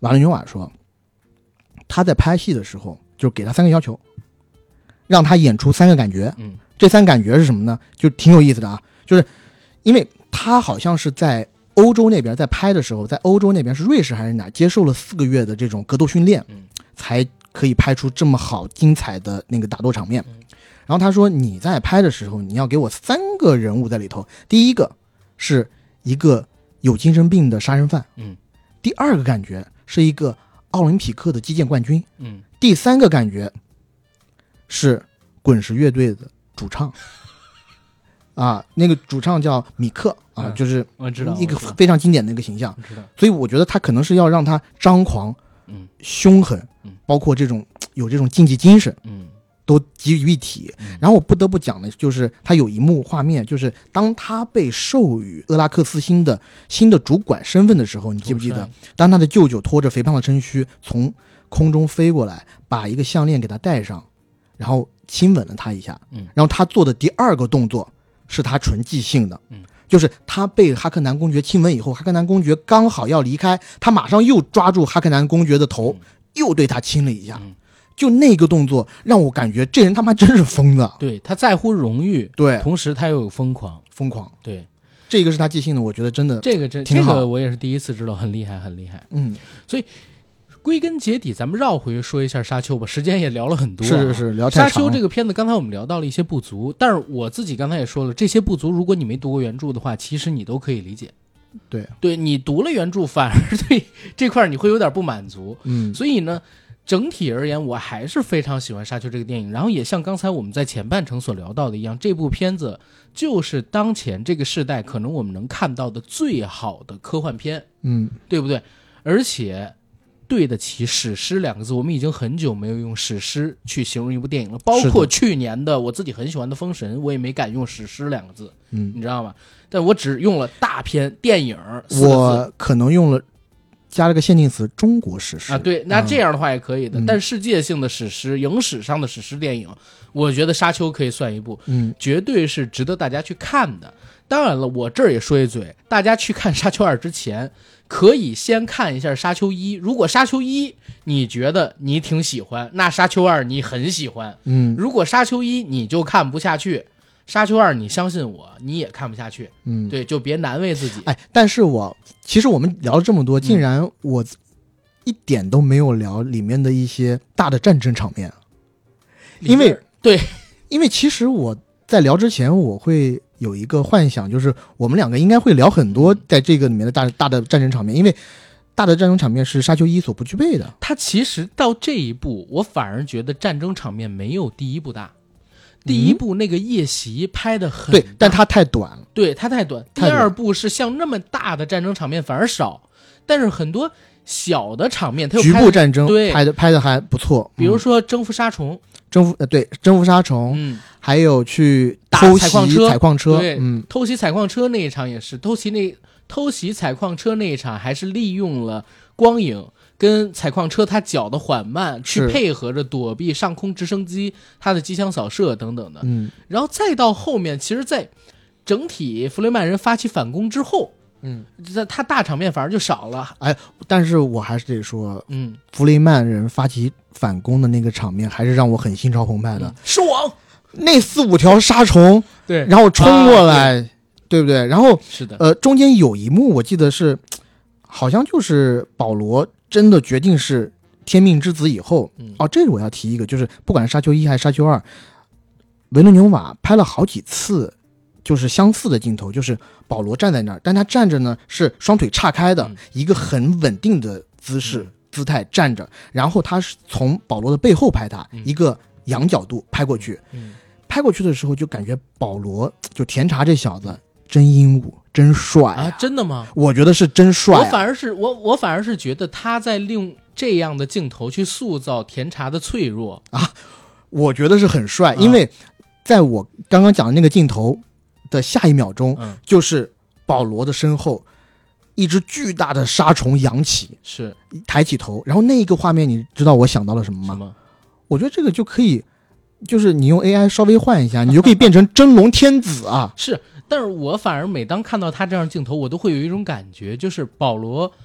[SPEAKER 2] 瓦伦纽瓦说，他在拍戏的时候就给他三个要求，让他演出三个感觉。
[SPEAKER 1] 嗯，
[SPEAKER 2] 这三感觉是什么呢？就挺有意思的啊，就是因为他好像是在欧洲那边在拍的时候，在欧洲那边是瑞士还是哪接受了四个月的这种格斗训练，
[SPEAKER 1] 嗯，
[SPEAKER 2] 才可以拍出这么好精彩的那个打斗场面。
[SPEAKER 1] 嗯，
[SPEAKER 2] 然后他说你在拍的时候你要给我三个人物在里头，第一个是一个有精神病的杀人犯，
[SPEAKER 1] 嗯，
[SPEAKER 2] 第二个感觉是一个奥林匹克的击剑冠军，
[SPEAKER 1] 嗯，
[SPEAKER 2] 第三个感觉是滚石乐队的主唱啊，那个主唱叫米克啊，
[SPEAKER 1] 嗯、
[SPEAKER 2] 就是
[SPEAKER 1] 我知道
[SPEAKER 2] 一个非常经典的一个形象，
[SPEAKER 1] 知道。
[SPEAKER 2] 所以我觉得他可能是要让他张狂，
[SPEAKER 1] 嗯，
[SPEAKER 2] 凶狠，
[SPEAKER 1] 嗯，
[SPEAKER 2] 包括这种有这种竞技精神，
[SPEAKER 1] 嗯，
[SPEAKER 2] 都集于一体。
[SPEAKER 1] 嗯、
[SPEAKER 2] 然后我不得不讲的就是他有一幕画面，就是当他被授予厄拉克斯星的新的主管身份的时候，你记不记得？当他的舅舅拖着肥胖的身躯从空中飞过来，把一个项链给他戴上，然后亲吻了他一下，
[SPEAKER 1] 嗯，
[SPEAKER 2] 然后他做的第二个动作是他纯即兴的，
[SPEAKER 1] 嗯，
[SPEAKER 2] 就是他被哈克南公爵亲吻以后，哈克南公爵刚好要离开，他马上又抓住哈克南公爵的头，嗯，又对他亲了一下，
[SPEAKER 1] 嗯，
[SPEAKER 2] 就那个动作让我感觉这人他妈真是疯的，
[SPEAKER 1] 对，他在乎荣誉，
[SPEAKER 2] 对，
[SPEAKER 1] 同时他又有疯狂，
[SPEAKER 2] 疯狂，
[SPEAKER 1] 对，
[SPEAKER 2] 这个是他即兴的，我觉得真的
[SPEAKER 1] 这个真
[SPEAKER 2] 挺好，
[SPEAKER 1] 这个我也是第一次知道，很厉害，很厉害，
[SPEAKER 2] 嗯，
[SPEAKER 1] 所以。归根结底，咱们绕回说一下沙丘吧，时间也聊了很多、啊。
[SPEAKER 2] 是是是，聊太长了。
[SPEAKER 1] 沙丘这个片子，刚才我们聊到了一些不足，但是我自己刚才也说了，这些不足，如果你没读过原著的话，其实你都可以理解。
[SPEAKER 2] 对，
[SPEAKER 1] 对你读了原著，反而对这块你会有点不满足。
[SPEAKER 2] 嗯，
[SPEAKER 1] 所以呢，整体而言，我还是非常喜欢沙丘这个电影。然后也像刚才我们在前半程所聊到的一样，这部片子就是当前这个时代可能我们能看到的最好的科幻片。
[SPEAKER 2] 嗯，
[SPEAKER 1] 对不对？而且。对得起史诗两个字，我们已经很久没有用史诗去形容一部电影了，包括去年的我自己很喜欢的《封神》，我也没敢用史诗两个字，
[SPEAKER 2] 嗯，
[SPEAKER 1] 你知道吗？但我只用了大片电影，
[SPEAKER 2] 我可能用了加了个限定词“中国史诗”
[SPEAKER 1] 啊，对，那这样的话也可以的。
[SPEAKER 2] 嗯、
[SPEAKER 1] 但世界性的史诗、影史上的史诗电影，我觉得《沙丘》可以算一部，
[SPEAKER 2] 嗯，
[SPEAKER 1] 绝对是值得大家去看的。当然了，我这儿也说一嘴，大家去看《沙丘二》之前，可以先看一下《沙丘一》。如果《沙丘一》你觉得你挺喜欢，那《沙丘二》你很喜欢。
[SPEAKER 2] 嗯，
[SPEAKER 1] 如果《沙丘一》你就看不下去，《沙丘二》你相信我，你也看不下去。
[SPEAKER 2] 嗯，
[SPEAKER 1] 对，就别难为自己。
[SPEAKER 2] 哎，但是我其实我们聊了这么多，竟然我一点都没有聊里面的一些大的战争场面，因为
[SPEAKER 1] 对，
[SPEAKER 2] 因为其实我在聊之前，我会有一个幻想，就是我们两个应该会聊很多在这个里面的大大的战争场面，因为大的战争场面是沙丘一所不具备的。
[SPEAKER 1] 它其实到这一步，我反而觉得战争场面没有第一部大。第一部那个夜袭拍的很、嗯、
[SPEAKER 2] 对，但它太短了，
[SPEAKER 1] 对，它太短。第二部是像那么大的战争场面反而少，但是很多小的场面它又
[SPEAKER 2] 局部战争
[SPEAKER 1] 对
[SPEAKER 2] 拍的拍的还不错，
[SPEAKER 1] 比如说征服沙虫，
[SPEAKER 2] 征服呃对征服沙虫，
[SPEAKER 1] 嗯，
[SPEAKER 2] 还有去偷袭
[SPEAKER 1] 采矿车，
[SPEAKER 2] 采矿车，
[SPEAKER 1] 对，
[SPEAKER 2] 嗯，
[SPEAKER 1] 偷袭采矿车那一场也是偷袭那偷袭采矿车那一场，还是利用了光影跟采矿车它脚的缓慢去配合着躲避上空直升机它的机枪扫射等等的，
[SPEAKER 2] 嗯，
[SPEAKER 1] 然后再到后面，其实，在整体弗雷曼人发起反攻之后，
[SPEAKER 2] 嗯，
[SPEAKER 1] 他大场面反而就少了。
[SPEAKER 2] 哎，但是我还是得说，
[SPEAKER 1] 嗯，
[SPEAKER 2] 弗雷曼人发起反攻的那个场面，还是让我很心潮澎湃的。
[SPEAKER 1] 兽王
[SPEAKER 2] 那四五条沙虫，
[SPEAKER 1] 对，
[SPEAKER 2] 然后冲过来，
[SPEAKER 1] 啊、
[SPEAKER 2] 对, 对不对？然后
[SPEAKER 1] 是的，
[SPEAKER 2] 呃，中间有一幕我记得是，好像就是保罗真的决定是天命之子以后，
[SPEAKER 1] 嗯、
[SPEAKER 2] 哦，这个我要提一个，就是不管是沙丘一还是沙丘二，维伦纽瓦拍了好几次。就是相似的镜头，就是保罗站在那儿，但他站着呢是双腿岔开的，
[SPEAKER 1] 嗯、
[SPEAKER 2] 一个很稳定的姿势、嗯、姿态站着，然后他是从保罗的背后拍他，
[SPEAKER 1] 嗯、
[SPEAKER 2] 一个仰角度拍过去、
[SPEAKER 1] 嗯，
[SPEAKER 2] 拍过去的时候就感觉保罗就甜茶这小子真英武，真帅 啊,
[SPEAKER 1] 啊！真的吗？
[SPEAKER 2] 我觉得是真帅、啊。
[SPEAKER 1] 我反而是我我反而是觉得他在利用这样的镜头去塑造甜茶的脆弱
[SPEAKER 2] 啊，我觉得是很帅，啊、因为在我刚刚讲的那个镜头。的下一秒钟、
[SPEAKER 1] 嗯，
[SPEAKER 2] 就是保罗的身后，一只巨大的沙虫扬起，
[SPEAKER 1] 是
[SPEAKER 2] 抬起头，然后那一个画面，你知道我想到了什么吗？
[SPEAKER 1] 什么？
[SPEAKER 2] 我觉得这个就可以，就是你用 A I 稍微换一下，你就可以变成真龙天子啊！
[SPEAKER 1] 是，但是我反而每当看到他这样镜头，我都会有一种感觉，就是保罗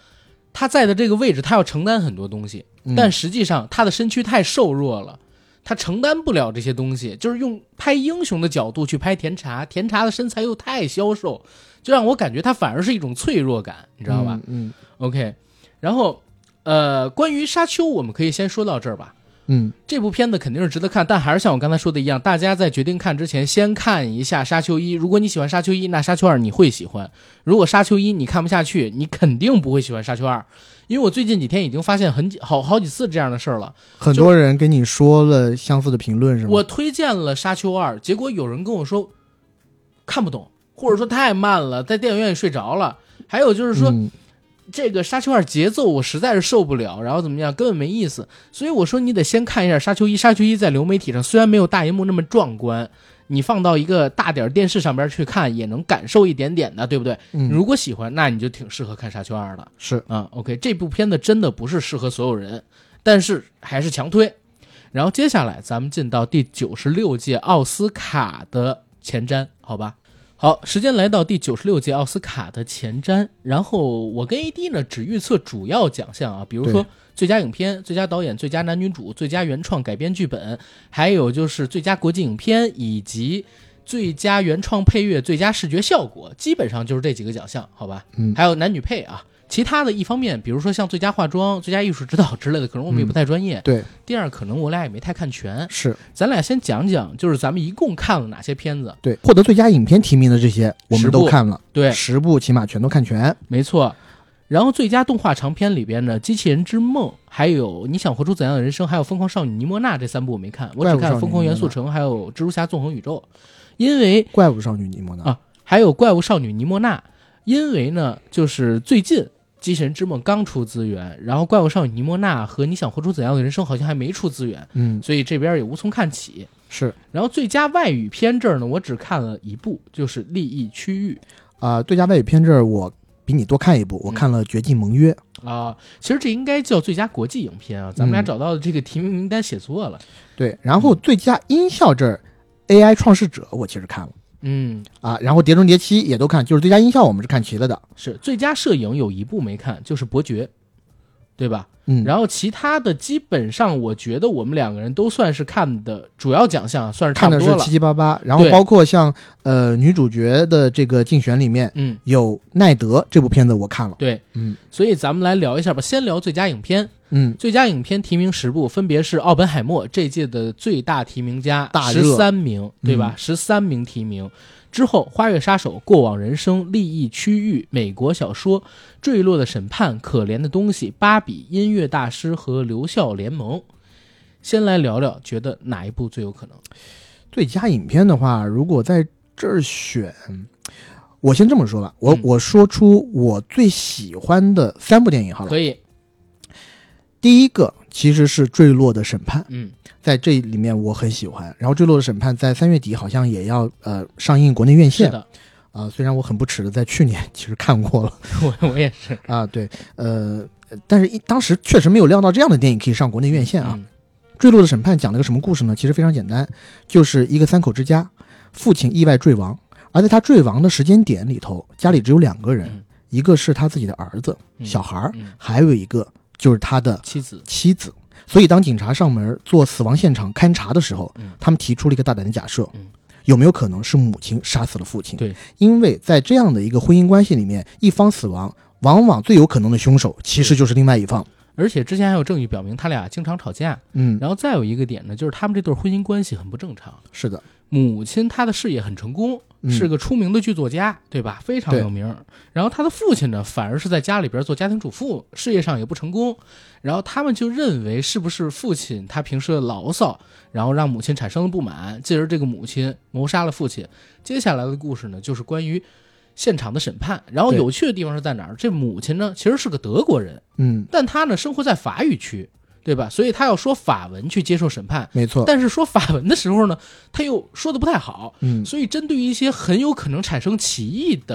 [SPEAKER 1] 他在的这个位置，他要承担很多东西，
[SPEAKER 2] 嗯、
[SPEAKER 1] 但实际上他的身躯太瘦弱了，他承担不了这些东西。就是用拍英雄的角度去拍甜茶，甜茶的身材又太消瘦，就让我感觉他反而是一种脆弱感，你知道吧？
[SPEAKER 2] 嗯, 嗯
[SPEAKER 1] ，OK。然后，呃，关于沙丘，我们可以先说到这儿吧。
[SPEAKER 2] 嗯，
[SPEAKER 1] 这部片子肯定是值得看，但还是像我刚才说的一样，大家在决定看之前，先看一下沙丘一。如果你喜欢沙丘一，那沙丘二你会喜欢；如果沙丘一你看不下去，你肯定不会喜欢沙丘二。因为我最近几天已经发现很好好几次这样的事儿了，
[SPEAKER 2] 很多人跟你说了相似的评论是吗？
[SPEAKER 1] 我推荐了沙丘二，结果有人跟我说看不懂，或者说太慢了，在电影院里睡着了。还有就是说。嗯这个沙丘二节奏我实在是受不了，然后怎么样根本没意思，所以我说你得先看一下沙丘一。沙丘一在流媒体上虽然没有大荧幕那么壮观，你放到一个大点电视上边去看也能感受一点点的，对不对？
[SPEAKER 2] 嗯，
[SPEAKER 1] 如果喜欢，那你就挺适合看沙丘二的。
[SPEAKER 2] 是
[SPEAKER 1] 啊 ，OK， 这部片子真的不是适合所有人，但是还是强推。然后接下来咱们进到第九十六届奥斯卡的前瞻，好吧？好，时间来到第九十六届奥斯卡的前瞻，然后我跟 A D 呢只预测主要奖项啊，比如说最佳影片、最佳导演、最佳男女主、最佳原创改编剧本，还有就是最佳国际影片以及最佳原创配乐、最佳视觉效果，基本上就是这几个奖项，好吧？
[SPEAKER 2] 嗯，
[SPEAKER 1] 还有男女配啊。其他的一方面，比如说像最佳化妆、最佳艺术指导之类的，可能我们也不太专业。
[SPEAKER 2] 嗯、对。
[SPEAKER 1] 第二，可能我俩也没太看全。
[SPEAKER 2] 是。
[SPEAKER 1] 咱俩先讲讲，就是咱们一共看了哪些片子。
[SPEAKER 2] 对，获得最佳影片提名的这些，我们都看了。
[SPEAKER 1] 对，
[SPEAKER 2] 十部起码全都看全。
[SPEAKER 1] 没错。然后最佳动画长片里边呢，《机器人之梦》，还有《你想活出怎样的人生》，还有《疯狂少女尼莫娜》这三部我没看，我只看了《疯狂元素城》还有《蜘蛛侠纵横宇宙》，因为
[SPEAKER 2] 怪物少女尼莫娜
[SPEAKER 1] 啊，还有怪物少女尼莫娜，因为呢，就是最近。机器人之梦刚出资源，然后怪物少女尼莫娜和你想活出怎样的人生好像还没出资源，
[SPEAKER 2] 嗯，
[SPEAKER 1] 所以这边也无从看起。
[SPEAKER 2] 是，
[SPEAKER 1] 然后最佳外语片这儿呢，我只看了一部，就是《利益区域》
[SPEAKER 2] 啊、呃。最佳外语片这儿我比你多看一部，我看了《绝境盟约》
[SPEAKER 1] 啊、呃。其实这应该叫最佳国际影片啊，咱们俩找到的这个提名名单写错了。
[SPEAKER 2] 嗯、对，然后最佳音效这儿，《A I 创世者》我其实看了。
[SPEAKER 1] 嗯
[SPEAKER 2] 啊，然后《碟中谍七》也都看，就是最佳音效我们是看齐了的。
[SPEAKER 1] 是最佳摄影有一部没看，就是《伯爵》，对吧？
[SPEAKER 2] 嗯，
[SPEAKER 1] 然后其他的基本上我觉得我们两个人都算是看的主要奖项算是差不多了，
[SPEAKER 2] 看的是七七八八。然后包括像呃女主角的这个竞选里面，
[SPEAKER 1] 嗯，
[SPEAKER 2] 有奈德这部片子我看了。
[SPEAKER 1] 对，
[SPEAKER 2] 嗯，
[SPEAKER 1] 所以咱们来聊一下吧，先聊最佳影片。
[SPEAKER 2] 嗯，
[SPEAKER 1] 最佳影片提名十部，分别是《奥本海默》这届的最大提名家，
[SPEAKER 2] 大
[SPEAKER 1] 十三名，对吧？十三、嗯、名提名。之后，《花月杀手》、《过往人生》、《利益区域》、美国小说、《坠落的审判》、《可怜的东西》、《芭比》、《音乐大师》和《留校联盟》。先来聊聊，觉得哪一部最有可能？
[SPEAKER 2] 最佳影片的话，如果在这儿选，我先这么说吧，我、嗯、我说出我最喜欢的三部电影好了。
[SPEAKER 1] 可以。
[SPEAKER 2] 第一个其实是《坠落的审判》，
[SPEAKER 1] 嗯，
[SPEAKER 2] 在这里面我很喜欢。然后《坠落的审判》在三月底好像也要呃上映国内院线。
[SPEAKER 1] 是的，
[SPEAKER 2] 啊、呃，虽然我很不耻的在去年其实看过了，
[SPEAKER 1] 我我也是
[SPEAKER 2] 啊，对，呃，但是一当时确实没有料到这样的电影可以上国内院线啊。
[SPEAKER 1] 嗯、
[SPEAKER 2] 坠落的审判讲了个什么故事呢？其实非常简单，就是一个三口之家，父亲意外坠亡，而在他坠亡的时间点里头，家里只有两个人，
[SPEAKER 1] 嗯、
[SPEAKER 2] 一个是他自己的儿子、
[SPEAKER 1] 嗯、
[SPEAKER 2] 小孩、
[SPEAKER 1] 嗯，
[SPEAKER 2] 还有一个就是他的
[SPEAKER 1] 妻子
[SPEAKER 2] 妻子。所以当警察上门做死亡现场勘查的时候、
[SPEAKER 1] 嗯、
[SPEAKER 2] 他们提出了一个大胆的假设、
[SPEAKER 1] 嗯、
[SPEAKER 2] 有没有可能是母亲杀死了父亲？
[SPEAKER 1] 对，
[SPEAKER 2] 因为在这样的一个婚姻关系里面，一方死亡往往最有可能的凶手其实就是另外一方。
[SPEAKER 1] 而且之前还有证据表明他俩经常吵架。
[SPEAKER 2] 嗯，
[SPEAKER 1] 然后再有一个点呢，就是他们这对婚姻关系很不正常。
[SPEAKER 2] 是的，
[SPEAKER 1] 母亲她的事业很成功、
[SPEAKER 2] 嗯、
[SPEAKER 1] 是个出名的剧作家，对吧？非常有名。然后他的父亲呢，反而是在家里边做家庭主妇，事业上也不成功。然后他们就认为是不是父亲他平时的牢骚，然后让母亲产生了不满，继而这个母亲谋杀了父亲。接下来的故事呢，就是关于现场的审判。然后有趣的地方是在哪儿？这母亲呢，其实是个德国人，
[SPEAKER 2] 嗯，
[SPEAKER 1] 但她呢生活在法语区，对吧？所以她要说法文去接受审判，
[SPEAKER 2] 没错。
[SPEAKER 1] 但是说法文的时候呢，她又说的不太好，
[SPEAKER 2] 嗯，
[SPEAKER 1] 所以针对于一些很有可能产生歧义的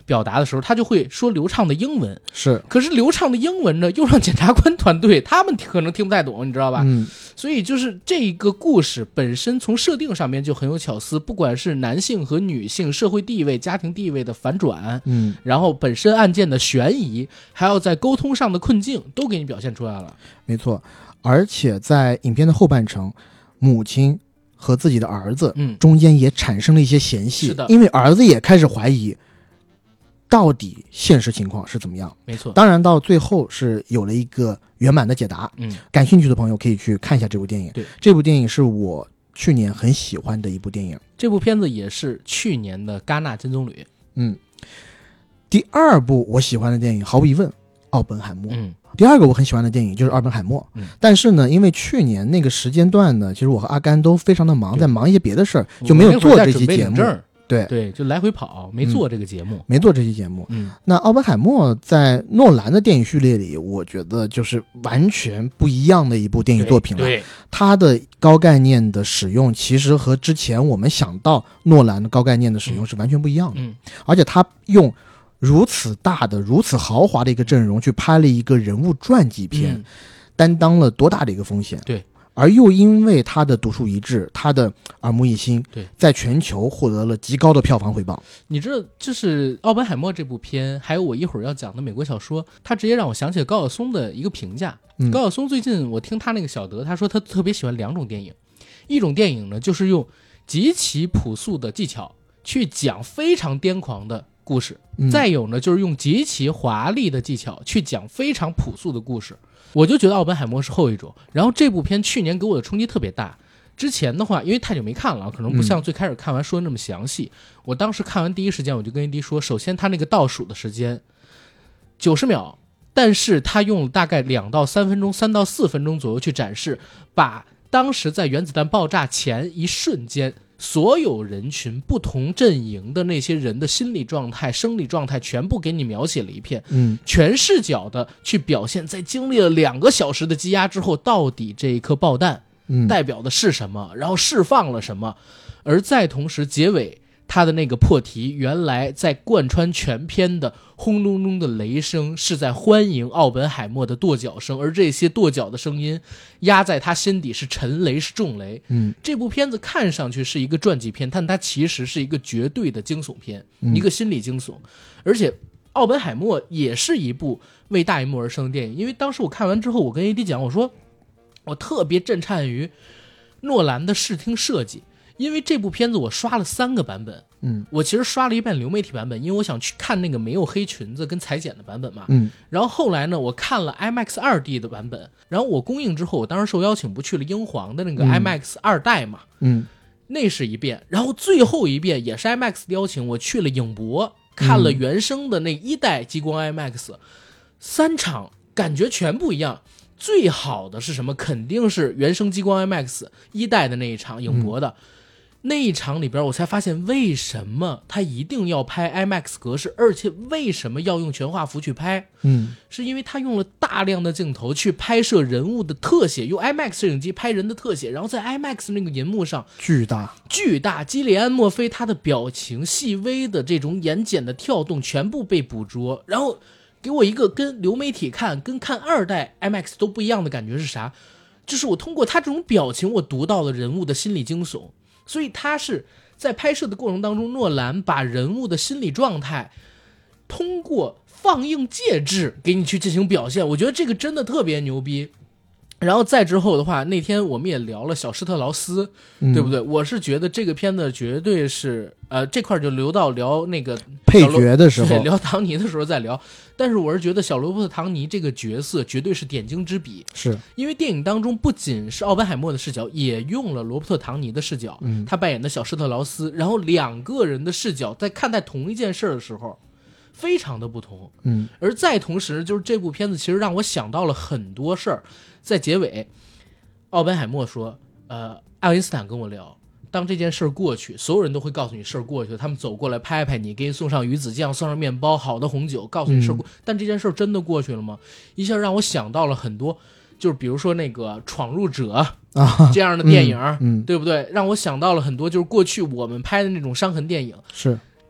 [SPEAKER 1] 表达的时候，他就会说流畅的英文，
[SPEAKER 2] 是，
[SPEAKER 1] 可是流畅的英文呢，又让检察官团队他们可能听不太懂，你知道吧？
[SPEAKER 2] 嗯，
[SPEAKER 1] 所以就是这个故事本身从设定上面就很有巧思，不管是男性和女性社会地位、家庭地位的反转，
[SPEAKER 2] 嗯，
[SPEAKER 1] 然后本身案件的悬疑，还有在沟通上的困境，都给你表现出来了。
[SPEAKER 2] 没错，而且在影片的后半程，母亲和自己的儿子，
[SPEAKER 1] 嗯，
[SPEAKER 2] 中间也产生了一些嫌隙，
[SPEAKER 1] 是的，
[SPEAKER 2] 因为儿子也开始怀疑。到底现实情况是怎么样？
[SPEAKER 1] 没错，
[SPEAKER 2] 当然到最后是有了一个圆满的解答。
[SPEAKER 1] 嗯，
[SPEAKER 2] 感兴趣的朋友可以去看一下这部电影。
[SPEAKER 1] 对，
[SPEAKER 2] 这部电影是我去年很喜欢的一部电影。
[SPEAKER 1] 这部片子也是去年的戛纳金棕榈。
[SPEAKER 2] 嗯，第二部我喜欢的电影毫无疑问，奥本海默。
[SPEAKER 1] 嗯，
[SPEAKER 2] 第二个我很喜欢的电影就是奥本海默。
[SPEAKER 1] 嗯，
[SPEAKER 2] 但是呢，因为去年那个时间段呢，其实我和阿甘都非常的忙，在忙一些别的事儿，就没有做这期节目。对
[SPEAKER 1] 对，就来回跑，没做这个节目，
[SPEAKER 2] 嗯、没做这期节目。
[SPEAKER 1] 嗯，
[SPEAKER 2] 那奥本海默在诺兰的电影序列里，我觉得就是完全不一样的一部电影作品了。
[SPEAKER 1] 对，
[SPEAKER 2] 它的高概念的使用，其实和之前我们想到诺兰的高概念的使用是完全不一样的。
[SPEAKER 1] 嗯，
[SPEAKER 2] 而且他用如此大的、如此豪华的一个阵容去拍了一个人物传记片，
[SPEAKER 1] 嗯、
[SPEAKER 2] 担当了多大的一个风险？
[SPEAKER 1] 对。
[SPEAKER 2] 而又因为他的独树一帜，他的耳目一新，
[SPEAKER 1] 对，
[SPEAKER 2] 在全球获得了极高的票房回报。
[SPEAKER 1] 你知道，就是奥本海默这部片，还有我一会儿要讲的美国小说，他直接让我想起了高晓松的一个评价。嗯、高晓松最近我听他那个小德，他说他特别喜欢两种电影，一种电影呢就是用极其朴素的技巧去讲非常癫狂的故事，
[SPEAKER 2] 嗯、
[SPEAKER 1] 再有呢就是用极其华丽的技巧去讲非常朴素的故事。我就觉得奥本海默是后一种，然后这部片去年给我的冲击特别大。之前的话，因为太久没看了，可能不像最开始看完说的那么详细。嗯、我当时看完第一时间，我就跟A D说，首先他那个倒数的时间九十秒，但是他用了大概两到三分钟、三到四分钟左右去展示，把当时在原子弹爆炸前一瞬间，所有人群不同阵营的那些人的心理状态、生理状态全部给你描写了一遍，
[SPEAKER 2] 嗯，
[SPEAKER 1] 全视角的去表现，在经历了两个小时的积压之后，到底这一颗爆弹代表的是什么，嗯、然后释放了什么，而在同时结尾他的那个破题，原来在贯穿全篇的轰隆隆的雷声是在欢迎奥本海默的跺脚声，而这些跺脚的声音压在他心底是沉雷，是重雷。
[SPEAKER 2] 嗯，
[SPEAKER 1] 这部片子看上去是一个传记片，但它其实是一个绝对的惊悚片，
[SPEAKER 2] 嗯、
[SPEAKER 1] 一个心理惊悚。而且奥本海默也是一部为大荧幕而生的电影，因为当时我看完之后，我跟 A D 讲，我说我特别震颤于诺兰的视听设计。因为这部片子我刷了三个版本，
[SPEAKER 2] 嗯，
[SPEAKER 1] 我其实刷了一遍流媒体版本，因为我想去看那个没有黑裙子跟裁剪的版本嘛，
[SPEAKER 2] 嗯，
[SPEAKER 1] 然后后来呢，我看了 IMAX 二 D 的版本，然后我公映之后，我当时受邀请不去了英皇的那个 IMAX 二代嘛，
[SPEAKER 2] 嗯，
[SPEAKER 1] 那是一遍，然后最后一遍也是 IMAX 的邀请，我去了影博看了原声的那一代激光 IMAX，、嗯、三场感觉全不一样。最好的是什么？肯定是原声激光 IMAX 一代的那一场影博的。嗯，那一场里边我才发现为什么他一定要拍 IMAX 格式，而且为什么要用全画幅去拍。
[SPEAKER 2] 嗯，
[SPEAKER 1] 是因为他用了大量的镜头去拍摄人物的特写，用 IMAX 摄影机拍人的特写，然后在 IMAX 那个银幕上
[SPEAKER 2] 巨大
[SPEAKER 1] 巨大基里安墨菲他的表情细微的这种眼睑的跳动全部被捕捉，然后给我一个跟流媒体看跟看二代 IMAX 都不一样的感觉是啥？就是我通过他这种表情我读到了人物的心理惊悚。所以他是在拍摄的过程当中，诺兰把人物的心理状态通过放映介质给你去进行表现，我觉得这个真的特别牛逼。然后再之后的话，那天我们也聊了小施特劳斯，
[SPEAKER 2] 嗯、
[SPEAKER 1] 对不对？我是觉得这个片子绝对是，呃，这块就留到聊那个
[SPEAKER 2] 配角的时候，
[SPEAKER 1] 聊唐尼的时候再聊。但是我是觉得小罗伯特·唐尼这个角色绝对是点睛之笔，
[SPEAKER 2] 是
[SPEAKER 1] 因为电影当中不仅是奥本海默的视角，也用了罗伯特·唐尼的视角，
[SPEAKER 2] 嗯，
[SPEAKER 1] 他扮演的小施特劳斯，然后两个人的视角在看待同一件事的时候非常的不同，
[SPEAKER 2] 嗯，
[SPEAKER 1] 而在同时，就是这部片子其实让我想到了很多事儿。在结尾，奥本海默说：“呃，爱因斯坦跟我聊，当这件事儿过去，所有人都会告诉你事儿过去了，他们走过来拍拍你，给你送上鱼子酱，送上面包，好的红酒，告诉你事儿过。嗯、但这件事儿真的过去了吗？一下让我想到了很多，就是比如说那个《闯入者》啊这样的电影，
[SPEAKER 2] 嗯嗯、
[SPEAKER 1] 对不对？让我想到了很多，就是过去我们拍的那种伤痕电影。
[SPEAKER 2] 是。”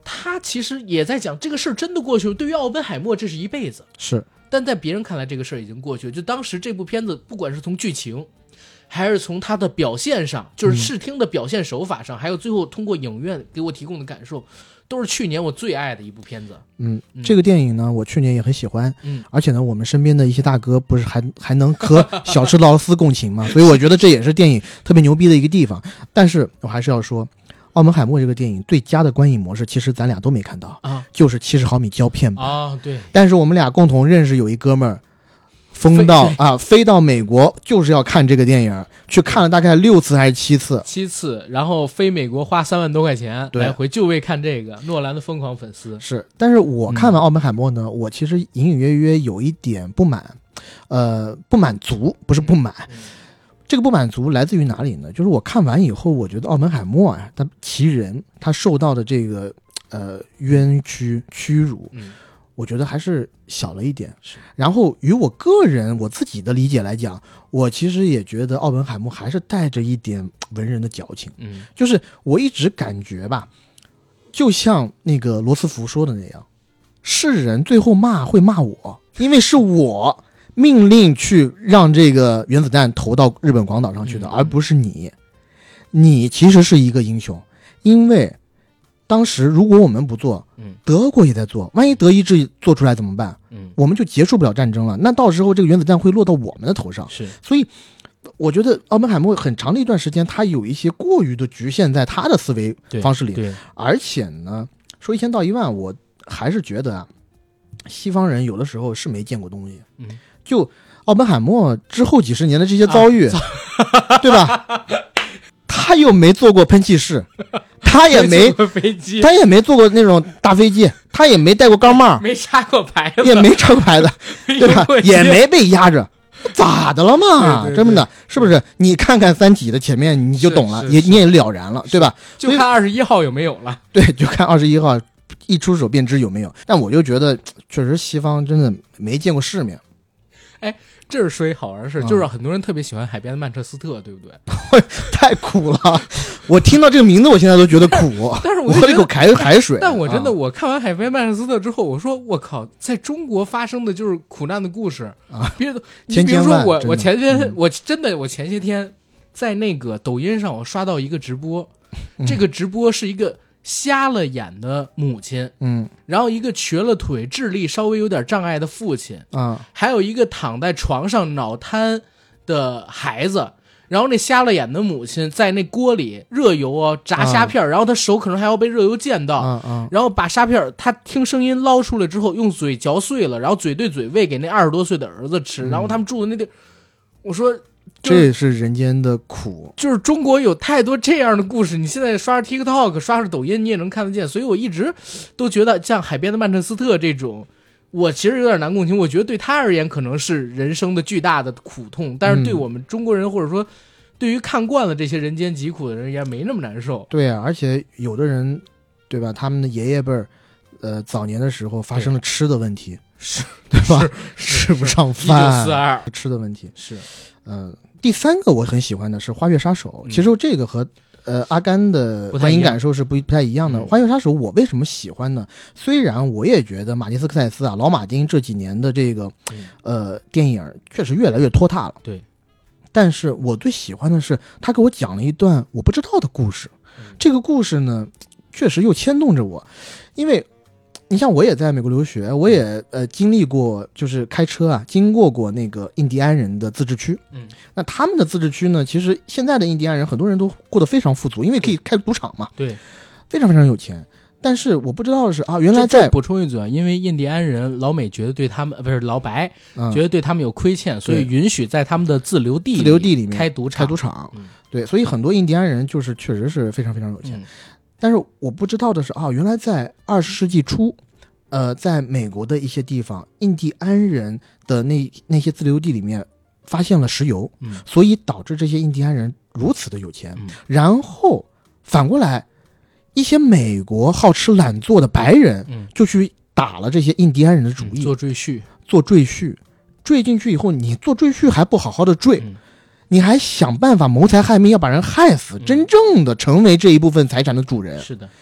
[SPEAKER 1] 他其实也在讲这个事儿真的过去了。对于奥本海默，这是一辈子，
[SPEAKER 2] 是，
[SPEAKER 1] 但在别人看来，这个事儿已经过去了。就当时这部片子，不管是从剧情，还是从它的表现上，就是视听的表现手法上，嗯、还有最后通过影院给我提供的感受，都是去年我最爱的一部片子。
[SPEAKER 2] 嗯，嗯这个电影呢，我去年也很喜欢。
[SPEAKER 1] 嗯，
[SPEAKER 2] 而且呢，我们身边的一些大哥不是还还能和小吃劳斯共情吗？所以我觉得这也是电影特别牛逼的一个地方。但是我还是要说，奥本海默这个电影最佳的观影模式，其实咱俩都没看到
[SPEAKER 1] 啊，
[SPEAKER 2] 就是七十毫米胶片版
[SPEAKER 1] 啊。对。
[SPEAKER 2] 但是我们俩共同认识有一哥们儿，疯到啊，飞到美国就是要看这个电影，去看了大概六次还是七次，
[SPEAKER 1] 七次，然后飞美国花三万多块钱来回，就为看这个诺兰的疯狂粉丝。
[SPEAKER 2] 是，但是我看完奥本海默呢，嗯、我其实隐隐约约有一点不满，呃，不满足，不是不满。嗯嗯这个不满足来自于哪里呢？就是我看完以后，我觉得奥本海默啊，他其人他受到的这个呃冤屈屈辱，
[SPEAKER 1] 嗯，
[SPEAKER 2] 我觉得还是小了一点。然后于我个人我自己的理解来讲，我其实也觉得奥本海默还是带着一点文人的矫情。
[SPEAKER 1] 嗯，
[SPEAKER 2] 就是我一直感觉吧，就像那个罗斯福说的那样，是人最后骂会骂我，因为是我命令去让这个原子弹投到日本广岛上去的，
[SPEAKER 1] 嗯、
[SPEAKER 2] 而不是你。你其实是一个英雄，因为当时如果我们不做，
[SPEAKER 1] 嗯，
[SPEAKER 2] 德国也在做，万一德意志做出来怎么办？
[SPEAKER 1] 嗯，
[SPEAKER 2] 我们就结束不了战争了。那到时候这个原子弹会落到我们的头上。
[SPEAKER 1] 是，
[SPEAKER 2] 所以我觉得奥本海默很长的一段时间，他有一些过于的局限在他的思维方式里。
[SPEAKER 1] 对，对
[SPEAKER 2] 而且呢，说一千道一万，我还是觉得啊，西方人有的时候是没见过东西。
[SPEAKER 1] 嗯。
[SPEAKER 2] 就奥本海默之后几十年的这些遭遇，啊、对吧？他又没坐过喷气式，他也没
[SPEAKER 1] 飞机，
[SPEAKER 2] 他也没坐过那种大飞机，他也没戴过钢帽，
[SPEAKER 1] 没插过牌子，
[SPEAKER 2] 也没插过牌子，对吧？也没被压着，咋的了嘛？
[SPEAKER 1] 对对对
[SPEAKER 2] 真的，是不是？你看看《三体》的前面，你就懂了，也你也了然了，对吧？
[SPEAKER 1] 就看二十一号有没有了。
[SPEAKER 2] 对，就看二十一号一出手便知有没有。但我就觉得，确实西方真的没见过世面。
[SPEAKER 1] 哎，这是说一好玩的事，就是很多人特别喜欢海边的曼彻斯特，对不对？
[SPEAKER 2] 太苦了，我听到这个名字，我现在都觉得苦。
[SPEAKER 1] 但是我
[SPEAKER 2] 喝了一口海海水。
[SPEAKER 1] 但我真的，我看完海边曼彻斯特之后，我说我靠，在中国发生的就是苦难的故事
[SPEAKER 2] 啊！
[SPEAKER 1] 别的，
[SPEAKER 2] 你
[SPEAKER 1] 比如说我，我前天、
[SPEAKER 2] 嗯、
[SPEAKER 1] 我真的，我前些天在那个抖音上，我刷到一个直播，
[SPEAKER 2] 嗯、
[SPEAKER 1] 这个直播是一个瞎了眼的母亲，
[SPEAKER 2] 嗯，
[SPEAKER 1] 然后一个瘸了腿、智力稍微有点障碍的父亲，
[SPEAKER 2] 啊，
[SPEAKER 1] 还有一个躺在床上脑瘫的孩子，然后那瞎了眼的母亲在那锅里热油哦炸虾片、啊、然后他手可能还要被热油溅到，
[SPEAKER 2] 啊啊，
[SPEAKER 1] 然后把虾片他听声音捞出来之后，用嘴嚼碎了，然后嘴对嘴喂给那二十多岁的儿子吃，嗯、然后他们住的那地，我说。
[SPEAKER 2] 这是人间的苦，
[SPEAKER 1] 就是中国有太多这样的故事。你现在刷着 TikTok， 刷着抖音，你也能看得见。所以我一直都觉得，像海边的曼彻斯特这种，我其实有点难共情。我觉得对他而言，可能是人生的巨大的苦痛，但是对我们中国人，或者说对于看惯了这些人间疾苦的人，也没那么难受。
[SPEAKER 2] 对啊，而且有的人，对吧？他们的爷爷辈儿，呃，早年的时候发生了吃的问题，
[SPEAKER 1] 是
[SPEAKER 2] 对吧？吃不上饭，
[SPEAKER 1] 一九四二
[SPEAKER 2] 吃的问题
[SPEAKER 1] 是，
[SPEAKER 2] 嗯、呃。第三个我很喜欢的是《花月杀手》，嗯、其实这个和呃阿甘的观影感受是不不太一样的。
[SPEAKER 1] 嗯、
[SPEAKER 2] 花月杀手我为什么喜欢呢？虽然我也觉得马蒂斯克塞斯啊，老马丁这几年的这个、
[SPEAKER 1] 嗯、
[SPEAKER 2] 呃电影确实越来越拖沓了。
[SPEAKER 1] 对，
[SPEAKER 2] 但是我最喜欢的是他给我讲了一段我不知道的故事。
[SPEAKER 1] 嗯、
[SPEAKER 2] 这个故事呢，确实又牵动着我，因为。你像我也在美国留学，我也呃经历过，就是开车啊，经过过那个印第安人的自治区。
[SPEAKER 1] 嗯，
[SPEAKER 2] 那他们的自治区呢，其实现在的印第安人很多人都过得非常富足，因为可以开赌场嘛。
[SPEAKER 1] 对，
[SPEAKER 2] 非常非常有钱。但是我不知道的是啊，原来在
[SPEAKER 1] 补充一嘴啊，因为印第安人老美觉得对他们不是老白、嗯、觉得对他们有亏欠，所以允许在他们的自留地
[SPEAKER 2] 自留地里面
[SPEAKER 1] 开赌场。
[SPEAKER 2] 开赌场，
[SPEAKER 1] 嗯、
[SPEAKER 2] 对，所以很多印第安人就是确实是非常非常有钱。
[SPEAKER 1] 嗯、
[SPEAKER 2] 但是我不知道的是啊，原来在二十世纪初。呃，在美国的一些地方，印第安人的那那些自留地里面发现了石油，
[SPEAKER 1] 嗯，
[SPEAKER 2] 所以导致这些印第安人如此的有钱。
[SPEAKER 1] 嗯、
[SPEAKER 2] 然后反过来，一些美国好吃懒做的白人，
[SPEAKER 1] 嗯，
[SPEAKER 2] 就去打了这些印第安人的主意，
[SPEAKER 1] 嗯、做赘婿，
[SPEAKER 2] 做赘婿，赘进去以后，你做赘婿还不好好的赘。
[SPEAKER 1] 嗯，
[SPEAKER 2] 你还想办法谋财害命，要把人害死，
[SPEAKER 1] 嗯、
[SPEAKER 2] 真正的成为这一部分财产的主人。
[SPEAKER 1] 是的。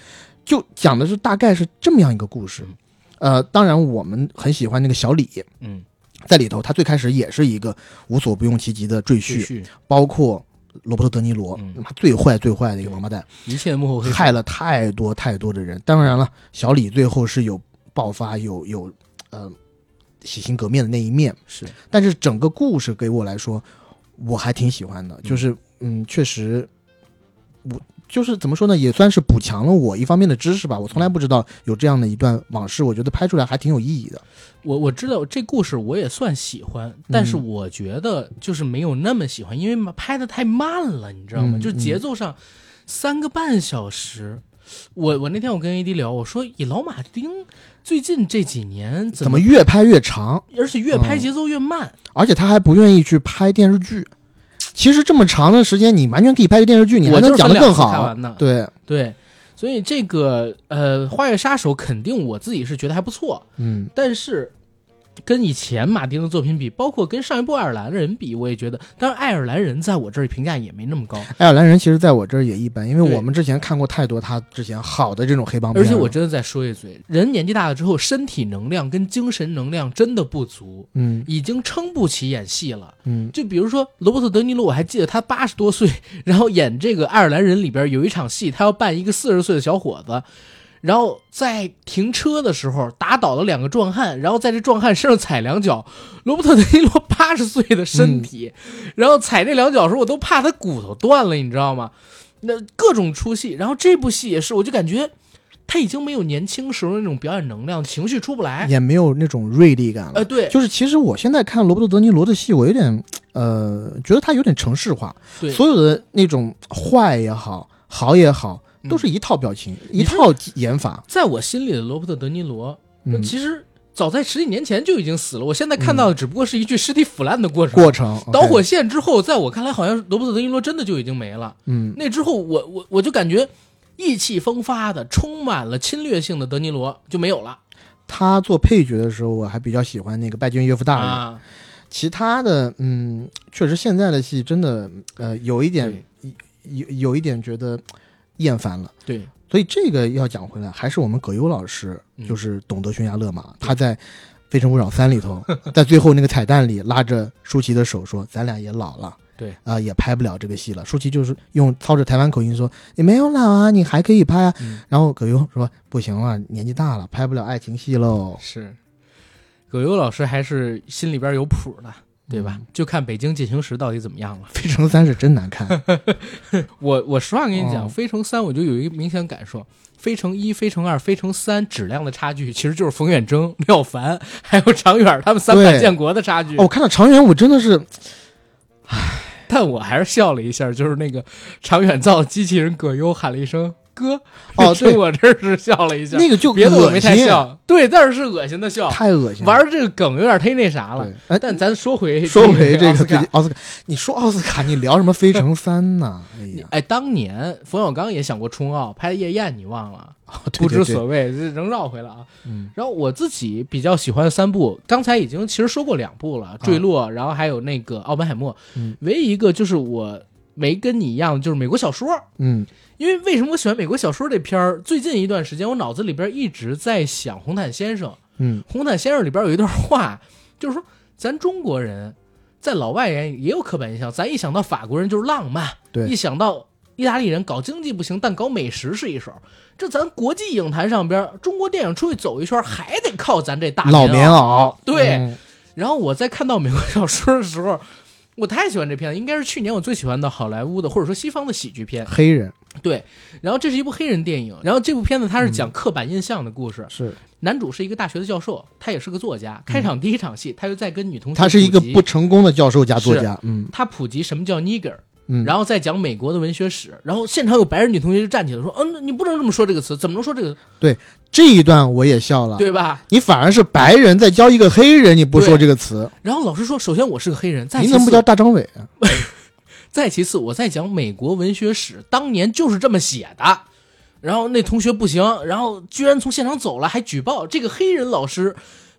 [SPEAKER 2] 就讲的是大概是这么样一个故事。呃，当然我们很喜欢那个小李，
[SPEAKER 1] 嗯，
[SPEAKER 2] 在里头他最开始也是一个无所不用其极的赘婿，包括罗伯特·德尼罗，
[SPEAKER 1] 嗯、
[SPEAKER 2] 他最坏最坏的一个王八蛋，
[SPEAKER 1] 一切幕后黑手，
[SPEAKER 2] 害了太多太多的人。当然了，小李最后是有爆发，有有呃洗心革面的那一面，
[SPEAKER 1] 是。
[SPEAKER 2] 但是整个故事给我来说，我还挺喜欢的，就是嗯，确实，我就是怎么说呢，也算是补强了我一方面的知识吧。我从来不知道有这样的一段往事，我觉得拍出来还挺有意义的。
[SPEAKER 1] 我我知道这故事我也算喜欢，但是我觉得就是没有那么喜欢，因为拍的太慢了，你知道吗？
[SPEAKER 2] 嗯、
[SPEAKER 1] 就节奏上三个半小时。我我那天我跟 A D 聊，我说以老马丁最近这几年怎么
[SPEAKER 2] 怎么越拍越长，
[SPEAKER 1] 而且越拍节奏越慢、
[SPEAKER 2] 嗯，而且他还不愿意去拍电视剧。其实这么长的时间，你完全可以拍个电视剧，你还能讲得更好。对
[SPEAKER 1] 对，所以这个呃，《花月杀手》肯定我自己是觉得还不错，
[SPEAKER 2] 嗯，
[SPEAKER 1] 但是跟以前马丁的作品比，包括跟上一部爱尔兰人比，我也觉得，当然爱尔兰人在我这儿评价也没那么高。
[SPEAKER 2] 爱尔兰人其实在我这儿也一般，因为我们之前看过太多他之前好的这种黑帮片。
[SPEAKER 1] 而且我真的再说一嘴，人年纪大了之后，身体能量跟精神能量真的不足，
[SPEAKER 2] 嗯，
[SPEAKER 1] 已经撑不起演戏了。
[SPEAKER 2] 嗯，
[SPEAKER 1] 就比如说罗伯特·德尼罗，我还记得他八十多岁，然后演这个爱尔兰人里边有一场戏，他要扮一个四十岁的小伙子。然后在停车的时候打倒了两个壮汉，然后在这壮汉身上踩两脚。罗伯特·德尼罗八十岁的身体、嗯，然后踩这两脚的时候，我都怕他骨头断了，你知道吗？那各种出戏。然后这部戏也是，我就感觉他已经没有年轻时候那种表演能量，情绪出不来，
[SPEAKER 2] 也没有那种锐利感了。
[SPEAKER 1] 呃，对，
[SPEAKER 2] 就是其实我现在看罗伯特·德尼罗的戏，我有点呃觉得他有点程式化，
[SPEAKER 1] 对，
[SPEAKER 2] 所有的那种坏也好，好也好。都是一套表情、嗯、一套演法。
[SPEAKER 1] 在我心里的罗伯特·德尼罗、
[SPEAKER 2] 嗯、
[SPEAKER 1] 其实早在十几年前就已经死了，我现在看到的只不过是一具尸体腐烂的过程。
[SPEAKER 2] 过程
[SPEAKER 1] 导火线之后，在我看来好像罗伯特·德尼罗真的就已经没了。
[SPEAKER 2] 嗯，
[SPEAKER 1] 那之后我我我就感觉意气风发的充满了侵略性的德尼罗就没有了。
[SPEAKER 2] 他做配角的时候我还比较喜欢那个拜金岳父大人、
[SPEAKER 1] 啊、
[SPEAKER 2] 其他的嗯确实现在的戏真的呃有一点有有一点觉得厌烦了。
[SPEAKER 1] 对，
[SPEAKER 2] 所以这个要讲回来，还是我们葛优老师，就是懂得悬崖勒马。嗯、他在《非诚勿扰三》里头，在最后那个彩蛋里拉着舒淇的手说：“咱俩也老了，
[SPEAKER 1] 对
[SPEAKER 2] 啊、呃，也拍不了这个戏了。”舒淇就是用操着台湾口音说：“你没有老啊，你还可以拍啊。嗯”然后葛优说：“不行了，年纪大了，拍不了爱情戏喽。”
[SPEAKER 1] 是，葛优老师还是心里边有谱的。对吧、嗯？就看《北京进行时》到底怎么样了。
[SPEAKER 2] 飞乘三是真难看。
[SPEAKER 1] 我我实话跟你讲，
[SPEAKER 2] 哦、
[SPEAKER 1] 飞乘三我就有一个明显感受，飞乘一、飞乘二、飞乘三质量的差距，其实就是冯远征、廖凡还有常远他们三版建国的差距。
[SPEAKER 2] 哦，我看到常远，我真的是，
[SPEAKER 1] 唉，但我还是笑了一下，就是那个常远造的机器人葛优喊了一声。哥，
[SPEAKER 2] 哦，对，
[SPEAKER 1] 我这是笑了一下，
[SPEAKER 2] 那个就
[SPEAKER 1] 别的我没太笑，对，但是是恶心的笑，
[SPEAKER 2] 太恶心了，
[SPEAKER 1] 玩这个梗有点忒那啥了。
[SPEAKER 2] 哎，
[SPEAKER 1] 但咱说回
[SPEAKER 2] 说回这个最近奥斯卡，你说奥斯卡，你聊什么飞乘三呢？哎呀，
[SPEAKER 1] 哎，当年冯小刚也想过冲奥，拍夜宴，你忘了？
[SPEAKER 2] 哦、对对对
[SPEAKER 1] 不知所谓，仍绕回了啊。
[SPEAKER 2] 嗯，
[SPEAKER 1] 然后我自己比较喜欢的三部，刚才已经其实说过两部了，《坠落》啊，然后还有那个《奥本海默》，
[SPEAKER 2] 嗯，
[SPEAKER 1] 唯一一个就是我没跟你一样，就是美国小说，
[SPEAKER 2] 嗯。
[SPEAKER 1] 因为为什么我喜欢美国小说这片儿？最近一段时间，我脑子里边一直在想《红毯先生》。
[SPEAKER 2] 嗯，
[SPEAKER 1] 《红毯先生》里边有一段话，就是说咱中国人在老外人也有刻板印象，咱一想到法国人就是浪漫，
[SPEAKER 2] 对，
[SPEAKER 1] 一想到意大利人搞经济不行，但搞美食是一手。这咱国际影坛上边，中国电影出去走一圈，还得靠咱这大
[SPEAKER 2] 老棉袄。
[SPEAKER 1] 对、
[SPEAKER 2] 嗯。
[SPEAKER 1] 然后我在看到美国小说的时候，我太喜欢这片子，应该是去年我最喜欢的好莱坞的或者说西方的喜剧片。
[SPEAKER 2] 黑人。
[SPEAKER 1] 对，然后这是一部黑人电影，然后这部片子它是讲刻板印象的故事。
[SPEAKER 2] 嗯、是，
[SPEAKER 1] 男主是一个大学的教授，他也是个作家。开场第一场戏，他就在跟女同学，
[SPEAKER 2] 他是一个不成功的教授加作家。嗯，
[SPEAKER 1] 他普及什么叫 nigger，
[SPEAKER 2] 嗯，
[SPEAKER 1] 然后再讲美国的文学史。然后现场有白人女同学就站起来说：“嗯，你不能这么说这个词，怎么能说这个？”
[SPEAKER 2] 对，这一段我也笑了，
[SPEAKER 1] 对吧？
[SPEAKER 2] 你反而是白人在教一个黑人，你不说这个词。
[SPEAKER 1] 然后老师说：“首先我是个黑人，再
[SPEAKER 2] 你怎么不叫大张伟啊？”
[SPEAKER 1] 再其次，我在讲美国文学史，当年就是这么写的。然后那同学不行，然后居然从现场走了，还举报这个黑人老师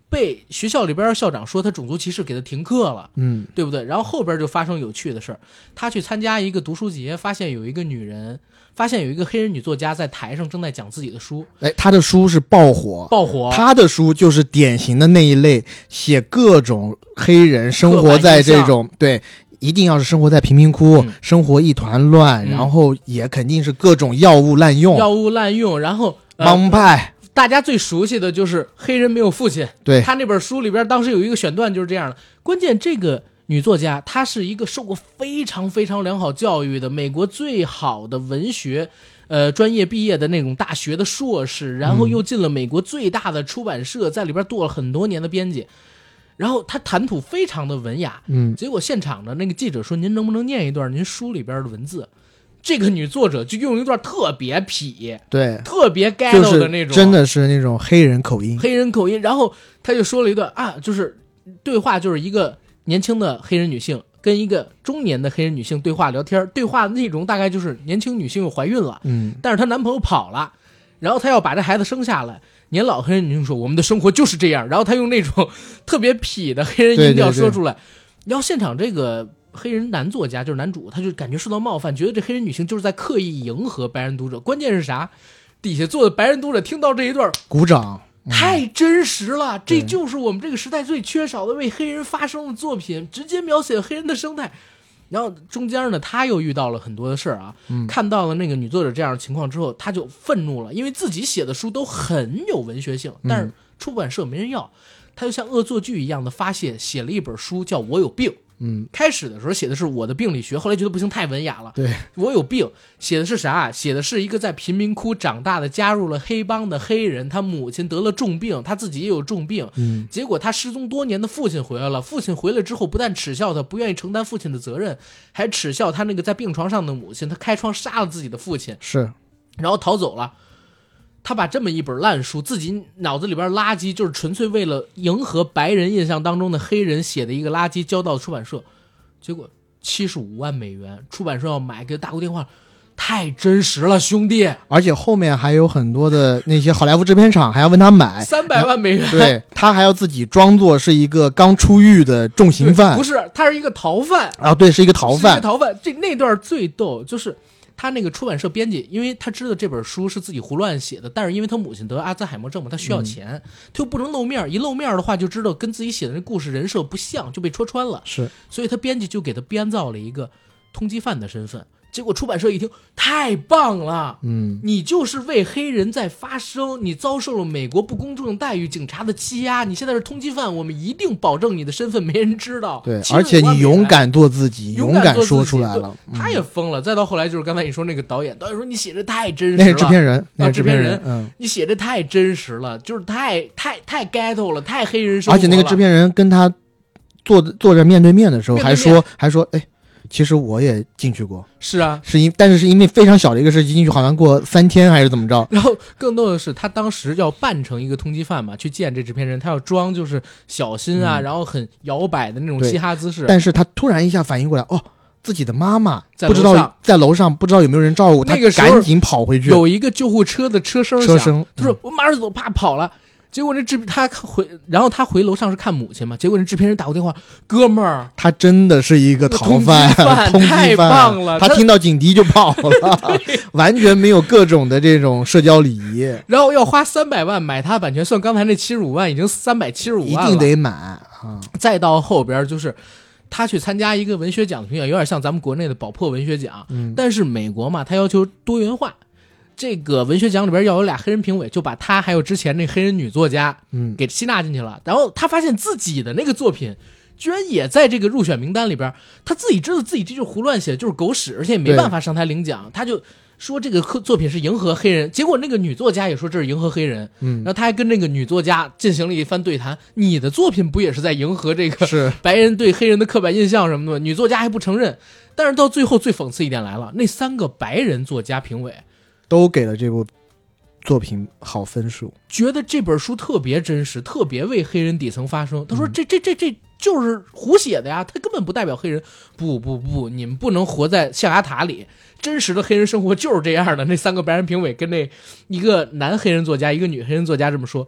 [SPEAKER 1] 被学校里边校长说他种族歧视，给他停课了，
[SPEAKER 2] 嗯，
[SPEAKER 1] 对不对？然后后边就发生有趣的事儿，他去参加一个读书节，发现有一个女人，发现有一个黑人女作家在台上正在讲自己的书，
[SPEAKER 2] 哎，他的书是爆火，
[SPEAKER 1] 爆火，
[SPEAKER 2] 他的书就是典型的那一类，写各种黑人生活在这种对。一定要是生活在贫民窟、嗯、生活一团乱、嗯、然后也肯定是各种药物滥用
[SPEAKER 1] 药物滥用然后
[SPEAKER 2] 帮派、呃、
[SPEAKER 1] 大家最熟悉的就是黑人没有父亲，
[SPEAKER 2] 对，
[SPEAKER 1] 他那本书里边当时有一个选段就是这样的。关键这个女作家她是一个受过非常非常良好教育的美国最好的文学呃专业毕业的那种大学的硕士，然后又进了美国最大的出版社，在里边做了很多年的编辑，然后他谈吐非常的文雅，
[SPEAKER 2] 嗯，
[SPEAKER 1] 结果现场的那个记者说：“您能不能念一段您书里边的文字？”这个女作者就用一段特别痞，
[SPEAKER 2] 对，
[SPEAKER 1] 特别 ghetto 的那种，
[SPEAKER 2] 就是、真的是那种黑人口音，
[SPEAKER 1] 黑人口音。然后他就说了一段啊，就是对话，就是一个年轻的黑人女性跟一个中年的黑人女性对话聊天，对话的内容大概就是年轻女性又怀孕了，
[SPEAKER 2] 嗯，
[SPEAKER 1] 但是她男朋友跑了，然后她要把这孩子生下来。年老黑人女性说：“我们的生活就是这样。”然后他用那种特别痞的黑人音调说出来，对对对，然后现场这个黑人男作家就是男主，他就感觉受到冒犯，觉得这黑人女性就是在刻意迎合白人读者。关键是啥？底下坐的白人读者听到这一段
[SPEAKER 2] 鼓掌，
[SPEAKER 1] 嗯、太真实了，这就是我们这个时代最缺少的为黑人发声的作品，直接描写黑人的生态。然后中间呢，他又遇到了很多的事儿啊、
[SPEAKER 2] 嗯，
[SPEAKER 1] 看到了那个女作者这样的情况之后，他就愤怒了，因为自己写的书都很有文学性，但是出版社没人要，他就像恶作剧一样的发泄，写了一本书叫《我有病》。
[SPEAKER 2] 嗯，
[SPEAKER 1] 开始的时候写的是我的病理学，后来觉得不行，太文雅了。
[SPEAKER 2] 对，
[SPEAKER 1] 我有病，写的是啥？写的是一个在贫民窟长大的，加入了黑帮的黑人，他母亲得了重病，他自己也有重病。
[SPEAKER 2] 嗯，
[SPEAKER 1] 结果他失踪多年的父亲回来了，父亲回来之后，不但耻笑他，不愿意承担父亲的责任，还耻笑他那个在病床上的母亲，他开窗杀了自己的父亲，
[SPEAKER 2] 是，
[SPEAKER 1] 然后逃走了。他把这么一本烂书，自己脑子里边垃圾，就是纯粹为了迎合白人印象当中的黑人写的一个垃圾，交到出版社，结果七十五万美元，出版社要买，给他打过电话，太真实了，兄弟！
[SPEAKER 2] 而且后面还有很多的那些好莱坞制片厂还要问他买
[SPEAKER 1] 三百万美元，
[SPEAKER 2] 对，他还要自己装作是一个刚出狱的重刑犯，
[SPEAKER 1] 不是，他是一个逃犯
[SPEAKER 2] 啊，对，是一个逃犯，
[SPEAKER 1] 是一个逃犯。这那段最逗，就是他那个出版社编辑，因为他知道这本书是自己胡乱写的，但是因为他母亲得阿兹海默症嘛，他需要钱，嗯、他又不能露面，一露面的话就知道跟自己写的那故事人设不像，就被戳穿了。
[SPEAKER 2] 是，
[SPEAKER 1] 所以他编辑就给他编造了一个通缉犯的身份。结果出版社一听，太棒了，
[SPEAKER 2] 嗯，
[SPEAKER 1] 你就是为黑人在发声，你遭受了美国不公正的待遇，警察的欺压，你现在是通缉犯，我们一定保证你的身份没人知道。
[SPEAKER 2] 对，而且你勇敢做自己，勇敢说出来了。
[SPEAKER 1] 他也疯了。再到后来就是刚才你说那个导演，导演说你写的太真实了，
[SPEAKER 2] 那是制片人，那是
[SPEAKER 1] 制片人，
[SPEAKER 2] 嗯，
[SPEAKER 1] 你写的太真实了，就是太太太 ghetto 了，太黑人生活了。
[SPEAKER 2] 而且那个制片人跟他坐坐着面对面的时候，还说还说，哎。其实我也进去过，
[SPEAKER 1] 是啊，
[SPEAKER 2] 是因但是是因为非常小的一个事情，进去好像过三天还是怎么着。
[SPEAKER 1] 然后更多的是他当时要扮成一个通缉犯嘛，去见这制片人，他要装就是小心啊，嗯、然后很摇摆的那种嘻哈姿势。
[SPEAKER 2] 但是他突然一下反应过来，哦，自己的妈妈不知道在楼上，不知道有没有人照顾，
[SPEAKER 1] 那个
[SPEAKER 2] 他赶紧跑回去。
[SPEAKER 1] 有一个救护车的车声响，
[SPEAKER 2] 车声，
[SPEAKER 1] 他说、嗯、我马上走，啪跑了。结果那制他回，然后他回楼上是看母亲嘛。结果那制片人打过电话，哥们儿，
[SPEAKER 2] 他真的是一个逃犯，
[SPEAKER 1] 通缉犯太棒了。
[SPEAKER 2] 他听到警笛就跑了，完全没有各种的这种社交礼仪。
[SPEAKER 1] 然后要花三百万买他版权，算刚才那七十五万，已经三百七十五万了，
[SPEAKER 2] 一定得买啊！
[SPEAKER 1] 再到后边就是他去参加一个文学奖的评选，有点像咱们国内的宝珀文学奖，
[SPEAKER 2] 嗯，
[SPEAKER 1] 但是美国嘛，他要求多元化。这个文学奖里边要有俩黑人评委，就把他还有之前那黑人女作家，
[SPEAKER 2] 嗯，
[SPEAKER 1] 给吸纳进去了。然后他发现自己的那个作品，居然也在这个入选名单里边。他自己知道自己这就是胡乱写，就是狗屎，而且也没办法上台领奖。他就说这个作品是迎合黑人，结果那个女作家也说这是迎合黑人。
[SPEAKER 2] 嗯，
[SPEAKER 1] 然后他还跟那个女作家进行了一番对谈，你的作品不也是在迎合这个
[SPEAKER 2] 是
[SPEAKER 1] 白人对黑人的刻板印象什么的？女作家还不承认。但是到最后最讽刺一点来了，那三个白人作家评委
[SPEAKER 2] 都给了这部作品好分数，
[SPEAKER 1] 觉得这本书特别真实，特别为黑人底层发声。他说这这这这就是胡写的呀，他根本不代表黑人。不不不，你们不能活在象牙塔里，真实的黑人生活就是这样的。那三个白人评委跟那一个男黑人作家，一个女黑人作家这么说。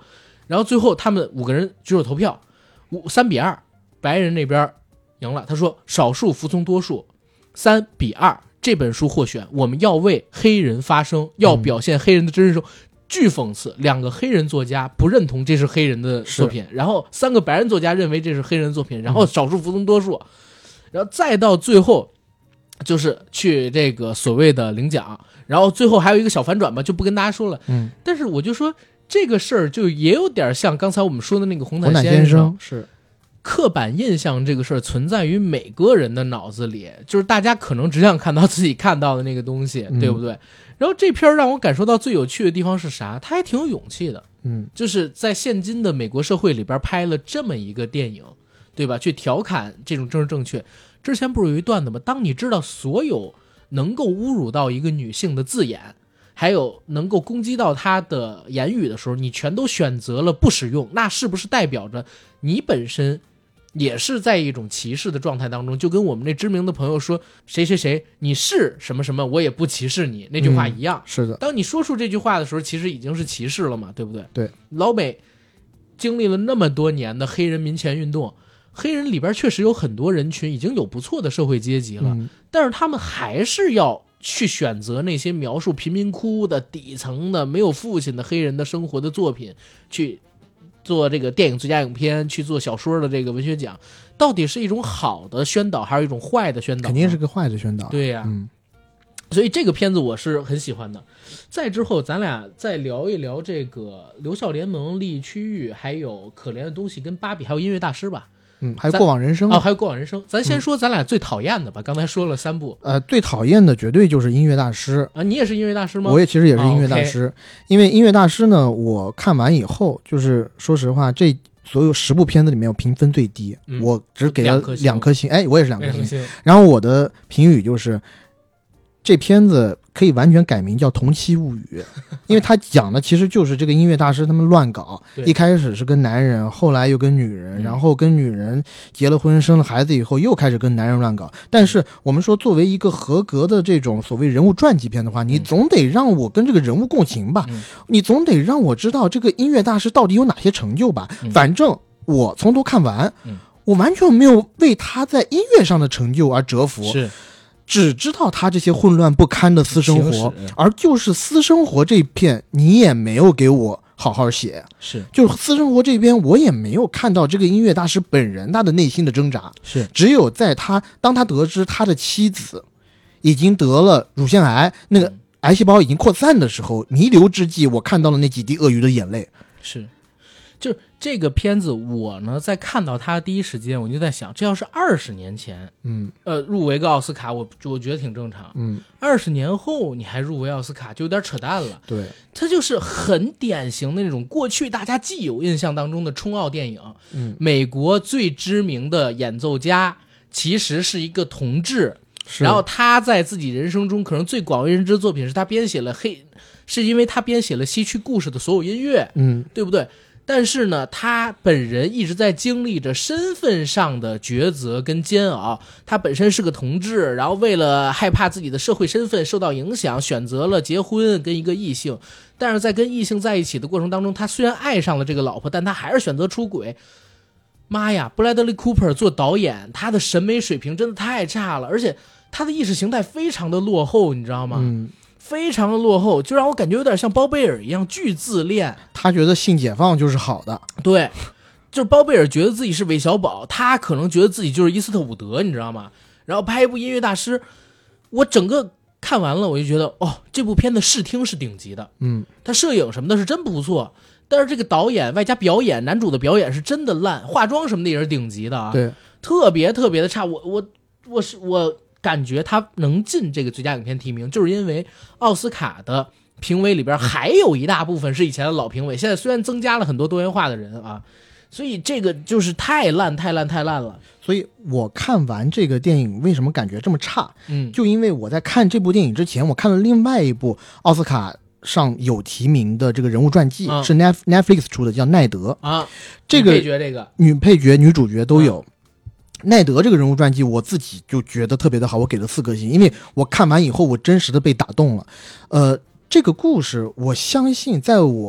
[SPEAKER 1] 然后最后他们五个人举手投票，五三比二，白人那边赢了。他说少数服从多数，三比二，这本书获选，我们要为黑人发声，要表现黑人的真实生活。嗯，巨讽刺，两个黑人作家不认同这是黑人的作品，然后三个白人作家认为这是黑人作品，然后少数服从多数，嗯，然后再到最后就是去这个所谓的领奖，然后最后还有一个小反转吧，就不跟大家说了。
[SPEAKER 2] 嗯，
[SPEAKER 1] 但是我就说这个事儿就也有点像刚才我们说的那个红
[SPEAKER 2] 毯
[SPEAKER 1] 先
[SPEAKER 2] 生，生是
[SPEAKER 1] 刻板印象这个事儿存在于每个人的脑子里，就是大家可能只想看到自己看到的那个东西，嗯，对不对？然后这片让我感受到最有趣的地方是啥？他还挺有勇气的，
[SPEAKER 2] 嗯，
[SPEAKER 1] 就是在现今的美国社会里边拍了这么一个电影，对吧？去调侃这种政治正确。之前不是有一段子吗？当你知道所有能够侮辱到一个女性的字眼，还有能够攻击到她的言语的时候，你全都选择了不使用，那是不是代表着你本身也是在一种歧视的状态当中？就跟我们那知名的朋友说谁谁谁你是什么什么，我也不歧视你那句话一样，
[SPEAKER 2] 嗯，是的。
[SPEAKER 1] 当你说出这句话的时候，其实已经是歧视了嘛，对不对？
[SPEAKER 2] 对，
[SPEAKER 1] 老美经历了那么多年的黑人民权运动，黑人里边确实有很多人群已经有不错的社会阶级了，
[SPEAKER 2] 嗯，
[SPEAKER 1] 但是他们还是要去选择那些描述贫民窟的底层的没有父亲的黑人的生活的作品，去做这个电影最佳影片，去做小说的这个文学奖，到底是一种好的宣导还是一种坏的宣导？
[SPEAKER 2] 肯定是个坏的宣导。
[SPEAKER 1] 对呀，啊，
[SPEAKER 2] 嗯，
[SPEAKER 1] 所以这个片子我是很喜欢的。再之后咱俩再聊一聊这个刘笑联盟、利益区域，还有可怜的东西跟芭比，还有音乐大师吧。
[SPEAKER 2] 嗯，还有过往人生
[SPEAKER 1] 哦，还有过往人生。咱先说咱俩最讨厌的吧，嗯，刚才说了三部。
[SPEAKER 2] 呃，最讨厌的绝对就是音乐大师
[SPEAKER 1] 啊，你也是音乐大师吗？
[SPEAKER 2] 我也其实也是音乐大师，
[SPEAKER 1] 哦 okay，
[SPEAKER 2] 因为音乐大师呢，我看完以后，就是说实话，这所有十部片子里面我评分最低，
[SPEAKER 1] 嗯，
[SPEAKER 2] 我只给了
[SPEAKER 1] 两颗星。
[SPEAKER 2] 两颗星，哎，我也是两颗星。
[SPEAKER 1] 星
[SPEAKER 2] 然后我的评语就是，这片子可以完全改名叫《同期物语》，因为他讲的其实就是这个音乐大师他们乱搞，一开始是跟男人，后来又跟女人，
[SPEAKER 1] 嗯，
[SPEAKER 2] 然后跟女人结了婚生了孩子以后又开始跟男人乱搞。但是我们说作为一个合格的这种所谓人物传记片的话，你总得让我跟这个人物共情吧，
[SPEAKER 1] 嗯，
[SPEAKER 2] 你总得让我知道这个音乐大师到底有哪些成就吧，
[SPEAKER 1] 嗯，
[SPEAKER 2] 反正我从头看完，
[SPEAKER 1] 嗯，
[SPEAKER 2] 我完全没有为他在音乐上的成就而折服，
[SPEAKER 1] 是
[SPEAKER 2] 只知道他这些混乱不堪的私生活，而就是私生活这一片你也没有给我好好写，
[SPEAKER 1] 是
[SPEAKER 2] 就是私生活这边我也没有看到这个音乐大师本人他的内心的挣扎，
[SPEAKER 1] 是
[SPEAKER 2] 只有在他当他得知他的妻子已经得了乳腺癌，那个癌细胞已经扩散的时候，弥留之际我看到了那几滴鳄鱼的眼泪。
[SPEAKER 1] 是就这个片子，我呢在看到它第一时间，我就在想，这要是二十年前，
[SPEAKER 2] 嗯，
[SPEAKER 1] 呃，入围个奥斯卡，我我觉得挺正常。
[SPEAKER 2] 嗯，
[SPEAKER 1] 二十年后你还入围奥斯卡，就有点扯淡了。
[SPEAKER 2] 对，
[SPEAKER 1] 它就是很典型的那种过去大家既有印象当中的冲奥电影。
[SPEAKER 2] 嗯，
[SPEAKER 1] 美国最知名的演奏家其实是一个同志，然后他在自己人生中可能最广为人知的作品是他编写了黑，是因为他编写了西区故事的所有音乐，
[SPEAKER 2] 嗯，
[SPEAKER 1] 对不对？但是呢，他本人一直在经历着身份上的抉择跟煎熬。他本身是个同志，然后为了害怕自己的社会身份受到影响，选择了结婚跟一个异性。但是在跟异性在一起的过程当中，他虽然爱上了这个老婆，但他还是选择出轨。妈呀，布莱德利·库珀做导演，他的审美水平真的太差了，而且他的意识形态非常的落后，你知道吗？
[SPEAKER 2] 嗯，
[SPEAKER 1] 非常的落后，就让我感觉有点像包贝尔一样巨自恋。
[SPEAKER 2] 他觉得性解放就是好的，
[SPEAKER 1] 对，就是包贝尔觉得自己是韦小宝，他可能觉得自己就是伊斯特伍德，你知道吗？然后拍一部音乐大师，我整个看完了，我就觉得哦，这部片的视听是顶级的，
[SPEAKER 2] 嗯，
[SPEAKER 1] 他摄影什么的是真不错，但是这个导演外加表演，男主的表演是真的烂，化妆什么的也是顶级的啊，
[SPEAKER 2] 对，
[SPEAKER 1] 特别特别的差。我我我是我感觉他能进这个最佳影片提名，就是因为奥斯卡的评委里边还有一大部分是以前的老评委，现在虽然增加了很多多元化的人啊，所以这个就是太烂太烂太烂了。
[SPEAKER 2] 所以我看完这个电影为什么感觉这么差？
[SPEAKER 1] 嗯，
[SPEAKER 2] 就因为我在看这部电影之前，我看了另外一部奥斯卡上有提名的这个人物传记，
[SPEAKER 1] 啊、
[SPEAKER 2] 是 Netflix 出的，叫奈德
[SPEAKER 1] 啊，
[SPEAKER 2] 这个
[SPEAKER 1] 女配角这个
[SPEAKER 2] 女配角女主角都有。啊，奈德这个人物传记我自己就觉得特别的好，我给了四颗星，因为我看完以后我真实的被打动了。呃，这个故事我相信在我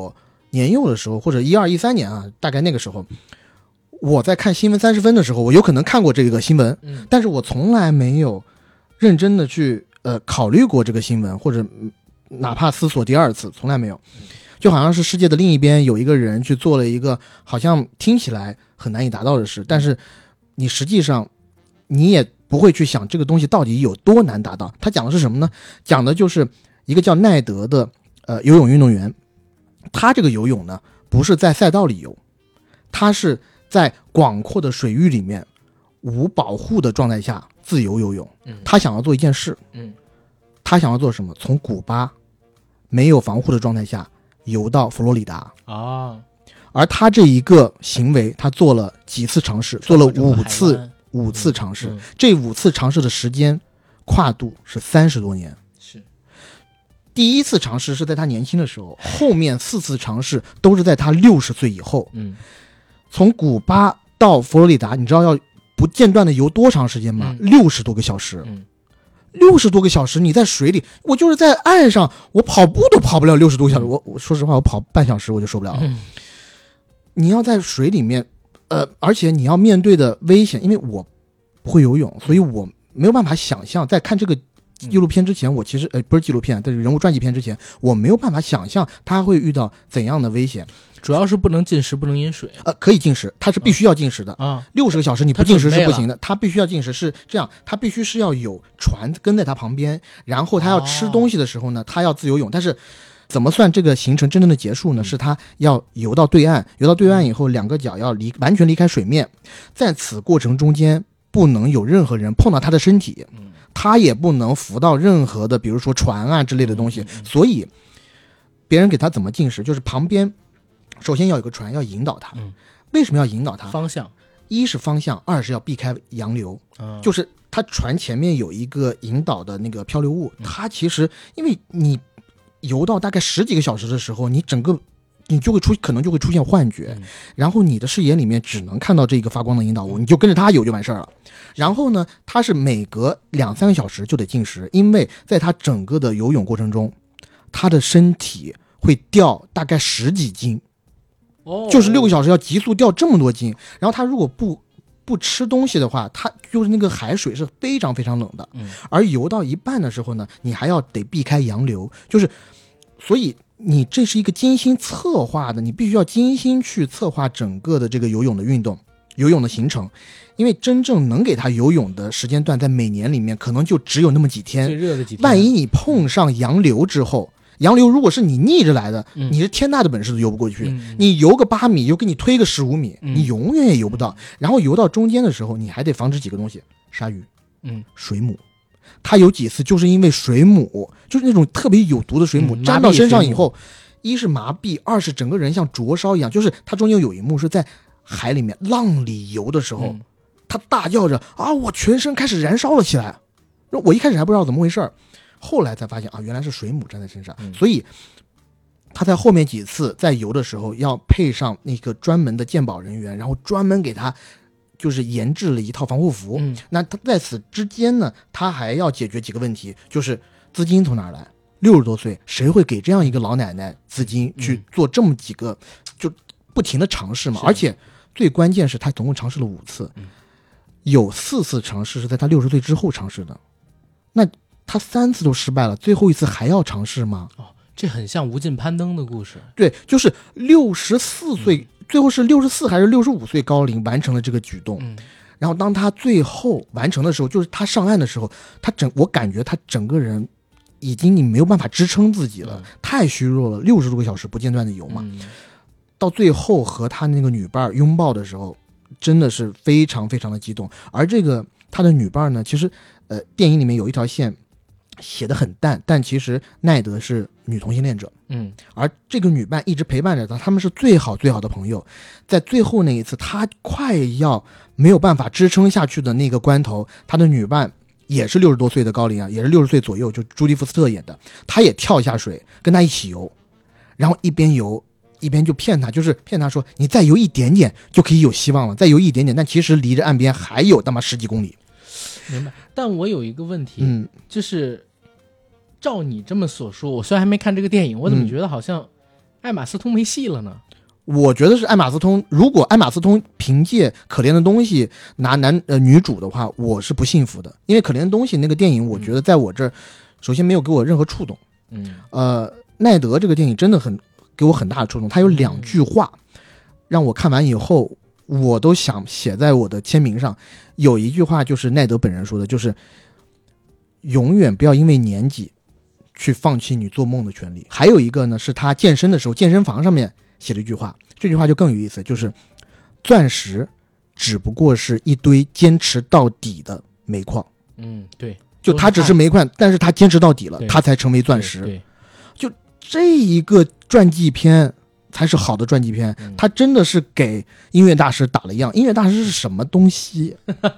[SPEAKER 2] 年幼的时候，或者一二一三年啊，大概那个时候，我在看新闻三十分的时候，我有可能看过这个新闻，
[SPEAKER 1] 嗯，
[SPEAKER 2] 但是我从来没有认真的去呃考虑过这个新闻，或者哪怕思索第二次，从来没有。就好像是世界的另一边有一个人去做了一个好像听起来很难以达到的事，但是你实际上你也不会去想这个东西到底有多难达到。他讲的是什么呢？讲的就是一个叫奈德的呃游泳运动员，他这个游泳呢不是在赛道里游，他是在广阔的水域里面无保护的状态下自由游泳。他想要做一件事，
[SPEAKER 1] 嗯，
[SPEAKER 2] 他想要做什么？从古巴没有防护的状态下游到佛罗里达
[SPEAKER 1] 啊，
[SPEAKER 2] 而他这一个行为，他做了几次尝试，做了五次，五次尝试、嗯嗯。这五次尝试的时间跨度是三十多年。
[SPEAKER 1] 是，
[SPEAKER 2] 第一次尝试是在他年轻的时候，后面四次尝试都是在他六十岁以后。
[SPEAKER 1] 嗯，
[SPEAKER 2] 从古巴到佛罗里达，你知道要不间断的游多长时间吗？六、嗯、十多个小时。
[SPEAKER 1] 嗯。
[SPEAKER 2] 六十多个小时，你在水里，我就是在岸上，我跑步都跑不了六十多个小时。我我说实话，我跑半小时我就受不了了。
[SPEAKER 1] 嗯、
[SPEAKER 2] 你要在水里面，呃，而且你要面对的危险，因为我不会游泳，所以我没有办法想象。在看这个纪录片之前，我其实呃不是纪录片，但是人物传记片之前，我没有办法想象他会遇到怎样的危险。
[SPEAKER 1] 主要是不能进食，不能饮水。
[SPEAKER 2] 呃，可以进食，它是必须要进食的
[SPEAKER 1] 啊。
[SPEAKER 2] 六十个小时你不进食是不行的，它必须要进食。是这样，它必须是要有船跟在它旁边，然后它要吃东西的时候呢，它、哦、要自由泳。但是怎么算这个行程真正的结束呢？嗯、是它要游到对岸，游到对岸以后，两个脚要离完全离开水面，在此过程中间不能有任何人碰到他的身体，他也不能浮到任何的，比如说船啊之类的东西。所以别人给他怎么进食，就是旁边。首先要有个船要引导他、嗯，为什么要引导他？
[SPEAKER 1] 方向，
[SPEAKER 2] 一是方向，二是要避开洋流、嗯，就是他船前面有一个引导的那个漂流物，它、嗯、其实因为你游到大概十几个小时的时候，你整个你就会出可能就会出现幻觉、嗯，然后你的视野里面只能看到这个发光的引导物，你就跟着它游就完事儿了。然后呢，它是每隔两三个小时就得进食，因为在它整个的游泳过程中，他的身体会掉大概十几斤。就是六个小时要急速掉这么多斤，然后他如果不不吃东西的话，他就是那个海水是非常非常冷的，
[SPEAKER 1] 嗯，
[SPEAKER 2] 而游到一半的时候呢，你还要得避开洋流，就是所以你这是一个精心策划的，你必须要精心去策划整个的这个游泳的运动、游泳的行程，因为真正能给他游泳的时间段在每年里面可能就只有那么几天，
[SPEAKER 1] 最热的几天，
[SPEAKER 2] 万一你碰上洋流之后。洋流如果是你逆着来的、
[SPEAKER 1] 嗯、
[SPEAKER 2] 你是天大的本事都游不过去、
[SPEAKER 1] 嗯、
[SPEAKER 2] 你游个八米又给你推个十五米、
[SPEAKER 1] 嗯、
[SPEAKER 2] 你永远也游不到、嗯、然后游到中间的时候你还得防止几个东西，鲨鱼、
[SPEAKER 1] 嗯、
[SPEAKER 2] 水母。他有几次就是因为水母，就是那种特别有毒的水母、
[SPEAKER 1] 嗯、
[SPEAKER 2] 沾到身上以后，一是麻痹，二是整个人像灼烧一样。就是他中间有一幕是在海里面浪里游的时候、嗯、他大叫着啊，我全身开始燃烧了起来。我一开始还不知道怎么回事，后来才发现啊，原来是水母粘在身上、嗯、所以他在后面几次在游的时候要配上那个专门的鉴宝人员，然后专门给他就是研制了一套防护服、
[SPEAKER 1] 嗯、
[SPEAKER 2] 那他在此之间呢，他还要解决几个问题，就是资金从哪儿来，六十多岁谁会给这样一个老奶奶资金去做这么几个、嗯、就不停的尝试嘛，而且最关键是他总共尝试了五次、嗯、有四次尝试是在他六十岁之后尝试的，那他三次都失败了，最后一次还要尝试吗？
[SPEAKER 1] 哦，这很像无尽攀登的故事。
[SPEAKER 2] 对，就是六十四岁、嗯，最后是六十四还是六十五岁高龄完成了这个举动、
[SPEAKER 1] 嗯。
[SPEAKER 2] 然后当他最后完成的时候，就是他上岸的时候，他整我感觉他整个人已经你没有办法支撑自己了，嗯、太虚弱了，六十多个小时不间断的游嘛、
[SPEAKER 1] 嗯。
[SPEAKER 2] 到最后和他那个女伴拥抱的时候，真的是非常非常的激动。而这个他的女伴呢，其实呃电影里面有一条线写得很淡，但其实奈德是女同性恋者，
[SPEAKER 1] 嗯，
[SPEAKER 2] 而这个女伴一直陪伴着他，他们是最好最好的朋友。在最后那一次他快要没有办法支撑下去的那个关头，他的女伴也是六十多岁的高龄啊，也是六十岁左右，就朱莉福斯特演的，他也跳下水跟他一起游，然后一边游一边就骗他，就是骗他说你再游一点点就可以有希望了，再游一点点，但其实离着岸边还有他妈十几公里。
[SPEAKER 1] 明白。但我有一个问题，
[SPEAKER 2] 嗯，
[SPEAKER 1] 就是照你这么所说，我虽然还没看这个电影，我怎么觉得好像艾玛斯通没戏了呢？
[SPEAKER 2] 我觉得是艾玛斯通，如果艾玛斯通凭借《可怜的东西》拿男呃女主的话，我是不幸福的，因为《可怜的东西》那个电影，我觉得在我这儿，首先没有给我任何触动。
[SPEAKER 1] 嗯，
[SPEAKER 2] 呃，奈德这个电影真的很给我很大的触动，它有两句话、嗯、让我看完以后，我都想写在我的签名上。有一句话就是奈德本人说的，就是永远不要因为年纪去放弃你做梦的权利。还有一个呢，是他健身的时候，健身房上面写了一句话，这句话就更有意思，就是钻石只不过是一堆坚持到底的煤矿。
[SPEAKER 1] 嗯，对，
[SPEAKER 2] 就他只是煤矿，但是他坚持到底了，他才成为钻石。
[SPEAKER 1] 对对，
[SPEAKER 2] 就这一个传记片才是好的传记片，他真的是给音乐大师打了样。音乐大师是什么东西？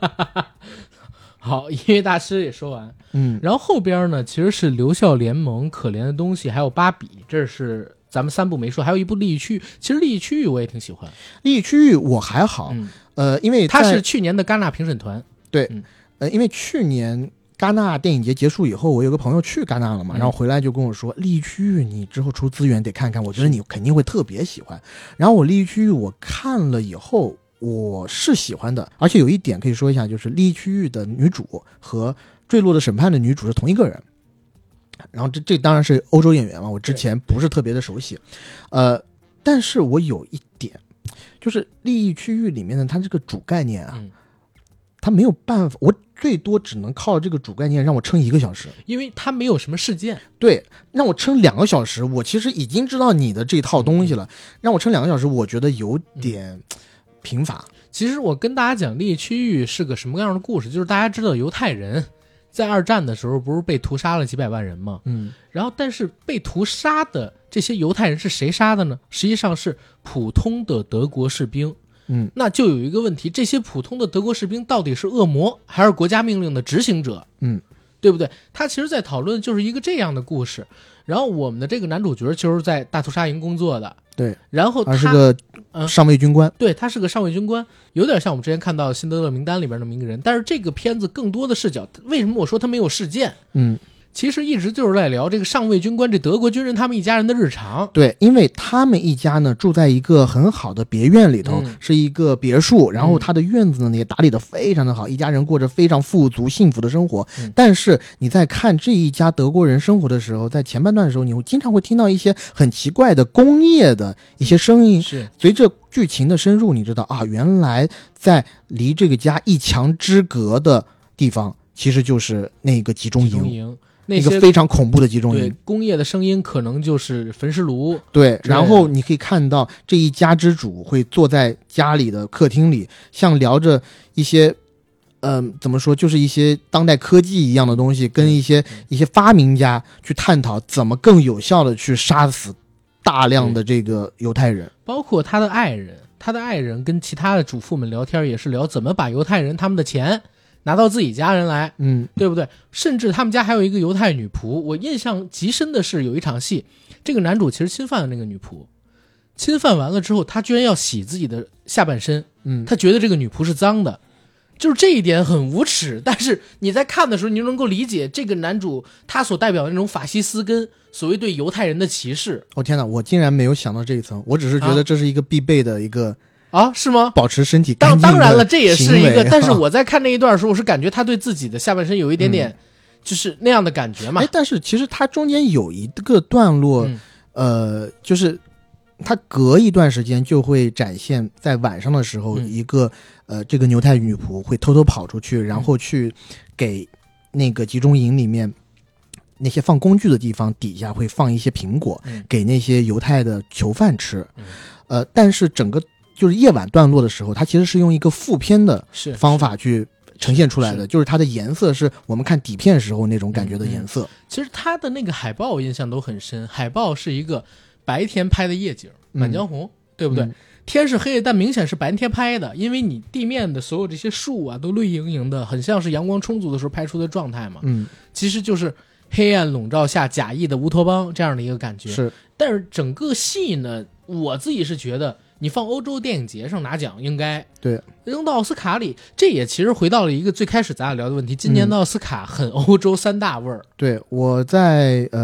[SPEAKER 1] 好，音乐大师也说完，
[SPEAKER 2] 嗯，
[SPEAKER 1] 然后后边呢，其实是留校联盟、可怜的东西，还有芭比，这是咱们三部没说，还有一部利益区域。其实利益区域我也挺喜欢，
[SPEAKER 2] 利益区域我还好，
[SPEAKER 1] 嗯、
[SPEAKER 2] 呃，因为
[SPEAKER 1] 他是去年的戛纳评审团，
[SPEAKER 2] 对，
[SPEAKER 1] 嗯、
[SPEAKER 2] 呃，因为去年戛纳电影节结束以后，我有个朋友去戛纳了嘛，
[SPEAKER 1] 嗯、
[SPEAKER 2] 然后回来就跟我说，利益区域你之后出资源得看看，我觉得你肯定会特别喜欢。然后我利益区域我看了以后，我是喜欢的，而且有一点可以说一下，就是利益区域的女主和坠落的审判的女主是同一个人。然后这这当然是欧洲演员嘛，我之前不是特别的熟悉，呃，但是我有一点，就是利益区域里面的它这个主概念啊，
[SPEAKER 1] 嗯、
[SPEAKER 2] 它没有办法，我最多只能靠这个主概念让我撑一个小时，
[SPEAKER 1] 因为它没有什么事件。
[SPEAKER 2] 对，让我撑两个小时，我其实已经知道你的这套东西了，嗯、让我撑两个小时，我觉得有点贫乏。
[SPEAKER 1] 其实我跟大家讲利益区域是个什么样的故事，就是大家知道犹太人在二战的时候不是被屠杀了几百万人吗？
[SPEAKER 2] 嗯，
[SPEAKER 1] 然后但是被屠杀的这些犹太人是谁杀的呢？实际上是普通的德国士兵。
[SPEAKER 2] 嗯，
[SPEAKER 1] 那就有一个问题，这些普通的德国士兵到底是恶魔还是国家命令的执行者？
[SPEAKER 2] 嗯，
[SPEAKER 1] 对不对？他其实在讨论就是一个这样的故事。然后我们的这个男主角就是在大屠杀营工作的，
[SPEAKER 2] 对，
[SPEAKER 1] 然后他
[SPEAKER 2] 是个上尉军官、
[SPEAKER 1] 嗯，对，他是个上尉军官，有点像我们之前看到《辛德勒名单》里边的一个人。但是这个片子更多的视角，为什么我说他没有事件？
[SPEAKER 2] 嗯，
[SPEAKER 1] 其实一直就是在聊这个上尉军官，这德国军人他们一家人的日常。
[SPEAKER 2] 对，因为他们一家呢住在一个很好的别院里头，
[SPEAKER 1] 嗯、
[SPEAKER 2] 是一个别墅，然后他的院子呢也打理得非常的好，一家人过着非常富足幸福的生活。
[SPEAKER 1] 嗯、
[SPEAKER 2] 但是你在看这一家德国人生活的时候，在前半段的时候，你会经常会听到一些很奇怪的工业的一些声音。
[SPEAKER 1] 是，
[SPEAKER 2] 随着剧情的深入，你知道啊，原来在离这个家一墙之隔的地方，其实就是那个集中营。
[SPEAKER 1] 集中营
[SPEAKER 2] 那个非常恐怖的集中营，
[SPEAKER 1] 对，工业的声音可能就是焚尸炉。
[SPEAKER 2] 对，然后你可以看到这一家之主会坐在家里的客厅里，像聊着一些，呃，怎么说，就是一些当代科技一样的东西，跟一些一些发明家去探讨怎么更有效的去杀死大量的这个犹太人，
[SPEAKER 1] 包括他的爱人，他的爱人跟其他的主妇们聊天，也是聊怎么把犹太人他们的钱拿到自己家人来，
[SPEAKER 2] 嗯，
[SPEAKER 1] 对不对？甚至他们家还有一个犹太女仆。我印象极深的是有一场戏，这个男主其实侵犯了那个女仆，侵犯完了之后，他居然要洗自己的下半身，
[SPEAKER 2] 嗯，
[SPEAKER 1] 他觉得这个女仆是脏的，就是这一点很无耻。但是你在看的时候，你就能够理解这个男主他所代表的那种法西斯跟所谓对犹太人的歧视。
[SPEAKER 2] 哦天哪，我竟然没有想到这一层，我只是觉得这是一个必备的一个。
[SPEAKER 1] 啊，是吗？
[SPEAKER 2] 保持身体干净的
[SPEAKER 1] 当当然了，这也是一个。
[SPEAKER 2] 啊、
[SPEAKER 1] 但是我在看那一段的时候，我是感觉他对自己的下半身有一点点，嗯、就是那样的感觉嘛。
[SPEAKER 2] 哎，但是其实他中间有一个段落，
[SPEAKER 1] 嗯、
[SPEAKER 2] 呃，就是他隔一段时间就会展现在晚上的时候，
[SPEAKER 1] 嗯、
[SPEAKER 2] 一个呃，这个犹太女仆会偷偷跑出去，然后去给那个集中营里面那些放工具的地方底下会放一些苹果，
[SPEAKER 1] 嗯、
[SPEAKER 2] 给那些犹太的囚犯吃。
[SPEAKER 1] 嗯、
[SPEAKER 2] 呃，但是整个。就是夜晚段落的时候，它其实是用一个负片的方法去呈现出来的，是是就是它的颜色是我们看底片时候那种感觉的颜色。
[SPEAKER 1] 嗯嗯、其实它的那个海报印象都很深，海报是一个白天拍的夜景，满江红，嗯、对不对？嗯、天是黑的，但明显是白天拍的，因为你地面的所有这些树啊都绿莹莹的，很像是阳光充足的时候拍出的状态嘛。
[SPEAKER 2] 嗯，
[SPEAKER 1] 其实就是黑暗笼罩下假意的乌托邦这样的一个感觉。
[SPEAKER 2] 是，
[SPEAKER 1] 但是整个戏呢，我自己是觉得。你放欧洲电影节上拿奖应该
[SPEAKER 2] 对，
[SPEAKER 1] 扔到奥斯卡里，这也其实回到了一个最开始咱俩聊的问题。今年的奥斯卡很欧洲三大味儿。
[SPEAKER 2] 对，我在呃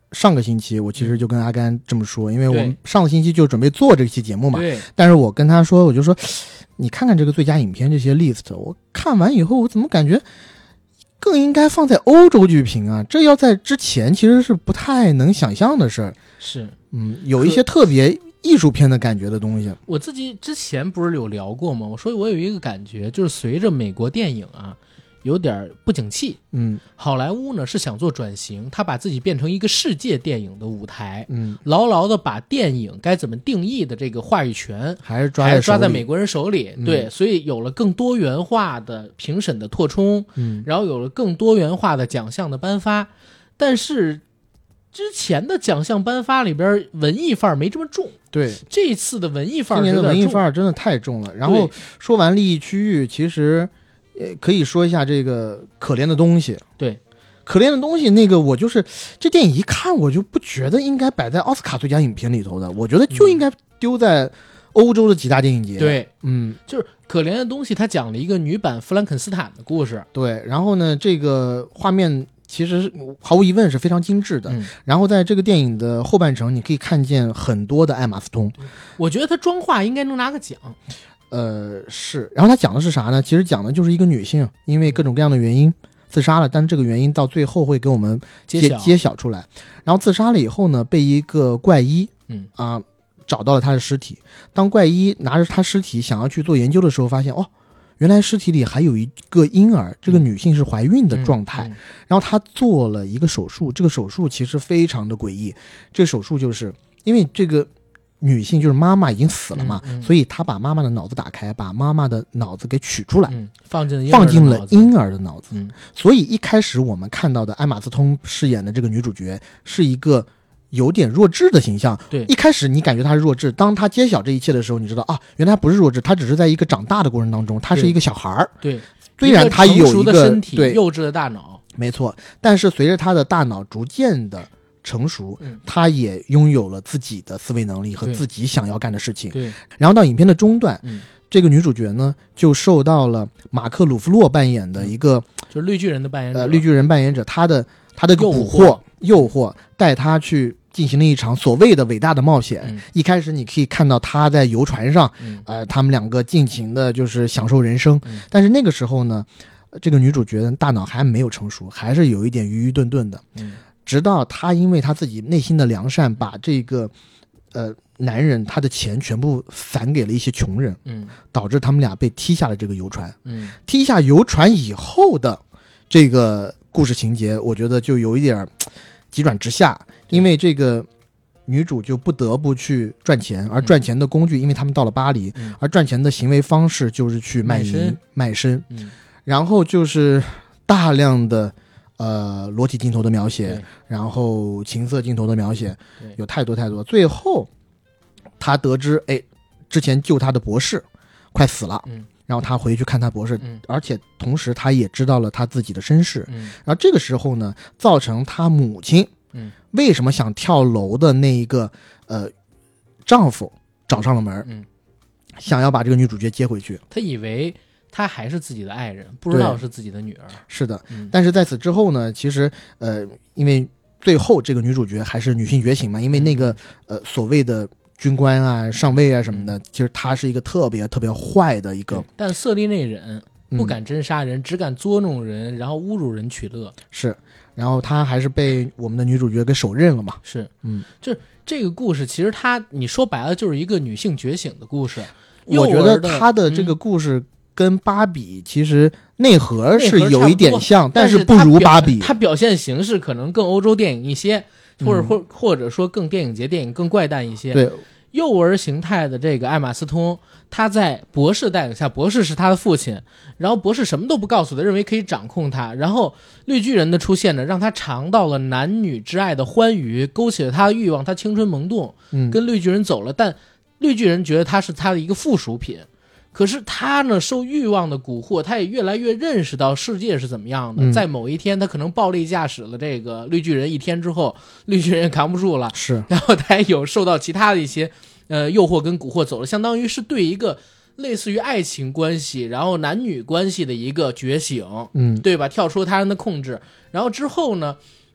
[SPEAKER 2] 上个星期我其实就跟阿甘这么说，因为我们
[SPEAKER 1] 对
[SPEAKER 2] 上个星期就准备做这期节目嘛，
[SPEAKER 1] 对，
[SPEAKER 2] 但是我跟他说，我就说你看看这个最佳影片这些 list， 我看完以后我怎么感觉更应该放在欧洲去评啊，这要在之前其实是不太能想象的事儿。
[SPEAKER 1] 是，
[SPEAKER 2] 嗯，有一些特别艺术片的感觉的东西。
[SPEAKER 1] 我自己之前不是有聊过吗？我说我有一个感觉，就是随着美国电影啊有点不景气，
[SPEAKER 2] 嗯
[SPEAKER 1] 好莱坞呢是想做转型，他把自己变成一个世界电影的舞台，
[SPEAKER 2] 嗯，
[SPEAKER 1] 牢牢的把电影该怎么定义的这个话语权
[SPEAKER 2] 还是抓
[SPEAKER 1] 还是
[SPEAKER 2] 在手里
[SPEAKER 1] 抓在美国人手里。
[SPEAKER 2] 嗯
[SPEAKER 1] 对，所以有了更多元化的评审的扩充，
[SPEAKER 2] 嗯，
[SPEAKER 1] 然后有了更多元化的奖项的颁发，但是之前的奖项颁发里边文艺范儿没这么重，
[SPEAKER 2] 对，
[SPEAKER 1] 这次的文艺范
[SPEAKER 2] 今年的文艺
[SPEAKER 1] 儿有点重
[SPEAKER 2] 范儿真的太重了。然后
[SPEAKER 1] 对
[SPEAKER 2] 说完利益区域，其实呃可以说一下这个可怜的东西。
[SPEAKER 1] 对，
[SPEAKER 2] 可怜的东西那个我就是这电影一看我就不觉得应该摆在奥斯卡最佳影片里头的，我觉得就应该丢在欧洲的几大电影节。，
[SPEAKER 1] 对，
[SPEAKER 2] 嗯，
[SPEAKER 1] 就是可怜的东西，它讲了一个女版弗兰肯斯坦的故事。
[SPEAKER 2] 对。然后呢，这个画面其实毫无疑问是非常精致的。
[SPEAKER 1] 嗯，
[SPEAKER 2] 然后在这个电影的后半程，你可以看见很多的艾玛斯通。
[SPEAKER 1] 我觉得她妆化应该能拿个奖。
[SPEAKER 2] 呃，是。然后他讲的是啥呢？其实讲的就是一个女性因为各种各样的原因自杀了，但是这个原因到最后会给我们揭
[SPEAKER 1] 揭晓
[SPEAKER 2] 揭晓出来。然后自杀了以后呢，被一个怪医
[SPEAKER 1] 嗯
[SPEAKER 2] 啊、找到了他的尸体。当怪医拿着他尸体想要去做研究的时候，发现哦，原来尸体里还有一个婴儿，这个女性是怀孕的状态。
[SPEAKER 1] 嗯嗯
[SPEAKER 2] 然后他做了一个手术，这个手术其实非常的诡异。这个手术就是因为这个女性就是妈妈已经死了嘛，
[SPEAKER 1] 嗯嗯
[SPEAKER 2] 所以他把妈妈的脑子打开，把妈妈的脑子给取出来，
[SPEAKER 1] 嗯，放进了婴儿
[SPEAKER 2] 放进了
[SPEAKER 1] 的脑子
[SPEAKER 2] 婴儿的脑子。
[SPEAKER 1] 嗯
[SPEAKER 2] 所以一开始我们看到的艾玛斯通饰演的这个女主角是一个有点弱智的形象。
[SPEAKER 1] 对
[SPEAKER 2] 一开始你感觉她是弱智，当她揭晓这一切的时候，你知道啊，原来她不是弱智，她只是在一个长大的过程当中，她是一个小孩儿。
[SPEAKER 1] 对，
[SPEAKER 2] 虽然她有
[SPEAKER 1] 一个成熟
[SPEAKER 2] 一个
[SPEAKER 1] 的身体，
[SPEAKER 2] 对，
[SPEAKER 1] 幼稚的大脑。
[SPEAKER 2] 没错，但是随着她的大脑逐渐的成熟，
[SPEAKER 1] 嗯
[SPEAKER 2] 她也拥有了自己的思维能力和
[SPEAKER 1] 对
[SPEAKER 2] 自己想要干的事情。
[SPEAKER 1] 对，
[SPEAKER 2] 然后到影片的中段，
[SPEAKER 1] 嗯，
[SPEAKER 2] 这个女主角呢就受到了马克·鲁弗洛扮演的一个、
[SPEAKER 1] 就是绿巨人的扮演者。
[SPEAKER 2] 呃绿巨人扮演者，他的他的蛊惑诱惑，带他去进行了一场所谓的伟大的冒险。
[SPEAKER 1] 嗯
[SPEAKER 2] 一开始你可以看到他在游船上，
[SPEAKER 1] 嗯
[SPEAKER 2] 呃，他们两个尽情的就是享受人生。
[SPEAKER 1] 嗯
[SPEAKER 2] 但是那个时候呢，这个女主角的大脑还没有成熟，还是有一点愚愚钝钝的。
[SPEAKER 1] 嗯
[SPEAKER 2] 直到她因为她自己内心的良善，把这个呃男人他的钱全部散给了一些穷人，
[SPEAKER 1] 嗯
[SPEAKER 2] 导致他们俩被踢下了这个游船。
[SPEAKER 1] 嗯
[SPEAKER 2] 踢下游船以后的这个故事情节，我觉得就有一点急转直下，因为这个女主就不得不去赚钱，而赚钱的工具，因为他们到了巴黎，
[SPEAKER 1] 嗯
[SPEAKER 2] 而赚钱的行为方式就是去卖淫
[SPEAKER 1] 卖身
[SPEAKER 2] 卖身，
[SPEAKER 1] 嗯，
[SPEAKER 2] 然后就是大量的呃裸体镜头的描写
[SPEAKER 1] 对，
[SPEAKER 2] 然后情色镜头的描写
[SPEAKER 1] 对，
[SPEAKER 2] 有太多太多。最后他得知，哎，之前救他的博士快死了，
[SPEAKER 1] 嗯
[SPEAKER 2] 然后他回去看他博士，
[SPEAKER 1] 嗯
[SPEAKER 2] 而且同时他也知道了他自己的身世。
[SPEAKER 1] 嗯
[SPEAKER 2] 然后这个时候呢，造成他母亲
[SPEAKER 1] 嗯
[SPEAKER 2] 为什么想跳楼的那一个呃丈夫找上了门，
[SPEAKER 1] 嗯，
[SPEAKER 2] 想要把这个女主角接回去。
[SPEAKER 1] 他以为他还是自己的爱人，不知道是自己的女儿。
[SPEAKER 2] 是的，
[SPEAKER 1] 嗯
[SPEAKER 2] 但是在此之后呢，其实呃，因为最后这个女主角还是女性觉醒嘛，因为那个呃所谓的军官啊、上尉啊什么的，其实她是一个特别特别坏的一个，
[SPEAKER 1] 但色厉内荏，
[SPEAKER 2] 嗯
[SPEAKER 1] 不敢真杀人，只敢捉弄人，然后侮辱人取乐。
[SPEAKER 2] 是，然后她还是被我们的女主角给手刃了嘛。
[SPEAKER 1] 是，
[SPEAKER 2] 嗯，
[SPEAKER 1] 就这个故事，其实它你说白了就是一个女性觉醒的故事。
[SPEAKER 2] 我觉得
[SPEAKER 1] 幼儿的
[SPEAKER 2] 她的这个故事跟芭比其实内核是
[SPEAKER 1] 内核
[SPEAKER 2] 有一点像，
[SPEAKER 1] 但
[SPEAKER 2] 是不
[SPEAKER 1] 它表
[SPEAKER 2] 如芭比。
[SPEAKER 1] 它表现形式可能更欧洲电影一些，或者
[SPEAKER 2] 嗯
[SPEAKER 1] 或或者说更电影节电影更怪诞一些。
[SPEAKER 2] 对，
[SPEAKER 1] 幼儿形态的这个艾玛斯通，他在博士带领下，博士是他的父亲，然后博士什么都不告诉他，认为可以掌控他。然后绿巨人的出现呢，让他尝到了男女之爱的欢愉，勾起了他的欲望，他青春萌动，
[SPEAKER 2] 嗯，
[SPEAKER 1] 跟绿巨人走了。但绿巨人觉得他是他的一个附属品，可是他呢，受欲望的蛊惑，他也越来越认识到世界是怎么样的。
[SPEAKER 2] 嗯
[SPEAKER 1] 在某一天，他可能暴力驾驶了这个绿巨人一天之后，绿巨人也扛不住了，
[SPEAKER 2] 是，
[SPEAKER 1] 然后他也有受到其他的一些呃诱惑跟蛊惑，走了，相当于是对一个类似于爱情关系，然后男女关系的一个觉醒，
[SPEAKER 2] 嗯，
[SPEAKER 1] 对吧？跳出他人的控制，然后之后呢，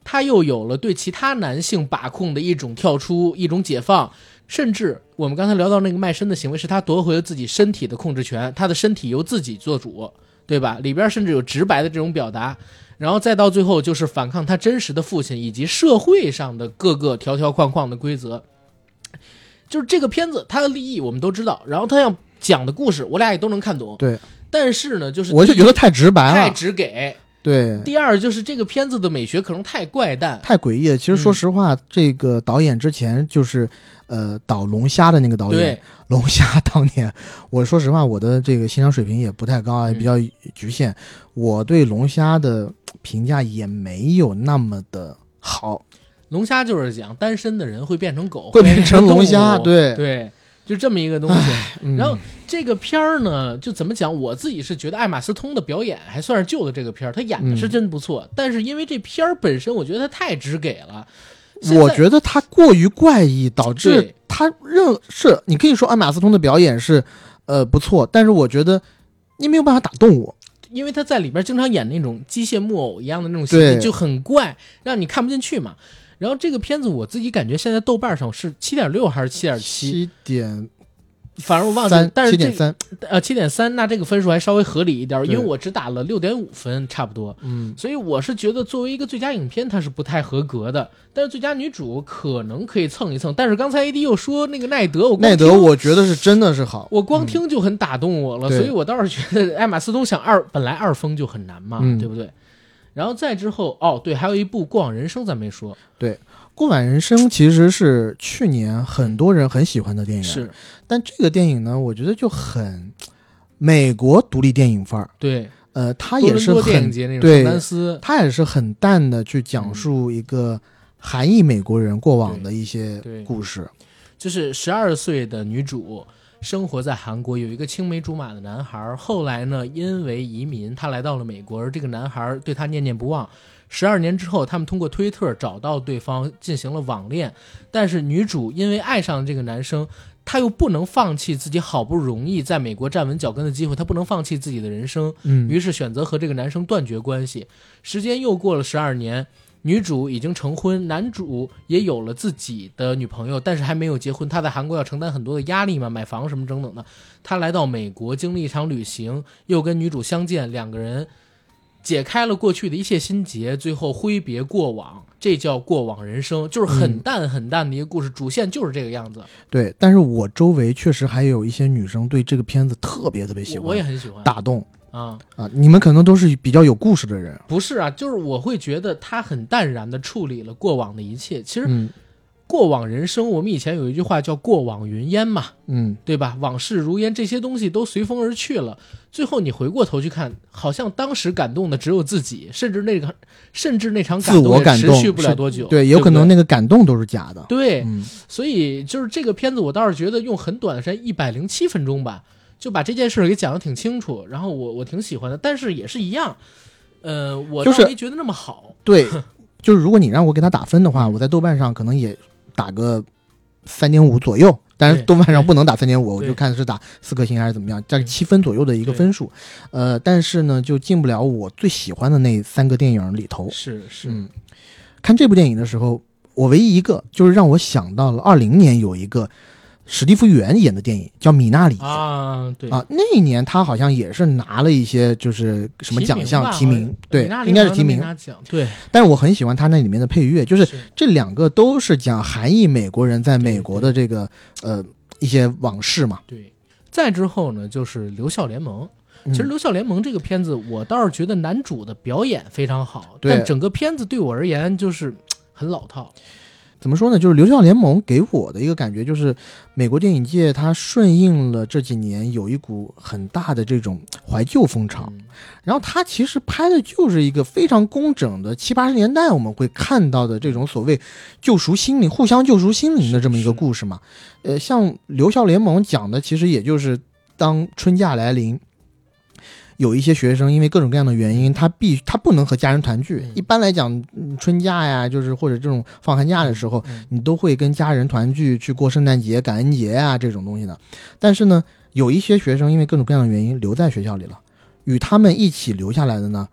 [SPEAKER 1] 他又有了对其他男性把控的一种跳出，一种解放，甚至我们刚才聊到那个卖身的行为，是他夺回了自己身体的控制权，他的身体由自己做主，对吧？里边甚至有直白的这种表达，然后再到最后就是反抗他真实的父亲以及社会上的各个条条框框的规则。就是这个片子它的立意我们都知道，然后他要讲的故事我俩也都能看懂，
[SPEAKER 2] 对。
[SPEAKER 1] 但是呢，就是
[SPEAKER 2] 我就觉得太直白了，
[SPEAKER 1] 太直给。
[SPEAKER 2] 对。
[SPEAKER 1] 第二就是这个片子的美学可能太怪诞，
[SPEAKER 2] 太诡异了。其实说实话，嗯、这个导演之前就是呃导龙虾的那个导演，龙虾当年，我说实话，我的这个欣赏水平也不太高啊，也比较局限。嗯、我对龙虾的评价也没有那么的好。
[SPEAKER 1] 龙虾就是讲单身的人会变成狗，
[SPEAKER 2] 会变成龙虾，对
[SPEAKER 1] 对，就这么一个东西。嗯、然后这个片儿呢，就怎么讲？我自己是觉得艾玛斯通的表演还算是旧的这个片儿，他演的是真不错。嗯、但是因为这片儿本身，我觉得他太直给了。
[SPEAKER 2] 我觉得他过于怪异，导致他任是你可以说艾玛斯通的表演是呃不错，但是我觉得你没有办法打动我。
[SPEAKER 1] 因为他在里边经常演那种机械木偶一样的那种戏份，就很怪，让你看不进去嘛。然后这个片子我自己感觉现在豆瓣上是七点六还是七点七？
[SPEAKER 2] 七点，
[SPEAKER 1] 反正我忘记，但是
[SPEAKER 2] 七点三，
[SPEAKER 1] 呃，七点三，那这个分数还稍微合理一点，因为我只打了六点五分，差不多。
[SPEAKER 2] 嗯，
[SPEAKER 1] 所以我是觉得作为一个最佳影片，它是不太合格的。但是最佳女主可能可以蹭一蹭。但是刚才 A D 又说那个奈德，我
[SPEAKER 2] 奈德我觉得是真的是好，
[SPEAKER 1] 我光听就很打动我了，嗯、所以我倒是觉得艾玛斯通想二，本来二封就很难嘛，嗯、对不对？然后再之后，哦，对，还有一部《过往人生》咱没说。
[SPEAKER 2] 对，《过往人生》其实是去年很多人很喜欢的电影，
[SPEAKER 1] 是。
[SPEAKER 2] 但这个电影呢，我觉得就很美国独立电影范儿。
[SPEAKER 1] 对，
[SPEAKER 2] 呃，它也是很对，它也是很淡的去讲述一个韩裔美国人过往的一些故事。
[SPEAKER 1] 就是十二岁的女主。生活在韩国，有一个青梅竹马的男孩，后来呢，因为移民，他来到了美国，而这个男孩对他念念不忘。十二年之后，他们通过推特找到对方，进行了网恋。但是女主因为爱上了这个男生，她又不能放弃自己好不容易在美国站稳脚跟的机会，她不能放弃自己的人生，
[SPEAKER 2] 嗯，
[SPEAKER 1] 于是选择和这个男生断绝关系。时间又过了十二年。女主已经成婚，男主也有了自己的女朋友，但是还没有结婚。他在韩国要承担很多的压力嘛，买房什么等等的。他来到美国，经历一场旅行，又跟女主相见，两个人解开了过去的一切心结，最后挥别过往，这叫过往人生，就是很淡很淡的一个故事，嗯、主线就是这个样子。
[SPEAKER 2] 对，但是我周围确实还有一些女生对这个片子特别特别喜欢，
[SPEAKER 1] 我也很喜欢，
[SPEAKER 2] 打动。
[SPEAKER 1] 啊
[SPEAKER 2] 啊！你们可能都是比较有故事的人，
[SPEAKER 1] 不是啊？就是我会觉得他很淡然的处理了过往的一切。其实，
[SPEAKER 2] 嗯、
[SPEAKER 1] 过往人生，我们以前有一句话叫“过往云烟”嘛，
[SPEAKER 2] 嗯，
[SPEAKER 1] 对吧？往事如烟，这些东西都随风而去了。最后你回过头去看，好像当时感动的只有自己，甚至那个，甚至那场感动也持续不了多久。
[SPEAKER 2] 对，有可能那个感动都是假的。
[SPEAKER 1] 对，
[SPEAKER 2] 嗯、
[SPEAKER 1] 所以就是这个片子，我倒是觉得用很短的时间，一百零七分钟吧。就把这件事给讲得挺清楚，然后我我挺喜欢的，但是也是一样，呃，我倒没觉得那么好。
[SPEAKER 2] 就是、对，就是如果你让我给他打分的话，我在豆瓣上可能也打个三点五左右，但是豆瓣上不能打三点五，我就看是打四颗星还是怎么样，大概七分左右的一个分数。呃，但是呢，就进不了我最喜欢的那三个电影里头。
[SPEAKER 1] 是是，
[SPEAKER 2] 嗯，看这部电影的时候，我唯一一个就是让我想到了二零年有一个。史蒂夫·元演的电影叫《米纳里》
[SPEAKER 1] 啊，对
[SPEAKER 2] 啊，那一年他好像也是拿了一些就是什么奖项提名，对，应该是提名。
[SPEAKER 1] 对，
[SPEAKER 2] 但是我很喜欢他那里面的配乐，就是这两个都是讲韩裔美国人在美国的这个呃一些往事嘛。
[SPEAKER 1] 对，再之后呢就是《留校联盟》。其实《留校联盟》这个片子，我倒是觉得男主的表演非常好，但整个片子对我而言就是很老套。
[SPEAKER 2] 怎么说呢？就是《留校联盟》给我的一个感觉，就是美国电影界它顺应了这几年有一股很大的这种怀旧风潮，
[SPEAKER 1] 嗯、
[SPEAKER 2] 然后它其实拍的就是一个非常工整的七八十年代我们会看到的这种所谓救赎心灵、互相救赎心灵的这么一个故事嘛。呃，像《留校联盟》讲的其实也就是当春假来临。有一些学生因为各种各样的原因，他必他不能和家人团聚。
[SPEAKER 1] 嗯、
[SPEAKER 2] 一般来讲，春假呀，就是或者这种放寒假的时候，
[SPEAKER 1] 嗯、
[SPEAKER 2] 你都会跟家人团聚，去过圣诞节、感恩节啊这种东西的。但是呢，有一些学生因为各种各样的原因留在学校里了，与他们一起留下来的呢，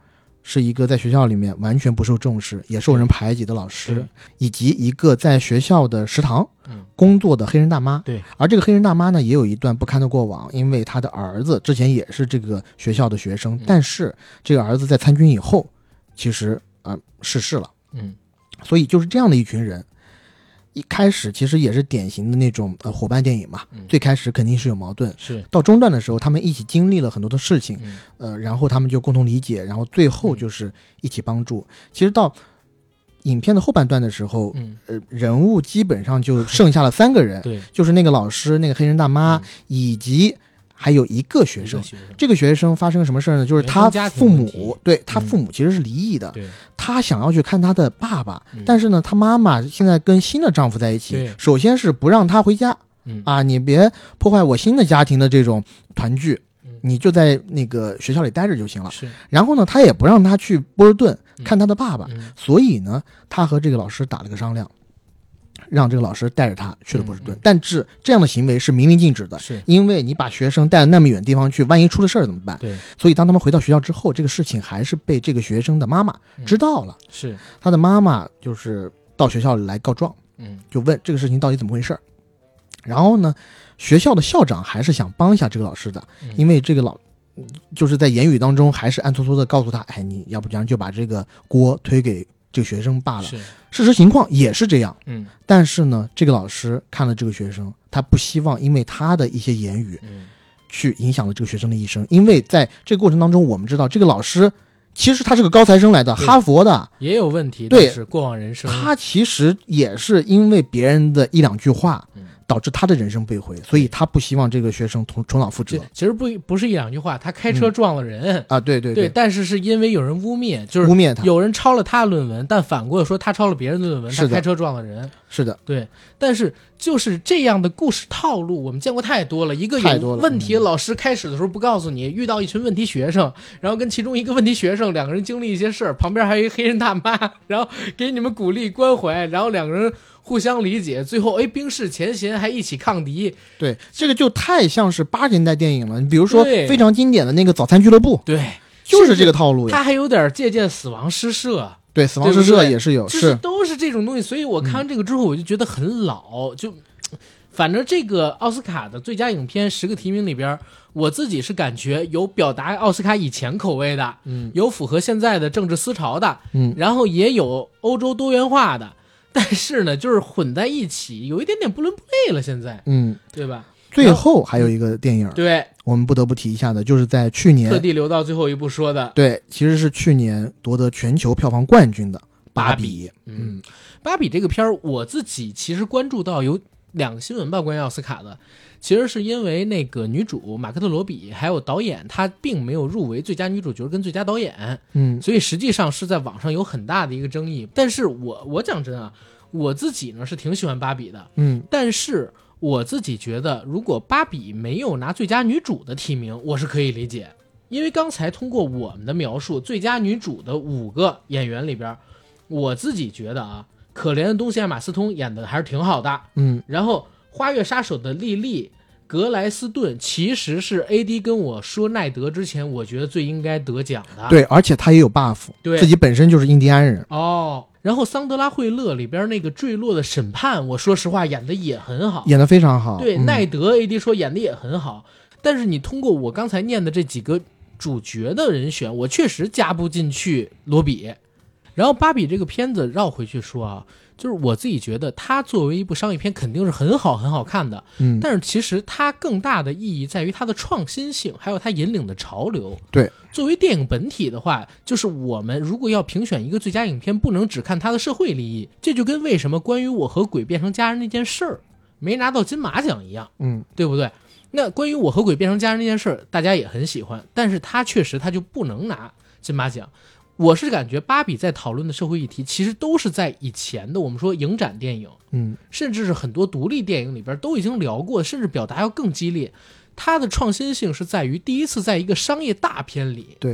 [SPEAKER 2] 是一个在学校里面完全不受重视也受人排挤的老师，以及一个在学校的食堂工作的黑人大妈。
[SPEAKER 1] 对，
[SPEAKER 2] 而这个黑人大妈呢也有一段不堪的过往，因为她的儿子之前也是这个学校的学生，但是这个儿子在参军以后其实啊、呃、逝世了。
[SPEAKER 1] 嗯，
[SPEAKER 2] 所以就是这样的一群人，一开始其实也是典型的那种呃伙伴电影嘛、嗯，最开始肯定是有矛盾，
[SPEAKER 1] 是
[SPEAKER 2] 到中段的时候他们一起经历了很多的事情、
[SPEAKER 1] 嗯、
[SPEAKER 2] 呃，然后他们就共同理解，然后最后就是一起帮助、嗯、其实到影片的后半段的时候、嗯、呃，人物基本上就剩下了三个人，
[SPEAKER 1] 对，
[SPEAKER 2] 就是那个老师，那个黑人大妈、嗯、以及还有一个学生，
[SPEAKER 1] 学生
[SPEAKER 2] 这个学生发生什么事呢？就是他父母，对他父母其实是离异的、嗯、他想要去看他的爸爸、嗯、但是呢他妈妈现在跟新的丈夫在一起，首先是不让他回家、嗯、啊，你别破坏我新的家庭的这种团聚、嗯、你就在那个学校里待着就行了，
[SPEAKER 1] 是，然
[SPEAKER 2] 后呢他也不让他去波士顿看他的爸爸、
[SPEAKER 1] 嗯、
[SPEAKER 2] 所以呢他和这个老师打了个商量，让这个老师带着他去了波士顿、嗯嗯、但是这样的行为是明令禁止的，
[SPEAKER 1] 是
[SPEAKER 2] 因为你把学生带到那么远的地方去，万一出了事儿怎么办？
[SPEAKER 1] 对，
[SPEAKER 2] 所以当他们回到学校之后，这个事情还是被这个学生的妈妈知道了、
[SPEAKER 1] 嗯、是
[SPEAKER 2] 他的妈妈就是到学校里来告状，
[SPEAKER 1] 嗯，
[SPEAKER 2] 就问这个事情到底怎么回事。然后呢学校的校长还是想帮一下这个老师的、嗯、因为这个老就是在言语当中还是暗搓搓的告诉他，哎，你要不然就把这个锅推给这个学生罢了。事实情况也是这样，
[SPEAKER 1] 嗯，
[SPEAKER 2] 但是呢，这个老师看了这个学生，他不希望因为他的一些言语，
[SPEAKER 1] 嗯，
[SPEAKER 2] 去影响了这个学生的一生。因为在这个过程当中，我们知道这个老师其实他是个高材生来的，哈佛的，
[SPEAKER 1] 也有问题，
[SPEAKER 2] 对，
[SPEAKER 1] 是过往人生，
[SPEAKER 2] 他其实也是因为别人的一两句话。嗯，导致他的人生被毁，所以他不希望这个学生重重蹈覆辙。
[SPEAKER 1] 其实不不是一两句话，他开车撞了人、
[SPEAKER 2] 嗯、啊，对对
[SPEAKER 1] 对, 对，但是是因为有人污蔑，就是
[SPEAKER 2] 污蔑他，
[SPEAKER 1] 有人抄了他的论文，但反过来说他抄了别人的论文，他开车撞了人，
[SPEAKER 2] 是的，
[SPEAKER 1] 对。但是就是这样的故事套路，我们见过太多了。一个有问题的老师开始的时候不告诉你，遇到一群问题学生，然后跟其中一个问题学生两个人经历一些事儿，旁边还有一个黑人大妈，然后给你们鼓励关怀，然后两个人互相理解，最后哎冰释前嫌，还一起抗敌。
[SPEAKER 2] 对，这个就太像是八十年代电影了。你比如说非常经典的那个早餐俱乐部，
[SPEAKER 1] 对，
[SPEAKER 2] 就是这个套路呀。
[SPEAKER 1] 他还有点借鉴死亡诗社，
[SPEAKER 2] 对，死亡诗社也是有，
[SPEAKER 1] 对对是都是这种东西。所以我看完这个之后，我就觉得很老。嗯、就反正这个奥斯卡的最佳影片十个提名里边，我自己是感觉有表达奥斯卡以前口味的，
[SPEAKER 2] 嗯，
[SPEAKER 1] 有符合现在的政治思潮的，
[SPEAKER 2] 嗯，
[SPEAKER 1] 然后也有欧洲多元化的。但是呢，就是混在一起，有一点点不伦不类了。现在，
[SPEAKER 2] 嗯，
[SPEAKER 1] 对吧？
[SPEAKER 2] 最后还有一个电影，
[SPEAKER 1] 对，
[SPEAKER 2] 我们不得不提一下的，就是在去年
[SPEAKER 1] 特地留到最后一步说的，
[SPEAKER 2] 对，其实是去年夺得全球票房冠军的《芭比》。
[SPEAKER 1] 嗯，《芭比》这个片儿，我自己其实关注到有两个新闻吧，关于奥斯卡的。其实是因为那个女主马克特罗比还有导演，她并没有入围最佳女主角跟最佳导演，
[SPEAKER 2] 嗯，
[SPEAKER 1] 所以实际上是在网上有很大的一个争议。但是我我讲真啊，我自己呢是挺喜欢芭比的，
[SPEAKER 2] 嗯，
[SPEAKER 1] 但是我自己觉得，如果芭比没有拿最佳女主的提名，我是可以理解，因为刚才通过我们的描述，最佳女主的五个演员里边，我自己觉得啊，可怜的东西艾玛斯通演的还是挺好的，
[SPEAKER 2] 嗯，
[SPEAKER 1] 然后花月杀手的莉莉格莱斯顿其实是 A D 跟我说奈德之前，我觉得最应该得奖的。
[SPEAKER 2] 对，而且他也有 buff，
[SPEAKER 1] 对，
[SPEAKER 2] 自己本身就是印第安人。
[SPEAKER 1] 哦，然后桑德拉惠勒里边那个坠落的审判，我说实话演的也很好，
[SPEAKER 2] 演的非常好。
[SPEAKER 1] 对，
[SPEAKER 2] 嗯、
[SPEAKER 1] 奈德 A D 说演的也很好，但是你通过我刚才念的这几个主角的人选，我确实加不进去罗比。然后芭比这个片子绕回去说啊，就是我自己觉得它作为一部商业片肯定是很好很好看的，
[SPEAKER 2] 嗯，
[SPEAKER 1] 但是其实它更大的意义在于它的创新性，还有它引领的潮流。
[SPEAKER 2] 对，
[SPEAKER 1] 作为电影本体的话，就是我们如果要评选一个最佳影片，不能只看它的社会利益，这就跟为什么关于我和鬼变成家人那件事儿没拿到金马奖一样，
[SPEAKER 2] 嗯，
[SPEAKER 1] 对不对？那关于我和鬼变成家人那件事儿，大家也很喜欢，但是它确实它就不能拿金马奖。我是感觉芭比在讨论的社会议题其实都是在以前的我们说影展电影，
[SPEAKER 2] 嗯，
[SPEAKER 1] 甚至是很多独立电影里边都已经聊过，甚至表达要更激烈。它的创新性是在于第一次在一个商业大片里，
[SPEAKER 2] 对，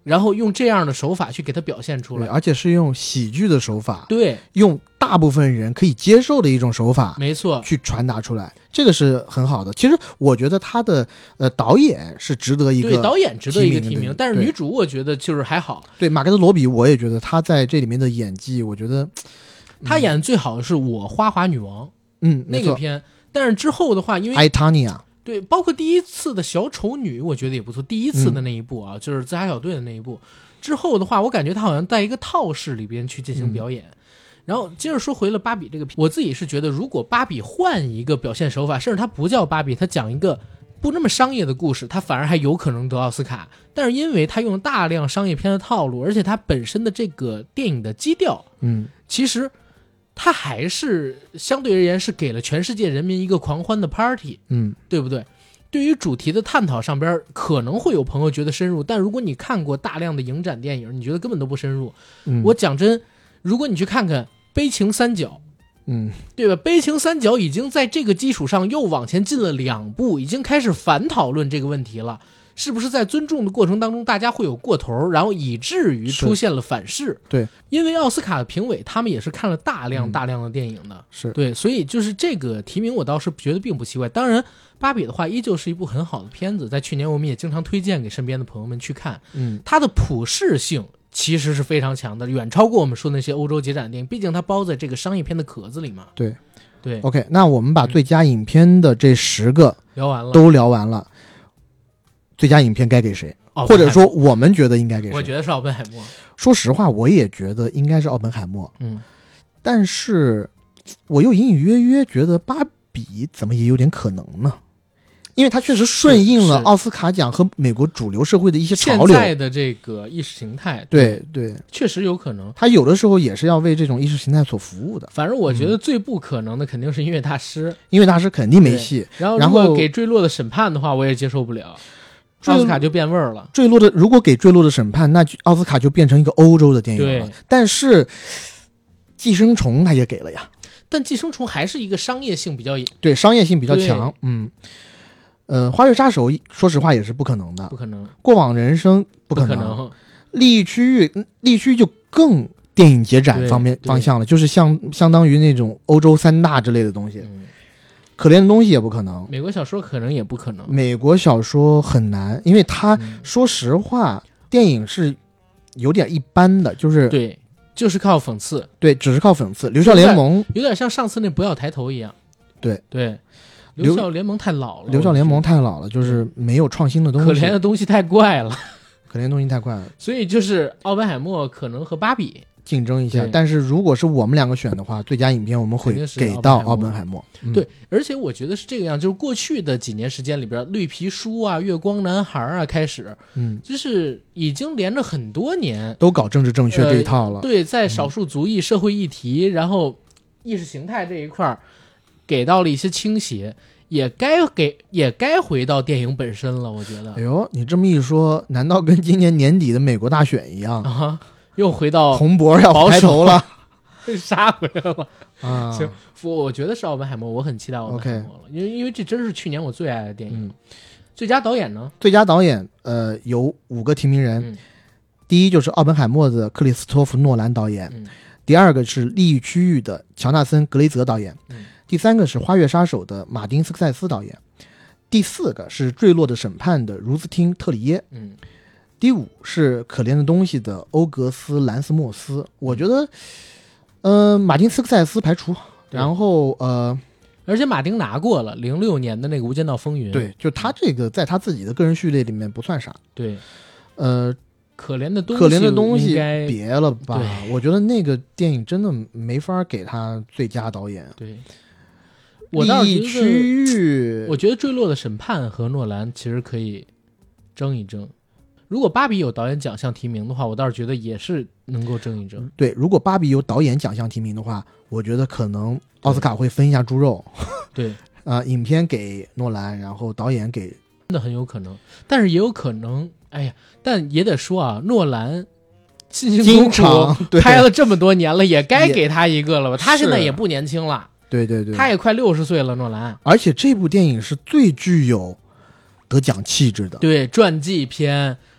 [SPEAKER 1] 然后用这样的手法去给它表现出来，
[SPEAKER 2] 而且是用喜剧的手法，
[SPEAKER 1] 对，
[SPEAKER 2] 用大部分人可以接受的一种手法，
[SPEAKER 1] 没错，
[SPEAKER 2] 去传达出来，这个是很好的。其实我觉得他的呃导演是值得一个
[SPEAKER 1] 对导演值得一个提名，但是女
[SPEAKER 2] 对
[SPEAKER 1] 主我觉得就是还好。
[SPEAKER 2] 对马格特罗比，我也觉得她在这里面的演技，我觉得
[SPEAKER 1] 她演的最好的是我花滑女王，
[SPEAKER 2] 嗯，
[SPEAKER 1] 那个片，但是之后的话，因为
[SPEAKER 2] 艾塔尼亚。
[SPEAKER 1] 对，包括第一次的小丑女，我觉得也不错。第一次的那一部啊，嗯、就是自杀小队的那一部。之后的话，我感觉他好像在一个套室里边去进行表演。嗯、然后接着说回了芭比这个片，我自己是觉得，如果芭比换一个表现手法，甚至它不叫芭比，它讲一个不那么商业的故事，它反而还有可能得奥斯卡。但是因为它用大量商业片的套路，而且它本身的这个电影的基调，
[SPEAKER 2] 嗯，
[SPEAKER 1] 其实它还是相对而言是给了全世界人民一个狂欢的 party，
[SPEAKER 2] 嗯，
[SPEAKER 1] 对不对？对于主题的探讨上边，可能会有朋友觉得深入，但如果你看过大量的影展电影，你觉得根本都不深入。
[SPEAKER 2] 嗯、
[SPEAKER 1] 我讲真，如果你去看看《悲情三角》，
[SPEAKER 2] 嗯，
[SPEAKER 1] 对吧？《悲情三角》已经在这个基础上又往前进了两步，已经开始反讨论这个问题了。是不是在尊重的过程当中，大家会有过头，然后以至于出现了反噬？
[SPEAKER 2] 对，
[SPEAKER 1] 因为奥斯卡的评委他们也是看了大量大量的电影的，
[SPEAKER 2] 嗯、是
[SPEAKER 1] 对，所以就是这个提名我倒是觉得并不奇怪。当然，芭比的话依旧是一部很好的片子，在去年我们也经常推荐给身边的朋友们去看。
[SPEAKER 2] 嗯，
[SPEAKER 1] 它的普适性其实是非常强的，远超过我们说那些欧洲节展电影，毕竟它包在这个商业片的壳子里嘛。
[SPEAKER 2] 对，
[SPEAKER 1] 对。
[SPEAKER 2] OK， 那我们把最佳影片的这十个
[SPEAKER 1] 聊完了，
[SPEAKER 2] 都聊完了。最佳影片该给谁？或者说我们觉得应该给谁？
[SPEAKER 1] 我觉得是奥本海默。
[SPEAKER 2] 说实话，我也觉得应该是奥本海默。
[SPEAKER 1] 嗯，
[SPEAKER 2] 但是我又隐隐约约觉得芭比怎么也有点可能呢？因为它确实顺应了奥斯卡奖和美国主流社会的一些潮流，
[SPEAKER 1] 现在的这个意识形态。
[SPEAKER 2] 对对，
[SPEAKER 1] 确实有可能。
[SPEAKER 2] 他有的时候也是要为这种意识形态所服务的。
[SPEAKER 1] 反正我觉得最不可能的肯定是音乐大师，
[SPEAKER 2] 嗯、音乐大师肯定没戏。
[SPEAKER 1] 然后如果给坠落的审判的话，我也接受不了。奥斯卡就变味儿了。
[SPEAKER 2] 坠落的如果给坠落的审判，那奥斯卡就变成一个欧洲的电影了。但是寄生虫他也给了呀。
[SPEAKER 1] 但寄生虫还是一个商业性比较
[SPEAKER 2] 对商业性比较强。嗯，呃，花月杀手说实话也是不可能的，
[SPEAKER 1] 不可能。
[SPEAKER 2] 过往人生不可能。
[SPEAKER 1] 不可能。
[SPEAKER 2] 利益区域，利益区域就更电影节展方面方向了，就是像相当于那种欧洲三大之类的东西。
[SPEAKER 1] 嗯，
[SPEAKER 2] 可怜的东西也不可能，
[SPEAKER 1] 美国小说可能也不可能。
[SPEAKER 2] 美国小说很难，因为它、嗯、说实话，电影是有点一般的，就是
[SPEAKER 1] 对，就是靠讽刺，
[SPEAKER 2] 对，只是靠讽刺。留校联盟
[SPEAKER 1] 有点像上次那不要抬头一样，
[SPEAKER 2] 对
[SPEAKER 1] 对，留校联盟太老了，
[SPEAKER 2] 留校联盟太老了，就是没有创新的东西，
[SPEAKER 1] 可怜的东西太怪了，
[SPEAKER 2] 可怜的东西太怪了，
[SPEAKER 1] 所以就是奥本海默可能和芭比
[SPEAKER 2] 竞争一下，但是如果是我们两个选的话，最佳影片我们会给到奥本海默。
[SPEAKER 1] 嗯、对，而且我觉得是这个样，就是过去的几年时间里边，绿皮书啊、月光男孩啊开始，
[SPEAKER 2] 嗯，
[SPEAKER 1] 就是已经连着很多年
[SPEAKER 2] 都搞政治正确这一套了。
[SPEAKER 1] 呃、对，在少数族裔、嗯、社会议题，然后意识形态这一块给到了一些倾斜，也该给也该回到电影本身了。我觉得，
[SPEAKER 2] 哎呦，你这么一说，难道跟今年年底的美国大选一样
[SPEAKER 1] 啊？又回到
[SPEAKER 2] 红脖要抬头了，
[SPEAKER 1] 杀回来了
[SPEAKER 2] 啊！
[SPEAKER 1] 行，我觉得是奥本海默，我很期待奥本海默了，
[SPEAKER 2] okay.
[SPEAKER 1] 因为因为这真是去年我最爱的电影。嗯、最佳导演呢？
[SPEAKER 2] 最佳导演呃有五个提名人，
[SPEAKER 1] 嗯、
[SPEAKER 2] 第一就是奥本海默的克里斯托弗诺兰导演，
[SPEAKER 1] 嗯、
[SPEAKER 2] 第二个是利益区域的乔纳森格雷泽导演，
[SPEAKER 1] 嗯、
[SPEAKER 2] 第三个是花月杀手的马丁斯科塞斯导演，第四个是坠落的审判的茹斯汀特里耶。
[SPEAKER 1] 嗯。
[SPEAKER 2] 第五是可怜的东西的欧格斯兰斯莫斯，我觉得，呃，马丁斯科塞斯排除，然后呃，
[SPEAKER 1] 而且马丁拿过了零六年的那个《无间道风云》，
[SPEAKER 2] 对，就他这个在他自己的个人序列里面不算啥，
[SPEAKER 1] 对，
[SPEAKER 2] 呃，
[SPEAKER 1] 可怜的东西，
[SPEAKER 2] 可怜的东西别了吧，
[SPEAKER 1] 对，
[SPEAKER 2] 我觉得那个电影真的没法给他最佳导演，
[SPEAKER 1] 对，我倒是觉得
[SPEAKER 2] 区域，
[SPEAKER 1] 我觉得《坠落的审判》和诺兰其实可以争一争。如果芭比有导演奖项提名的话，我倒是觉得也是能够争一争。
[SPEAKER 2] 对，如果芭比有导演奖项提名的话，我觉得可能奥斯卡会分一下猪肉。
[SPEAKER 1] 对，
[SPEAKER 2] 啊、呃，影片给诺兰，然后导演给，
[SPEAKER 1] 真的很有可能，但是也有可能，哎呀，但也得说啊，诺兰辛辛苦苦拍了这么多年了，也该给他一个了吧？他现在也不年轻了，
[SPEAKER 2] 对对对，
[SPEAKER 1] 他也快六十岁了，诺兰。
[SPEAKER 2] 而且这部电影是最具有得奖气质的，
[SPEAKER 1] 对，传记片。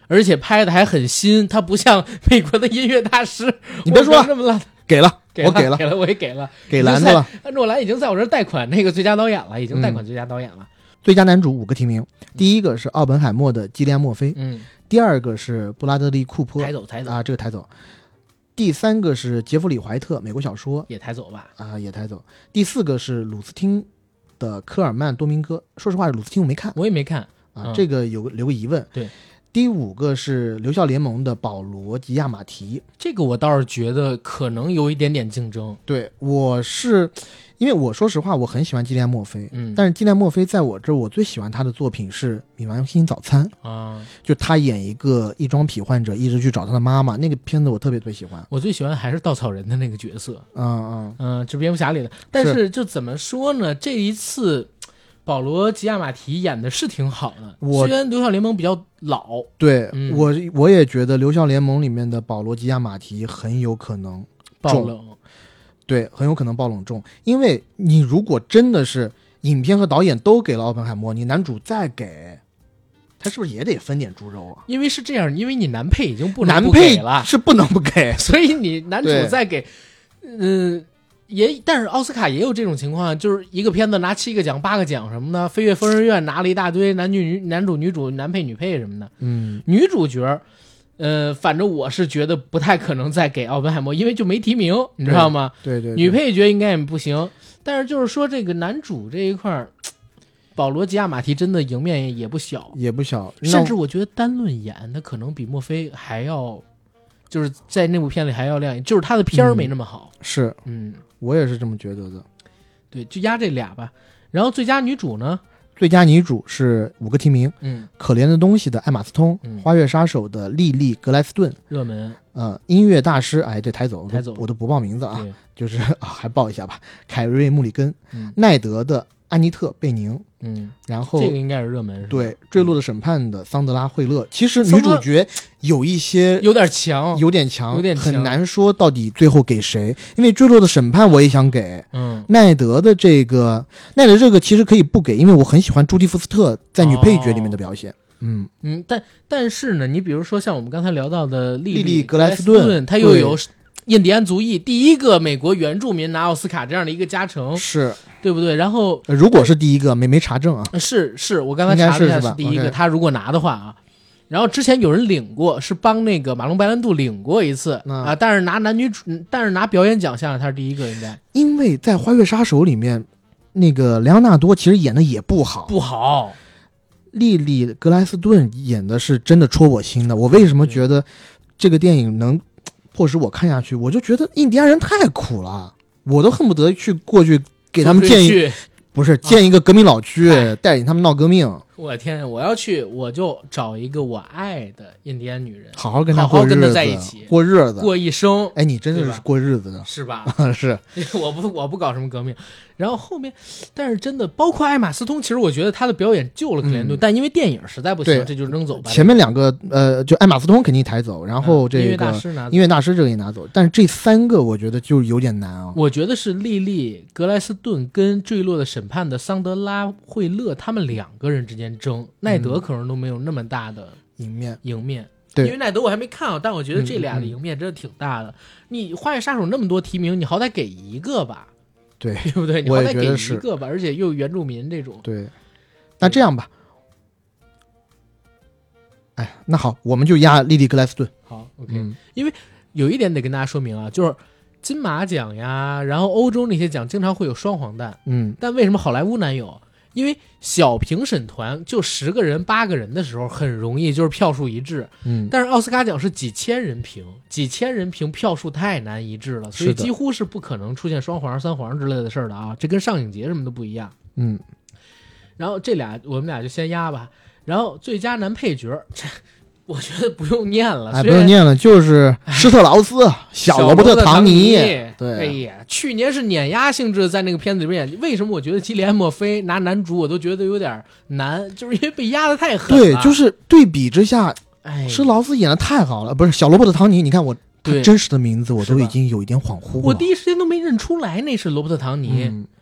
[SPEAKER 1] 而且拍的还很新，它不像美国的音乐大师。
[SPEAKER 2] 你别说了，
[SPEAKER 1] 这么烂，
[SPEAKER 2] 给了，
[SPEAKER 1] 给了
[SPEAKER 2] 我给了，
[SPEAKER 1] 给了，我也给了，
[SPEAKER 2] 给篮子了。
[SPEAKER 1] 诺兰已经在我这儿贷款那个最佳导演了，已经贷款最佳导演了。
[SPEAKER 2] 嗯、最佳男主五个提名，第一个是奥本海默的基利安·墨菲，
[SPEAKER 1] 嗯，
[SPEAKER 2] 第二个是布拉德利·库珀，
[SPEAKER 1] 抬走抬走
[SPEAKER 2] 啊，这个抬走。第三个是杰弗里·怀特，美国小说，
[SPEAKER 1] 也抬走吧，
[SPEAKER 2] 啊，也抬走。第四个是鲁斯汀的科尔曼多明戈，说实话，鲁斯汀我没看，
[SPEAKER 1] 我也没看
[SPEAKER 2] 啊，
[SPEAKER 1] 嗯、
[SPEAKER 2] 这个有留个疑问。
[SPEAKER 1] 对。
[SPEAKER 2] 第五个是留校联盟的保罗·吉亚马提，
[SPEAKER 1] 这个我倒是觉得可能有一点点竞争。
[SPEAKER 2] 对，我是因为我说实话，我很喜欢基利安·墨菲，
[SPEAKER 1] 嗯，
[SPEAKER 2] 但是基利安·墨菲在我这儿，我最喜欢他的作品是《米完星早餐》
[SPEAKER 1] 啊，
[SPEAKER 2] 就他演一个异装癖患者，一直去找他的妈妈，那个片子我特别特别喜欢。
[SPEAKER 1] 我最喜欢还是稻草人的那个角色，
[SPEAKER 2] 嗯嗯
[SPEAKER 1] 嗯，就蝙蝠侠里的。但是就怎么说呢，这一次。保罗·吉亚马提演的是挺好的，
[SPEAKER 2] 我
[SPEAKER 1] 虽然留校联盟比较老，
[SPEAKER 2] 对、
[SPEAKER 1] 嗯、
[SPEAKER 2] 我我也觉得留校联盟里面的保罗·吉亚马提很有可能
[SPEAKER 1] 爆冷，
[SPEAKER 2] 对，很有可能爆冷重，因为你如果真的是影片和导演都给了奥本海默，你男主再给，他是不是也得分点猪肉啊？
[SPEAKER 1] 因为是这样，因为你男配已经不能不
[SPEAKER 2] 给了，
[SPEAKER 1] 男配
[SPEAKER 2] 是不能不给，
[SPEAKER 1] 所以你男主再给，嗯。也，但是奥斯卡也有这种情况，就是一个片子拿七个奖、八个奖什么的，《飞越疯人院》拿了一大堆男女男主、女主、男配、女配什么的。
[SPEAKER 2] 嗯，
[SPEAKER 1] 女主角，呃，反正我是觉得不太可能再给奥本海默，因为就没提名，你知道吗？
[SPEAKER 2] 对 对, 对, 对。
[SPEAKER 1] 女配角应该也不行，但是就是说这个男主这一块，保罗·吉亚马提真的赢面也不小，
[SPEAKER 2] 也不小，
[SPEAKER 1] 甚至我觉得单论演，他可能比墨菲还要，就是在那部片里还要亮眼，就是他的片儿没那么好。
[SPEAKER 2] 嗯、是，
[SPEAKER 1] 嗯。
[SPEAKER 2] 我也是这么觉得的，
[SPEAKER 1] 对，就压这俩吧。然后最佳女主呢？
[SPEAKER 2] 最佳女主是五个提名，
[SPEAKER 1] 嗯，
[SPEAKER 2] 可怜的东西的艾玛斯通，
[SPEAKER 1] 嗯、
[SPEAKER 2] 花月杀手的莉莉格莱斯顿，
[SPEAKER 1] 热门，
[SPEAKER 2] 呃，音乐大师，哎，这抬走，
[SPEAKER 1] 抬走，
[SPEAKER 2] 我都不报名字啊，就是啊，还报一下吧，凯瑞穆里根，
[SPEAKER 1] 嗯、
[SPEAKER 2] 奈德的安妮特贝宁，
[SPEAKER 1] 嗯，
[SPEAKER 2] 然后
[SPEAKER 1] 这个应该是热门，是吧？
[SPEAKER 2] 对，坠落的审判的桑德拉惠勒，其实女主角有一些
[SPEAKER 1] 有点强，
[SPEAKER 2] 有点强，
[SPEAKER 1] 有点强，
[SPEAKER 2] 很难说到底最后给谁，因为坠落的审判我也想给，
[SPEAKER 1] 嗯，
[SPEAKER 2] 奈德的这个奈德这个其实可以不给，因为我很喜欢朱迪福斯特在女配角里面的表现。哦
[SPEAKER 1] 嗯嗯，但但是呢，你比如说像我们刚才聊到的莉
[SPEAKER 2] 莉
[SPEAKER 1] 格
[SPEAKER 2] 莱斯
[SPEAKER 1] 顿，他又有印第安族裔第一个美国原住民拿奥斯卡这样的一个加成，
[SPEAKER 2] 是
[SPEAKER 1] 对不对？然后
[SPEAKER 2] 如果是第一个，没没查证啊，
[SPEAKER 1] 是是，我刚才查了一下
[SPEAKER 2] 是
[SPEAKER 1] 第一个，
[SPEAKER 2] OK
[SPEAKER 1] 他如果拿的话啊。然后之前有人领过，是帮那个马龙白兰度领过一次、
[SPEAKER 2] 嗯、
[SPEAKER 1] 啊，但是拿男女主，但是拿表演奖项他是第一个，应该。
[SPEAKER 2] 因为在《花月杀手》里面，那个莱昂纳多其实演的也不好，
[SPEAKER 1] 不好。
[SPEAKER 2] 莉莉格莱斯顿演的是真的戳我心的。我为什么觉得这个电影能迫使我看下去？我就觉得印第安人太苦了，我都恨不得去过去给他们建一，不是建一个革命老区，啊、带领他们闹革命。
[SPEAKER 1] 我天！我要去，我就找一个我爱的印第安女人，
[SPEAKER 2] 好好跟她过日子，
[SPEAKER 1] 好好跟她在一起
[SPEAKER 2] 过日子，
[SPEAKER 1] 过一生。
[SPEAKER 2] 哎，你真的是过日子的，
[SPEAKER 1] 是吧？
[SPEAKER 2] 是，
[SPEAKER 1] 我不，我不搞什么革命。然后后面，但是真的，包括艾玛斯通，其实我觉得他的表演救了克林顿，嗯、但因为电影实在不行，这就扔走吧。
[SPEAKER 2] 前面两个，呃，就艾玛斯通肯定抬走，然后这个、
[SPEAKER 1] 嗯、音乐大师拿走，
[SPEAKER 2] 音乐大师这个也拿走，但是这三个我觉得就有点难啊。
[SPEAKER 1] 我觉得是莉莉格莱斯顿跟坠落的审判的桑德拉惠勒他们两个人之间争，奈德。德可能都没有那么大的
[SPEAKER 2] 赢面，
[SPEAKER 1] 赢面，
[SPEAKER 2] 对，
[SPEAKER 1] 因为奈德我还没看啊，但我觉得这俩的赢面真的挺大的。嗯嗯、你《花月杀手》那么多提名，你好歹给一个吧，
[SPEAKER 2] 对，
[SPEAKER 1] 对不对？你好歹给一个吧，而且又有原住民这种。
[SPEAKER 2] 对，那这样吧，哎，那好，我们就压莉莉格莱斯顿。
[SPEAKER 1] 好 ，OK，、嗯、因为有一点得跟大家说明啊，就是金马奖呀，然后欧洲那些奖经常会有双黄蛋，
[SPEAKER 2] 嗯，
[SPEAKER 1] 但为什么好莱坞难有？因为小评审团就十个人八个人的时候很容易就是票数一致，
[SPEAKER 2] 嗯，
[SPEAKER 1] 但是奥斯卡奖是几千人评，几千人评票数太难一致了，所以几乎是不可能出现双黄三黄之类的事儿的啊，这跟上影节什么都不一样，
[SPEAKER 2] 嗯，
[SPEAKER 1] 然后这俩我们俩就先压吧，然后最佳男配角，这我觉得不用念了，
[SPEAKER 2] 哎，不用念了，就是施特劳斯、小罗伯特·唐尼。对，
[SPEAKER 1] 哎呀，去年是碾压性质在那个片子里面演，为什么我觉得基里安·墨菲拿男主我都觉得有点难，就是因为被压得太狠了。
[SPEAKER 2] 对，就是对比之下，
[SPEAKER 1] 哎，
[SPEAKER 2] 施劳斯演得太好了，不是小罗伯特·唐尼，你看我他真实的名字我都已经有一点恍惚了，
[SPEAKER 1] 我第一时间都没认出来那是罗伯特·唐尼。
[SPEAKER 2] 嗯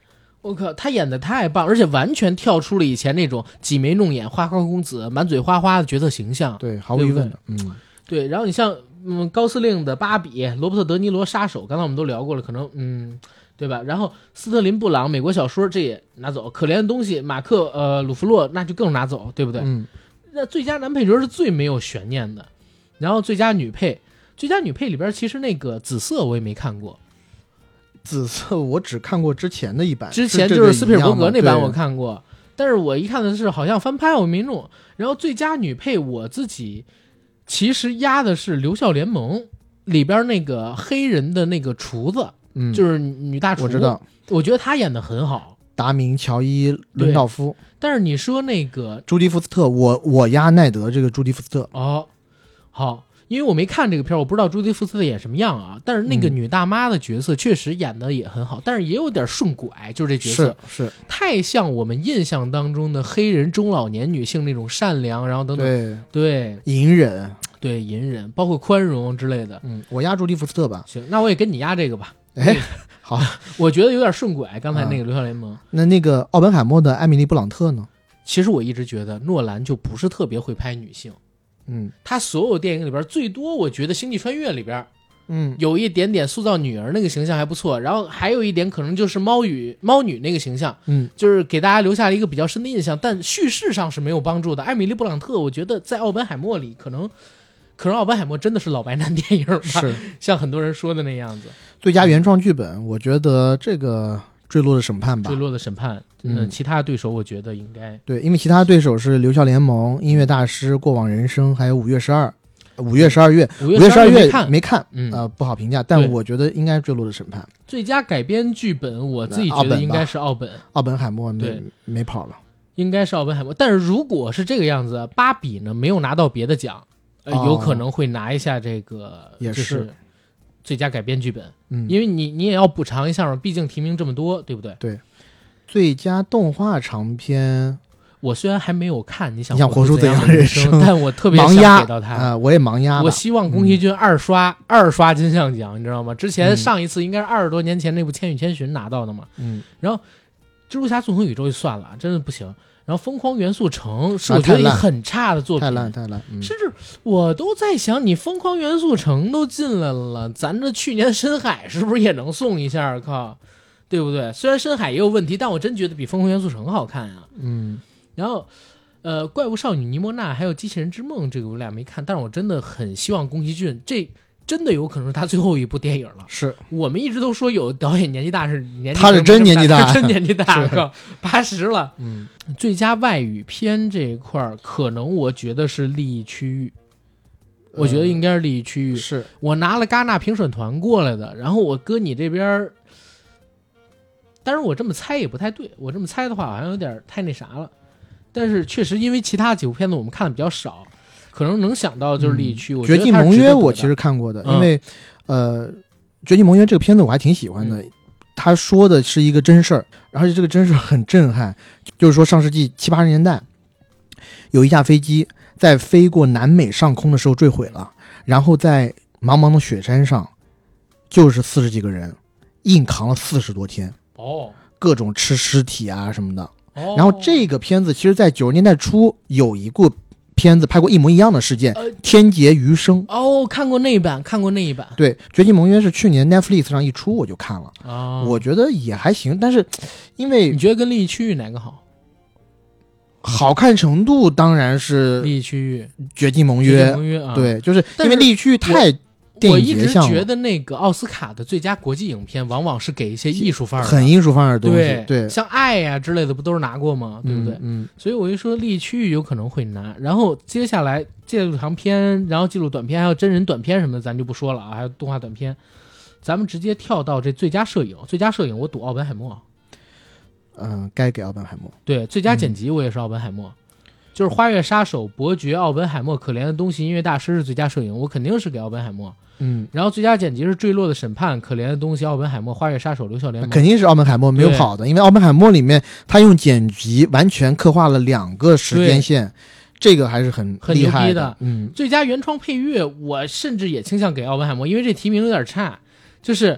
[SPEAKER 1] 我靠，他演的太棒，而且完全跳出了以前那种挤眉弄眼、花花公子、满嘴花花的角色形象。
[SPEAKER 2] 对，毫无疑问的，嗯，
[SPEAKER 1] 对。然后你像嗯高司令的芭比、罗伯特·德尼罗杀手，刚才我们都聊过了，可能嗯。对吧？然后斯特林布朗美国小说这也拿走，可怜的东西马克呃鲁弗洛那就更拿走，对不对？
[SPEAKER 2] 嗯。
[SPEAKER 1] 那最佳男配角是最没有悬念的，然后最佳女配，最佳女配里边其实那个紫色我也没看过，
[SPEAKER 2] 紫色我只看过之前的一版，
[SPEAKER 1] 之前就是斯皮尔伯格那版我看过，但是我一看的是好像翻拍我没弄。然后最佳女配我自己其实压的是《留校联盟》里边那个黑人的那个厨子。
[SPEAKER 2] 嗯，
[SPEAKER 1] 就是女大厨，
[SPEAKER 2] 我知道，
[SPEAKER 1] 我觉得她演的很好，
[SPEAKER 2] 达明、乔伊、伦道夫。
[SPEAKER 1] 但是你说那个
[SPEAKER 2] 朱迪福斯特，我我压奈德这个朱迪福斯特。
[SPEAKER 1] 哦，好，因为我没看这个片，我不知道朱迪福斯特演什么样啊。但是那个女大妈的角色确实演的也很好，嗯、但是也有点顺拐，就是这角色
[SPEAKER 2] 是是
[SPEAKER 1] 太像我们印象当中的黑人中老年女性那种善良，然后等等，
[SPEAKER 2] 对
[SPEAKER 1] 对，
[SPEAKER 2] 隐忍，
[SPEAKER 1] 对隐忍，包括宽容之类的。
[SPEAKER 2] 嗯，我压朱迪福斯特吧。
[SPEAKER 1] 行，那我也跟你压这个吧。
[SPEAKER 2] 哎，好，
[SPEAKER 1] 我觉得有点顺拐。刚才那个《留校联盟》啊，
[SPEAKER 2] 那那个奥本海默的艾米丽·布朗特呢？
[SPEAKER 1] 其实我一直觉得诺兰就不是特别会拍女性。
[SPEAKER 2] 嗯，
[SPEAKER 1] 他所有电影里边最多，我觉得《星际穿越》里边，
[SPEAKER 2] 嗯，
[SPEAKER 1] 有一点点塑造女儿那个形象还不错。然后还有一点可能就是猫与猫女那个形象，
[SPEAKER 2] 嗯，
[SPEAKER 1] 就是给大家留下了一个比较深的印象，但叙事上是没有帮助的。艾米丽·布朗特，我觉得在奥本海默里可能。可能奥本海默真的是老白男电影吧，
[SPEAKER 2] 是
[SPEAKER 1] 像很多人说的那样子。
[SPEAKER 2] 最佳原创剧本，我觉得这个坠落的审判吧，
[SPEAKER 1] 坠落的审判，嗯、呃，其他对手我觉得应该
[SPEAKER 2] 对，因为其他对手是留校联盟、音乐大师、过往人生，还有五月十二，五月十二月，
[SPEAKER 1] 五月十二
[SPEAKER 2] 月
[SPEAKER 1] 没看，
[SPEAKER 2] 没看，
[SPEAKER 1] 嗯，
[SPEAKER 2] 呃，不好评价，但我觉得应该坠落的审判。
[SPEAKER 1] 最佳改编剧本，我自己觉得应该是奥本，
[SPEAKER 2] 奥本海默没
[SPEAKER 1] 对
[SPEAKER 2] 没跑了，
[SPEAKER 1] 应该是奥本海默。但是如果是这个样子，芭比呢没有拿到别的奖。呃，有可能会拿一下这个，
[SPEAKER 2] 也
[SPEAKER 1] 是最佳改编剧本，
[SPEAKER 2] 嗯，
[SPEAKER 1] 因为你你也要补偿一下嘛，毕竟提名这么多，对不对？
[SPEAKER 2] 对。最佳动画长片，
[SPEAKER 1] 我虽然还没有看，你想
[SPEAKER 2] 你想活出怎样
[SPEAKER 1] 的
[SPEAKER 2] 人生，
[SPEAKER 1] 但我特别
[SPEAKER 2] 想压
[SPEAKER 1] 给到他
[SPEAKER 2] 啊、呃，我也盲压。
[SPEAKER 1] 我希望宫崎骏二刷、嗯、二刷金像奖，你知道吗？之前上一次应该是二十多年前那部《千与千寻》拿到的嘛，
[SPEAKER 2] 嗯，
[SPEAKER 1] 然后蜘蛛侠纵横宇宙就算了，真的不行。然后疯狂元素城是我觉得一个很差的作品，
[SPEAKER 2] 太烂太烂、嗯、
[SPEAKER 1] 甚至我都在想，你疯狂元素城都进来了，咱这去年深海是不是也能送一下？靠，对不对？虽然深海也有问题，但我真觉得比疯狂元素城好看啊。
[SPEAKER 2] 嗯，
[SPEAKER 1] 然后呃怪物少女尼莫娜还有机器人之梦，这个我俩没看，但是我真的很希望宫崎骏这真的有可能是他最后一部电影了。
[SPEAKER 2] 是
[SPEAKER 1] 我们一直都说有导演年纪大是年纪，
[SPEAKER 2] 他是真年纪大，
[SPEAKER 1] 真年纪大，靠，八十了。
[SPEAKER 2] 嗯，
[SPEAKER 1] 最佳外语片这一块可能我觉得是利益区域，我觉得应该是利益区域。
[SPEAKER 2] 呃、是
[SPEAKER 1] 我拿了戛纳评审团过来的，然后我搁你这边，但是我这么猜也不太对，我这么猜的话好像有点太那啥了。但是确实因为其他几部片子我们看的比较少。可能能想到就是利益区，
[SPEAKER 2] 嗯、
[SPEAKER 1] 我
[SPEAKER 2] 绝地盟约我其实看过的，
[SPEAKER 1] 嗯、
[SPEAKER 2] 因为呃，绝地盟约这个片子我还挺喜欢的。嗯、他说的是一个真事儿，而且这个真事儿很震撼，就是说上世纪七八十年代，有一架飞机在飞过南美上空的时候坠毁了，然后在茫茫的雪山上，就是四十几个人硬扛了四十多天，
[SPEAKER 1] 哦，
[SPEAKER 2] 各种吃尸体啊什么的。
[SPEAKER 1] 哦、
[SPEAKER 2] 然后这个片子其实在九十年代初有一个片子拍过一模一样的事件，
[SPEAKER 1] 呃、
[SPEAKER 2] 天劫余生。
[SPEAKER 1] 哦，看过那一版，看过那一版。
[SPEAKER 2] 对，《绝地盟约》是去年 Netflix 上一出我就看了，
[SPEAKER 1] 哦、
[SPEAKER 2] 我觉得也还行，但是因为
[SPEAKER 1] 你觉得跟利益区域哪个好？
[SPEAKER 2] 好看程度当然是
[SPEAKER 1] 利益区域，
[SPEAKER 2] 《绝地盟约》
[SPEAKER 1] 盟约啊，
[SPEAKER 2] 对，就是因为利益区域太电
[SPEAKER 1] 影节
[SPEAKER 2] 像了。
[SPEAKER 1] 我一直觉得那个奥斯卡的最佳国际影片往往是给一些艺术范儿的，
[SPEAKER 2] 很艺术范儿的东西，
[SPEAKER 1] 对
[SPEAKER 2] 对，
[SPEAKER 1] 像爱呀、啊、之类的不都是拿过吗？对不对？
[SPEAKER 2] 嗯，嗯
[SPEAKER 1] 所以我一说利益区域有可能会拿，然后接下来记录长片，然后记录短片，还有真人短片什么的，咱就不说了啊，还有动画短片，咱们直接跳到这最佳摄影，最佳摄影我赌奥本海默，
[SPEAKER 2] 嗯、呃，该给奥本海默。
[SPEAKER 1] 对，最佳剪辑我也是奥本海默。嗯就是《花月杀手》、伯爵、奥本海默、可怜的东西、音乐大师是最佳摄影，我肯定是给奥本海默。
[SPEAKER 2] 嗯，
[SPEAKER 1] 然后最佳剪辑是《坠落的审判》、可怜的东西、奥本海默、花月杀手、留校联盟，
[SPEAKER 2] 肯定是奥本海默没有跑的，因为奥本海默里面他用剪辑完全刻画了两个时间线，这个还是很
[SPEAKER 1] 很
[SPEAKER 2] 厉害
[SPEAKER 1] 的。
[SPEAKER 2] 的。嗯，
[SPEAKER 1] 最佳原创配乐我甚至也倾向给奥本海默，因为这提名有点差，就是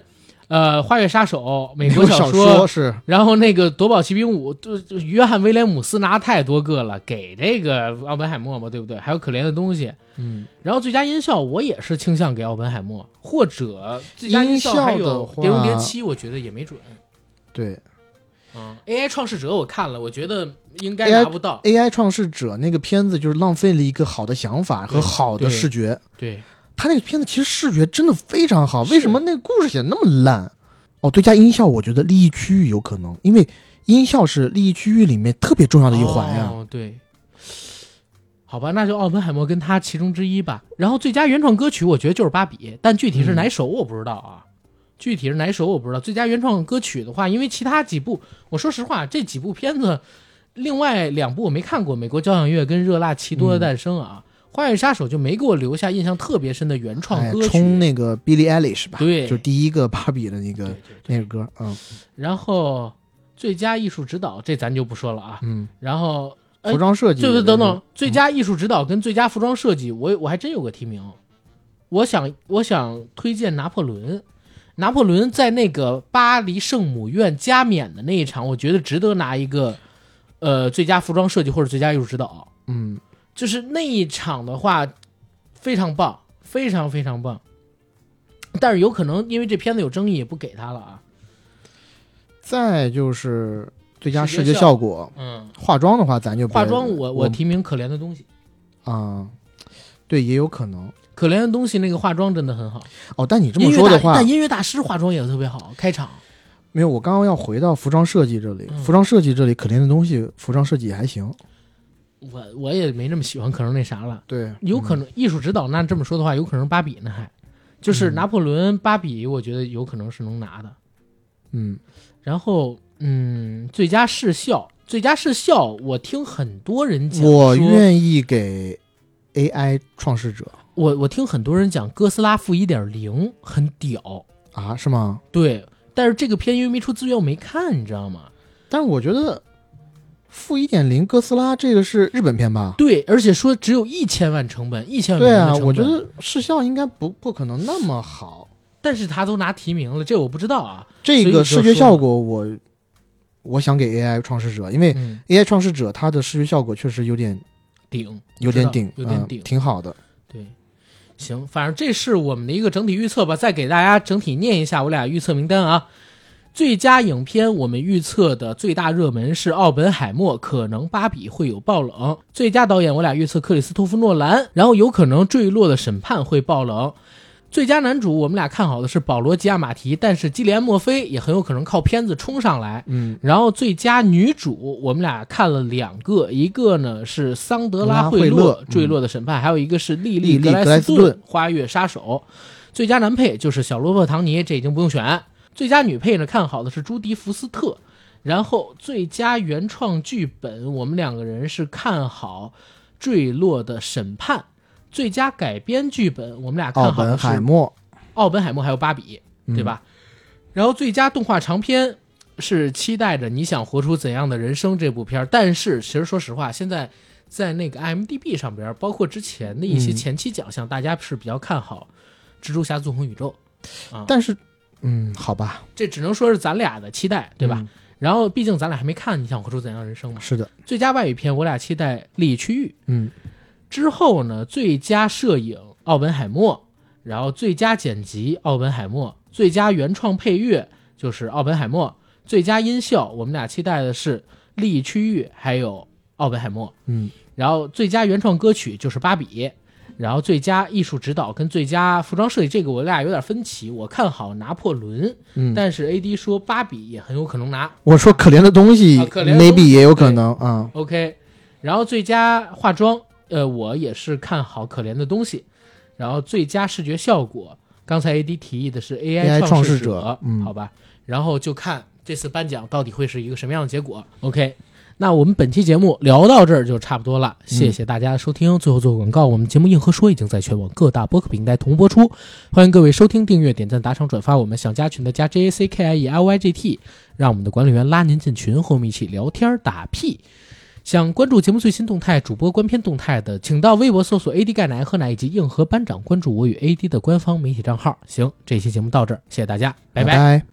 [SPEAKER 1] 呃，《花月杀手》美国
[SPEAKER 2] 小
[SPEAKER 1] 说
[SPEAKER 2] 是，
[SPEAKER 1] 然后那个《夺宝奇兵五》就就约翰威廉姆斯拿太多个了，给这个奥本海默嘛，对不对？还有可怜的东西，
[SPEAKER 2] 嗯，
[SPEAKER 1] 然后最佳音效我也是倾向给奥本海默，或者最佳音效还有《碟中谍七》，我觉得也没准。
[SPEAKER 2] 对，
[SPEAKER 1] 嗯 ，A I 创世者我看了，我觉得应该拿不到。
[SPEAKER 2] A I 创世者那个片子就是浪费了一个好的想法和好的视觉。
[SPEAKER 1] 对。对
[SPEAKER 2] 他那个片子其实视觉真的非常好，为什么那个故事写得那么烂？哦，最佳音效我觉得利益区域有可能，因为音效是利益区域里面特别重要的一环呀。
[SPEAKER 1] 哦，对。好吧，那就奥本海默跟他其中之一吧。然后最佳原创歌曲我觉得就是芭比，但具体是哪首我不知道啊。嗯、具体是哪首我不知道。最佳原创歌曲的话，因为其他几部，我说实话，这几部片子，另外两部我没看过，《美国交响乐》跟《热辣奇多的诞生》啊。嗯花月杀手就没给我留下印象特别深的原创歌曲，
[SPEAKER 2] 哎、冲那个 Billie Eilish 吧，
[SPEAKER 1] 对，
[SPEAKER 2] 就第一个芭比的那个
[SPEAKER 1] 对对对
[SPEAKER 2] 那个歌，嗯。
[SPEAKER 1] 然后最佳艺术指导这咱就不说了啊，
[SPEAKER 2] 嗯。
[SPEAKER 1] 然后
[SPEAKER 2] 服装设计，
[SPEAKER 1] 对对等等，最佳艺术指导跟最佳服装设计，我我还真有个提名，我想我想推荐拿破仑，拿破仑在那个巴黎圣母院加冕的那一场，我觉得值得拿一个呃最佳服装设计或者最佳艺术指导，
[SPEAKER 2] 嗯。
[SPEAKER 1] 就是那一场的话非常棒，非常非常棒，但是有可能因为这片子有争议也不给他了啊。
[SPEAKER 2] 再就是最佳视觉效果，
[SPEAKER 1] 嗯，
[SPEAKER 2] 化妆的话咱就
[SPEAKER 1] 化妆我我提名可怜的东西
[SPEAKER 2] 啊、嗯，对，也有可能
[SPEAKER 1] 可怜的东西那个化妆真的很好
[SPEAKER 2] 哦。但你这么说的话，
[SPEAKER 1] 但音乐大师化妆也特别好，开场
[SPEAKER 2] 没有。我刚刚要回到服装设计这里，
[SPEAKER 1] 嗯、
[SPEAKER 2] 服装设计这里可怜的东西服装设计也还行。
[SPEAKER 1] 我我也没那么喜欢，可能那啥了。
[SPEAKER 2] 对，
[SPEAKER 1] 有可能、嗯、艺术指导，那这么说的话，有可能芭比呢，还就是拿破仑、芭比，我觉得有可能是能拿的。
[SPEAKER 2] 嗯，
[SPEAKER 1] 然后嗯，最佳视效，最佳视效，我听很多人讲，
[SPEAKER 2] 我愿意给 A I 创世者。
[SPEAKER 1] 我我听很多人讲哥斯拉负一点零很屌
[SPEAKER 2] 啊，是吗？
[SPEAKER 1] 对，但是这个片因为没出资源，我没看，你知道吗？
[SPEAKER 2] 但是我觉得。负一点零哥斯拉这个是日本片吧？
[SPEAKER 1] 对，而且说只有一千万成本，一千万美元的成本。
[SPEAKER 2] 对啊，我觉得视效应该不不可能那么好，
[SPEAKER 1] 但是他都拿提名了，这我不知道啊。
[SPEAKER 2] 这个视觉效果我，我我想给 A I 创世者，因为 A I 创世者它的视觉效果确实有点
[SPEAKER 1] 顶，
[SPEAKER 2] 有点顶，
[SPEAKER 1] 有点顶、嗯，
[SPEAKER 2] 挺好的。
[SPEAKER 1] 对，行，反正这是我们的一个整体预测吧。再给大家整体念一下我俩预测名单啊。最佳影片我们预测的最大热门是奥本海默，可能芭比会有爆冷。最佳导演我俩预测克里斯托弗诺兰，然后有可能坠落的审判会爆冷。最佳男主我们俩看好的是保罗·吉亚马提，但是基里安·墨菲也很有可能靠片子冲上来。
[SPEAKER 2] 嗯，
[SPEAKER 1] 然后最佳女主我们俩看了两个，一个呢是桑德拉·惠勒《坠落的审判》，还有一个是莉莉·格莱斯顿《花月杀手》。最佳男配就是小罗伯特·唐尼，这已经不用选。最佳女配呢，看好的是朱迪福斯特。然后最佳原创剧本，我们两个人是看好《坠落的审判》。最佳改编剧本，我们俩看好的是
[SPEAKER 2] 奥本海默、
[SPEAKER 1] 奥本海默还有芭比，对吧？嗯、然后最佳动画长片是期待着《你想活出怎样的人生》这部片，但是其实说实话，现在在那个 I M D B 上边，包括之前的一些前期奖项，嗯、大家是比较看好《蜘蛛侠：纵横宇宙》啊，
[SPEAKER 2] 但是。嗯，好吧，
[SPEAKER 1] 这只能说是咱俩的期待，对吧？嗯、然后，毕竟咱俩还没看《你想活出怎样的人生》嘛。
[SPEAKER 2] 是的。
[SPEAKER 1] 最佳外语片，我俩期待《利益区域》。
[SPEAKER 2] 嗯。
[SPEAKER 1] 之后呢，最佳摄影奥本海默，然后最佳剪辑奥本海默，最佳原创配乐就是奥本海默，最佳音效我们俩期待的是《利益区域》还有奥本海默。
[SPEAKER 2] 嗯。
[SPEAKER 1] 然后最佳原创歌曲就是芭比。然后最佳艺术指导跟最佳服装设计这个我俩有点分歧，我看好拿破仑，
[SPEAKER 2] 嗯，
[SPEAKER 1] 但是 A D 说芭比也很有可能拿。
[SPEAKER 2] 我说可怜的东西、啊、
[SPEAKER 1] 可怜的东西
[SPEAKER 2] maybe 也有可能啊。
[SPEAKER 1] OK， 然后最佳化妆，呃，我也是看好可怜的东西。然后最佳视觉效果，刚才 A D 提议的是 A I 创世者，
[SPEAKER 2] 嗯，
[SPEAKER 1] 好吧。然后就看这次颁奖到底会是一个什么样的结果。OK。那我们本期节目聊到这儿就差不多了，谢谢大家的收听。嗯、最后做广告，我们节目硬核说已经在全网各大播客平台同步播出，欢迎各位收听、订阅、点赞、打赏、转发。我们想加群的加 J A C K I E L Y G T， 让我们的管理员拉您进群，和我们一起聊天打屁。 想关注节目最新动态、主播官片动态的，请到微博搜索 A D 钙奶喝奶以及硬核班长，关注我与 A D 的官方媒体账号。行，这期节目到这儿，谢谢大家，拜
[SPEAKER 2] 拜拜。